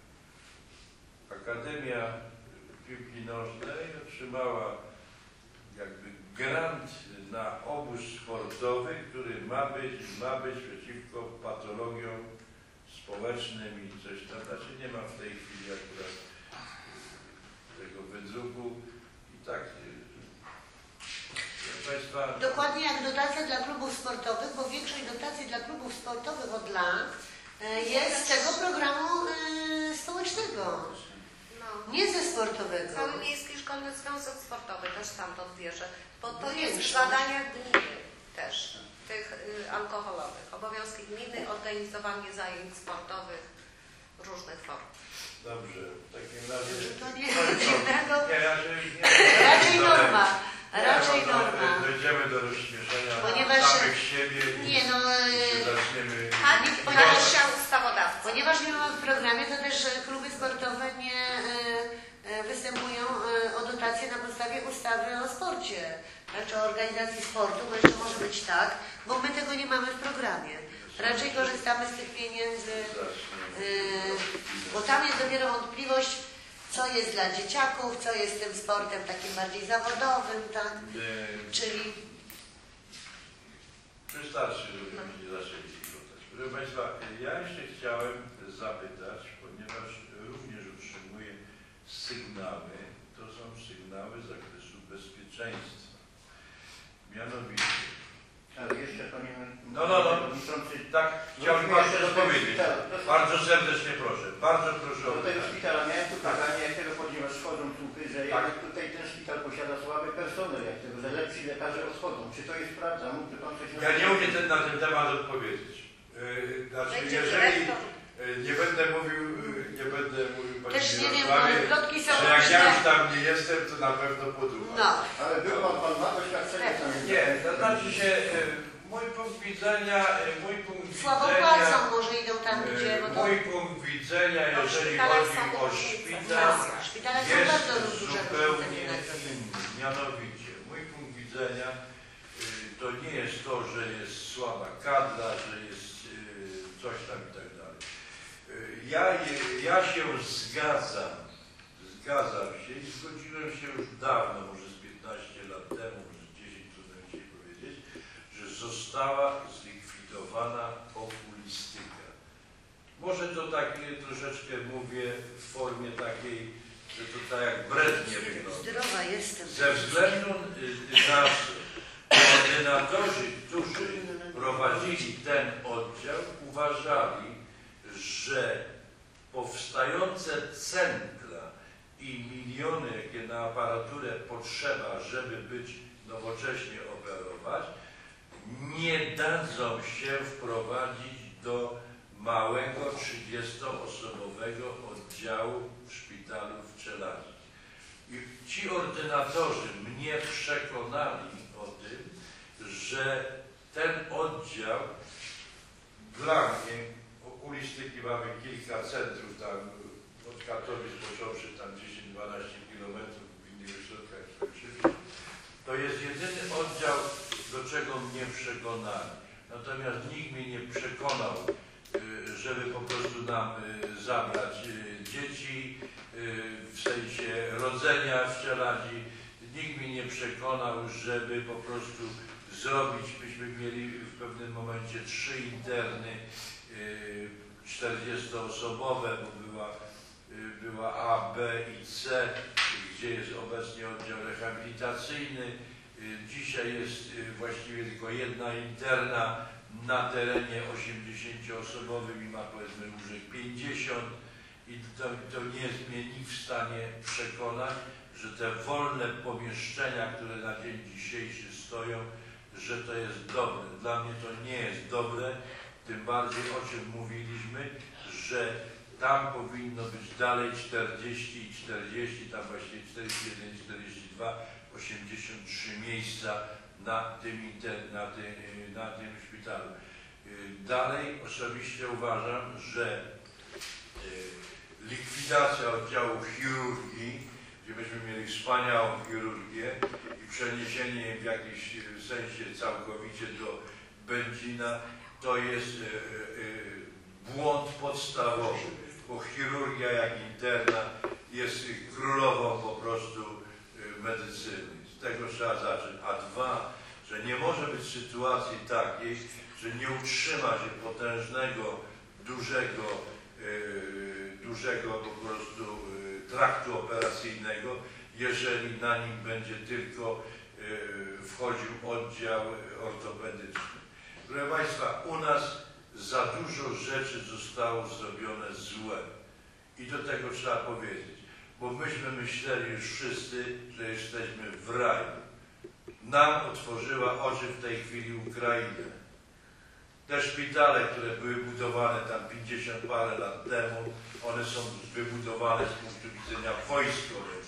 Akademia Piłki Nożnej otrzymała jakby grant na obóz sportowy, który ma być, ma być przeciwko patologiom społecznym i coś tam. Znaczy nie ma w tej chwili akurat tego wydruku i tak. Proszę Państwa, Dokładnie jak dotacja dla klubów sportowych, bo większość dotacji dla klubów sportowych od lat e, jest z tego programu e, społecznego, No. nie ze sportowego. Cały Miejski Szkolny Związek Sportowy też stamtąd bierze, bo to No jest w większość. zadaniach gminy też, tych y, alkoholowych. Obowiązki gminy, organizowanie zajęć sportowych różnych form. dobrze, w takim razie... To nie jest dziwnego, Nie, ja się nie, raczej nie, norma, nie, raczej no, norma. Dojdziemy do rozśmieszenia Ponieważ- samych siebie i Nie no, i się e, zaczniemy... Tak, nie- ponieważ się ustawodawca. ponieważ nie mamy w programie, to też e, kluby sportowe nie e, e, występują e, o dotacje na podstawie ustawy o sporcie. Znaczy o organizacji sportu, bo jeszcze może być tak, bo my tego nie mamy w programie. Raczej korzystamy z tych pieniędzy, e, bo tam jest dopiero wątpliwość, co jest dla dzieciaków, co jest tym sportem takim bardziej zawodowym, tak? E, Czyli Wystarczy, żebyśmy nie zaczęli dyskutać. Proszę Państwa, ja jeszcze chciałem zapytać, ponieważ również otrzymuję sygnały, to są sygnały z zakresu bezpieczeństwa. Mianowicie, Ale jeszcze panie... no, no, no, tak, chciałbym bardzo dopowiedzieć. Bardzo serdecznie proszę, bardzo proszę o Do tego pytanie. szpitala miałem tu pytanie, jak tego, ponieważ schodzą słuchy, że Tak. jak tutaj ten szpital posiada słaby personel, jak tego, że lepsi lekarze odchodzą. Czy to jest prawda? Mógłby pan coś Ja nie umiem ten, na ten temat odpowiedzieć. Yy, Znaczy, Będzie jeżeli dyrektor. yy, nie będę mówił, yy, nie będę mówił Pani też nie wiem, Mirosławie, bo plotki są że jak ja różne. już tam nie jestem, to na pewno podumam. no. Ale był pan, pan ma doświadczenie tam. Nie, to znaczy się, e, mój punkt widzenia, mój punkt Słabo widzenia, płacą, może idą tam, gdzie... Bo to... mój punkt widzenia, No, jeżeli szpitale chodzi są o różnice. szpital, Szpitale są jest bardzo duże zupełnie różnice. inny. Mianowicie, mój punkt widzenia y, to nie jest to, że jest słaba kadra, że jest y, coś tam i tak dalej. Y, ja, ja się zgadzam, zgadzam się i zgodziłem się już dawno, może z piętnaście lat temu, może z dziesięć, trudno mi dzisiaj powiedzieć, że została zlikwidowana okulistyka. Może to tak troszeczkę mówię w formie takiej, że to tak jak brednie wygląda. Zdrowa jestem. Ze względu na koordynatorzy, którzy prowadzili ten oddział, uważali, że powstające centra i miliony, jakie na aparaturę potrzeba, żeby być nowocześnie operować, nie dadzą się wprowadzić do małego trzydziestoosobowego oddziału w szpitalu w Czeladzie. I ci ordynatorzy mnie przekonali o tym, że ten oddział dla mnie, okulistyki mamy kilka centrów tam od Katowic począwszy tam dziesięć do dwunastu kilometrów w innych ośrodkach, to jest jedyny oddział, do czego mnie przekonali. Natomiast nikt mnie nie przekonał, żeby po prostu nam zabrać dzieci w sensie rodzenia w Czeladzi. Nikt mnie nie przekonał, żeby po prostu zrobić, byśmy mieli w pewnym momencie trzy interny czterdziestoosobowe, bo była, była A, B i C, gdzie jest obecnie oddział rehabilitacyjny. Dzisiaj jest właściwie tylko jedna interna na terenie osiemdziesięcioosobowym i ma powiedzmy łóżek pięćdziesiąt i to, to nie jest mnie nikt w stanie przekonać, że te wolne pomieszczenia, które na dzień dzisiejszy stoją, że to jest dobre. Dla mnie to nie jest dobre, tym bardziej o czym mówiliśmy, że tam powinno być dalej czterdzieści i czterdzieści, tam właściwie czterdzieści jeden i czterdzieści dwa, osiemdziesiąt trzy miejsca na tym, na tym, na tym szpitalu. Dalej osobiście uważam, że likwidacja oddziału chirurgii, gdzie byśmy mieli wspaniałą chirurgię i przeniesienie w jakimś sensie całkowicie do Będzina, to jest błąd podstawowy, bo chirurgia jak interna jest królową po prostu medycyny. Z tego trzeba zacząć. A dwa, że nie może być sytuacji takiej, że nie utrzyma się potężnego, dużego, yy, dużego po prostu yy, traktu operacyjnego, jeżeli na nim będzie tylko yy, wchodził oddział ortopedyczny. Proszę Państwa, u nas za dużo rzeczy zostało zrobione złe i do tego trzeba powiedzieć, bo myśmy myśleli już wszyscy, że jesteśmy w raju. Nam otworzyła oczy w tej chwili Ukraina. Te szpitale, które były budowane tam pięćdziesiąt parę lat temu, one są wybudowane z punktu widzenia wojskowego.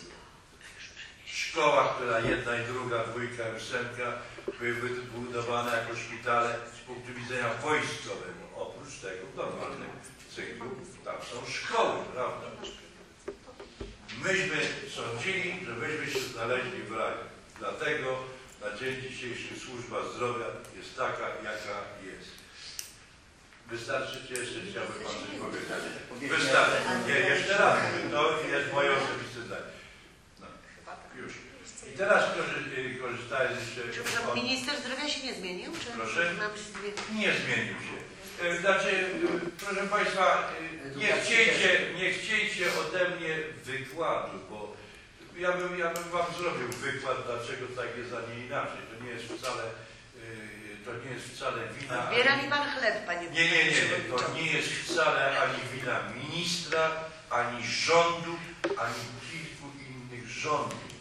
Szkoła, która jedna i druga, dwójka i ósemka były wybudowane jako szpitale z punktu widzenia wojskowego. Oprócz tego w normalnym cyklu tam są szkoły, prawda? Myśmy sądzili, że myśmy się znaleźli w raju. Dlatego na dzień dzisiejszy służba zdrowia jest taka, jaka jest. Wystarczy, czy jeszcze chciałby Pan coś powiedzieć? Wystarczy. Nie, jeszcze raz mówię, to jest moje osobiste zdanie. No, już. I teraz korzystając jeszcze... Przepraszam, minister zdrowia się nie zmienił? Czy Proszę? nam się zmienił? Nie zmienił się. Znaczy, proszę Państwa, nie chciejcie, nie chciejcie ode mnie wykładu, bo ja bym, ja bym Wam zrobił wykład, dlaczego tak jest, a nie inaczej. To nie jest wcale, to nie jest wcale wina... Zbiera mi Pan chleb, Panie Nie, nie, nie, nie. To nie jest wcale ani wina ministra, ani rządu, ani kilku innych rządów.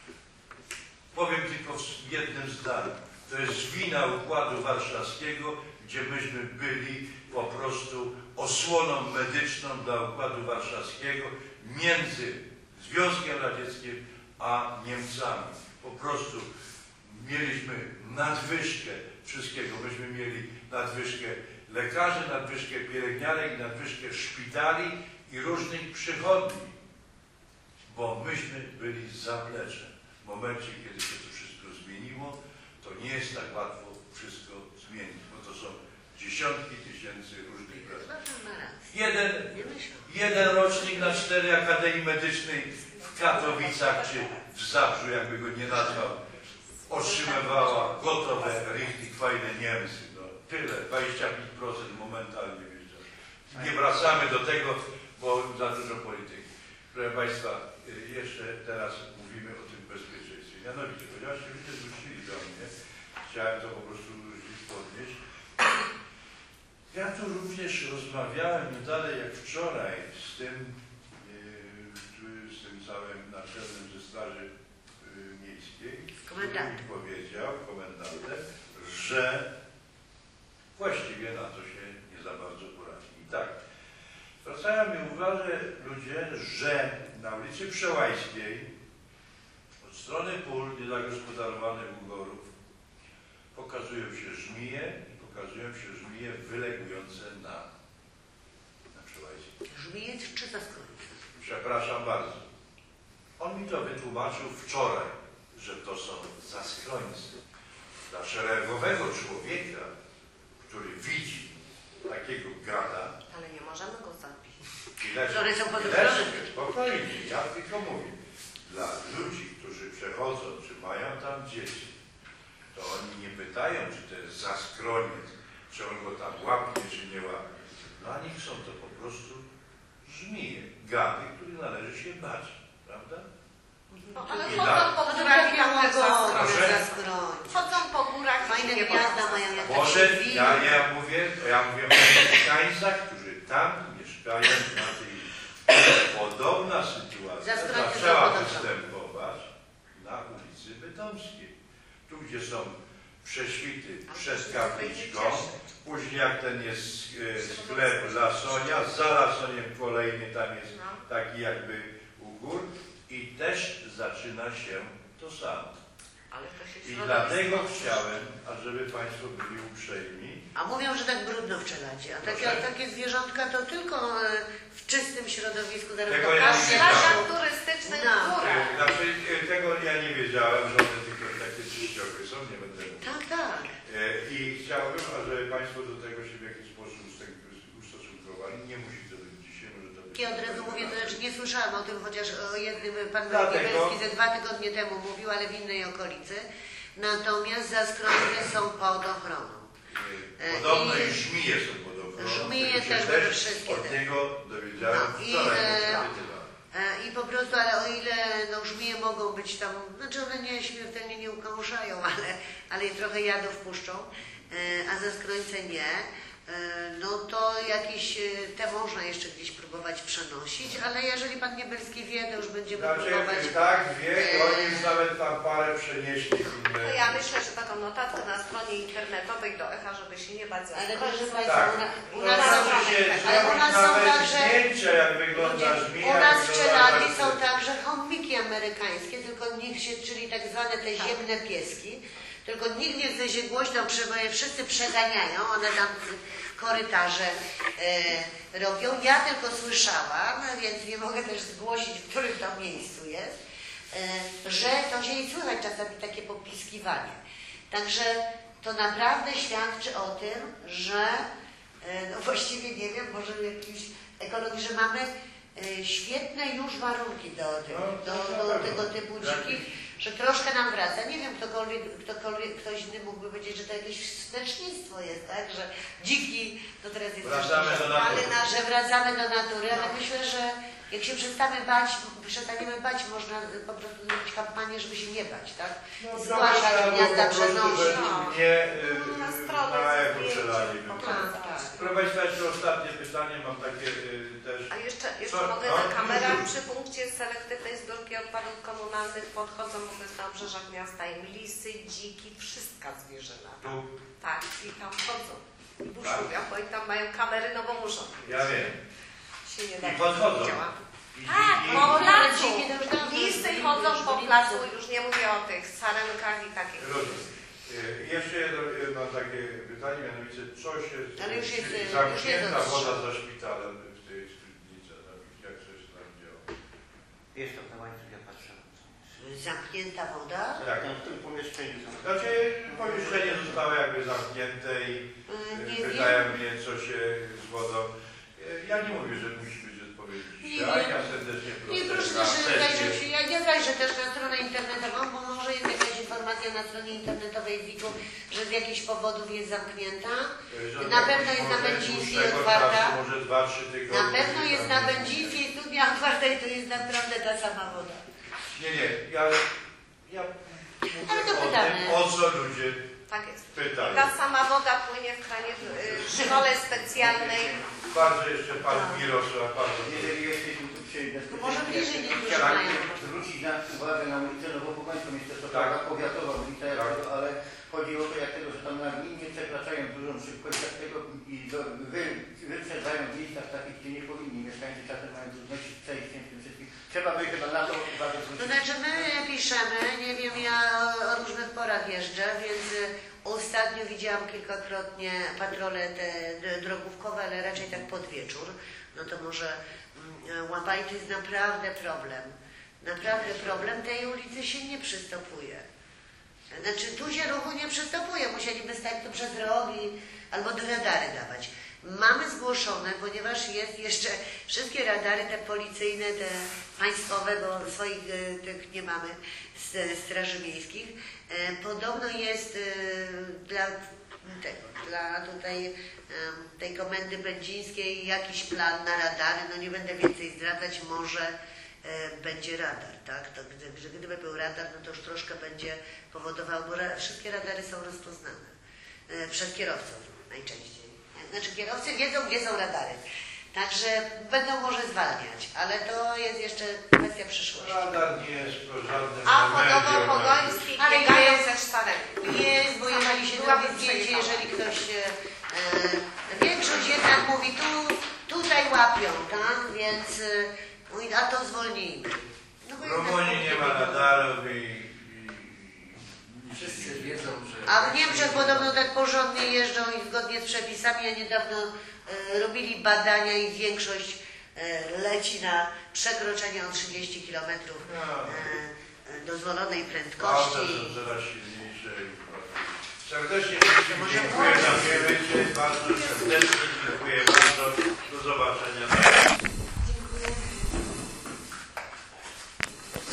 Powiem tylko w jednym zdaniu. To jest wina Układu Warszawskiego, gdzie myśmy byli po prostu osłoną medyczną dla Układu Warszawskiego między Związkiem Radzieckim a Niemcami. Po prostu mieliśmy nadwyżkę wszystkiego. Myśmy mieli nadwyżkę lekarzy, nadwyżkę pielęgniarek, nadwyżkę szpitali i różnych przychodni, bo myśmy byli zapleczem. W momencie, kiedy się to wszystko zmieniło, to nie jest tak łatwo wszystko zmienić, bo to są dziesiątki tysięcy różnych prac. Jeden, jeden rocznik na cztery Akademii Medycznej w Katowicach czy w Zabrzu, jakby go nie nazwał, otrzymywała gotowe richtig fajne Niemcy. No, tyle, dwadzieścia pięć procent momentalnie wjeżdża. Nie wracamy do tego, bo za dużo polityki. Proszę Państwa, jeszcze teraz mówimy o tym bezpieczeństwie. Mianowicie, ponieważ się ludzie zwrócili do mnie, chciałem to po prostu podnieść. Ja tu również rozmawiałem nie dalej jak wczoraj z tym, yy, z tym całym naczelnym ze Straży yy, Miejskiej, który mi powiedział, komendantem, że właściwie na to się nie za bardzo poradzi. I tak, zwracają mi uwagę ludzie, że na ulicy Przełajskiej od strony pól niezagospodarowanych ugorów pokazują się żmije i pokazują się żmije wylegujące na, na Przełajskiej. Żmije czy zaskrońce? Przepraszam bardzo. On mi to wytłumaczył wczoraj, że to są zaskrońce. Dla szeregowego człowieka, który widzi takiego gada, Ale nie możemy go zabić. Które są pod spokojnie, ja tylko mówię. Dla ludzi, którzy przechodzą, czy mają tam dzieci, to oni nie pytają, czy to jest zaskroniec, czy on go tam łapie, czy nie łapie. Dla nich są to po prostu żmije, gady, których należy się bać, prawda? No, ale I chodzą tak. po górach i tam też Proszę? zaskroń. Chodzą po górach i Fajne nie gniazda boją mają jak Może takie ja, ja mówię, ja mówię o mieszkańcach, którzy tam mieszkają na tej. Podobna sytuacja Zaskrońce zaczęła są występować na ulicy Bytomskiej. Tu, gdzie są prześwity przed kapliczką, później jak ten jest e, sklep Lasonia, za Lasoniem kolejny tam jest taki jakby u gór i też zaczyna się to samo. Ale to się I dlatego chciałem, ażeby Państwo byli uprzejmi. A mówią, że tak brudno w czeladzie, a takie, takie zwierzątka to tylko e, w czystym środowisku. Tego ja Na nie szlakach wiedziałem. turystycznych No. w górach. E, Znaczy, e, tego ja nie wiedziałem, że one tylko takie czyściochy są, nie będę mówił. Tak, tak. E, I chciałbym, ażeby Państwo do tego się w jakiś sposób ustosunkowali. Nie musi to być dzisiaj, może to być. Ja od razu mówię, to znaczy nie słyszałam o tym, chociaż o jednym pan Dlatego- Niebelski ze dwa tygodnie temu mówił, ale w innej okolicy. Natomiast zaskrońce są pod ochroną. E, Podobno I- i żmije są pod ochroną. Żmije tego się też będą wszystkie Od te. niego dowiedziałem No, i, wczoraj. e, bo przeczytałem. E, I po prostu, ale o ile no, żmije mogą być tam, znaczy one nie śmiertelnie nie ukąszają, ale, ale je trochę jadu wpuszczą, e, a zaskrońce nie, e, no to jakieś e, te można jeszcze gdzieś próbować przenosić, ale jeżeli pan Niebelski wie, to już będziemy Znaczy, próbować. tak, wie, i oni już nawet tam parę przenieśli inne. To ja myślę, że taką notatkę na stronie internetowej do Echa, żeby się nie bać za Ale skroń. proszę Państwa, Tak, u, na, u to nas są, znaczy się ale u zrobić nas są nawet także, zdjęcia, jak wygląda ludzie, żmija. u jak nas w wygląda Czelawie tak- są także chomiki amerykańskie, tylko nikt się, czyli tak zwane te ziemne pieski, tylko nikt nie chce się głośno, prze- wszyscy przeganiają, one tam korytarze e, robią. Ja tylko słyszałam, więc nie mogę też zgłosić, w którym to miejscu jest, e, że to się i słychać czasami takie popiskiwanie. Także to naprawdę świadczy o tym, że e, no właściwie nie wiem, może jakimś ekologii, że mamy e, świetne już warunki do, do, do, do tego typu dzikich, że troszkę nam wraca. Nie wiem, ktokolwiek, ktokolwiek, ktoś inny mógłby powiedzieć, że to jakieś wstecznictwo jest, tak? Że dziki, no teraz jest Wracamy też, do natury. ale na, że wracamy do natury, ale myślę, że jak się przestamy bać, przestaniemy bać, można po prostu zrobić kampanię, żeby się nie bać, tak? No, Zgłaszać albo gniazda, po prostu przenosić. według mnie y, Na y, stronę na z eko przelali. zdjęciem Tak, pokazać. tak. Proszę Państwa, jeszcze ostatnie pytanie, mam takie y, też. A jeszcze, jeszcze Co? mogę No, na kamerach już. przy punkcie selektywnej zbiórki odpadów komunalnych podchodzą, bo to jest na obrzeżach miasta i lisy, dziki, wszystka zwierzyna. Tu, Tak, i tam chodzą. I Tak. buszują, bo i tam mają kamery, no bo muszą. ja wiem. Się nie da. I podchodzą. Działa. I, Tak, i, po i- placu. dziki to już dawno Lisy już chodzą byli, po już placu, byli. już nie mówię o tych sarenkach i takich. Rozumiem. E, Jeszcze jedno, jedno takie pytanie, mianowicie co się Ale już jest, już zamknięta jest woda za szpitalem w tej studnicy, jak coś się tam działo? Jest to na łańcuch, ja patrzę. Zamknięta woda? Tak. Tam w tym pomieszczeniu są. Znaczy pomieszczenie zostało jakby zamknięte i Y, nie pytają wiem. mnie co się z wodą. E, Ja nie mówię, że musi być odpowiedź Nie dzisiaj, wiem. ja serdecznie proszę. Nie, proszę na też sesję. zajrzeć, ja nie zajrzę też na stronę internetową, bo może jest jakaś informacja na stronie internetowej Z I K-u, że z jakichś powodów jest zamknięta. Że Na jakiś pewno jest na może Będzińskiej dłuższego otwarta. czasu, Może dwa, trzy tygodnie. Na pewno jest na tam Będzińskiej studnia otwarta i to jest naprawdę ta sama woda. Nie, nie, ja, ja Ale to mówię o pytamy. tym, o co ludzie Tak jest. pytają. Ta sama woda płynie w kranie w y, szkole specjalnej. Bardzo jeszcze pan Tak. Mirosław, bardzo Jeżeli jesteśmy tu przy Może bliżej niektórzy chciałbym mają. zwrócić na uwagę na ulicę Nowopogońską, jest to co Tak. prawda powiatowa ulica, jak Tak. tego, ale chodzi o to, jak tego, że tam nagminnie przekraczają dużą szybkość, jak tego i do, wy, wyprzedzają w miejscach takich, gdzie nie powinni. Mieszkańcy czasem mają trudności z przejściem w tym wszystkim. Trzeba by chyba na to uwagę To zwrócić. znaczy my piszemy, nie wiem, ja o, o różnych porach jeżdżę, więc y, ostatnio widziałam kilkakrotnie patrole te d- drogówkowe, ale raczej tak pod wieczór. No to może mm, Łapaj to jest naprawdę problem. Naprawdę problem. Tej ulicy się nie przystopuje. Znaczy tu się ruchu nie przystopuje. Musieliby stać tu przez rogi albo do radary dawać. Mamy zgłoszone, ponieważ jest jeszcze wszystkie radary, te policyjne, te państwowe, bo swoich e, tych nie mamy z straży miejskich. E, podobno jest e, dla tego, dla tutaj e, tej komendy będzińskiej jakiś plan na radary. No nie będę więcej zdradzać, może e, będzie radar, tak? To gdy, że gdyby był radar, no to już troszkę będzie powodowało, bo ra, wszystkie radary są rozpoznane e, przez kierowców najczęściej. Znaczy kierowcy wiedzą, gdzie są radary. Także będą może zwalniać, ale to jest jeszcze kwestia przyszłości. Radar nie jest to żadnym A remedium. Nowopogoński Ale biegają jest- ze szparami. Jest, bo jeżeli się Byłabym robi zdjęcie, przejechała. jeżeli ktoś się... E, większość jednak mówi, tu, tutaj łapią, tak? Więc e, mówi, a to zwolnijmy. No bo W jednak Rumunii nie ma powinno- radarów i... i Wszyscy wiedzą, że... A w Niemczech podobno tak porządnie jeżdżą i zgodnie z przepisami, a niedawno e, robili badania i większość e, leci na przekroczenie o trzydzieści kilometrów e, e, dozwolonej Auta prędkości. są coraz silniejsze. i- Serdecznie dziękuję za przybycie. Bardzo serdecznie dziękuję bardzo. Do zobaczenia.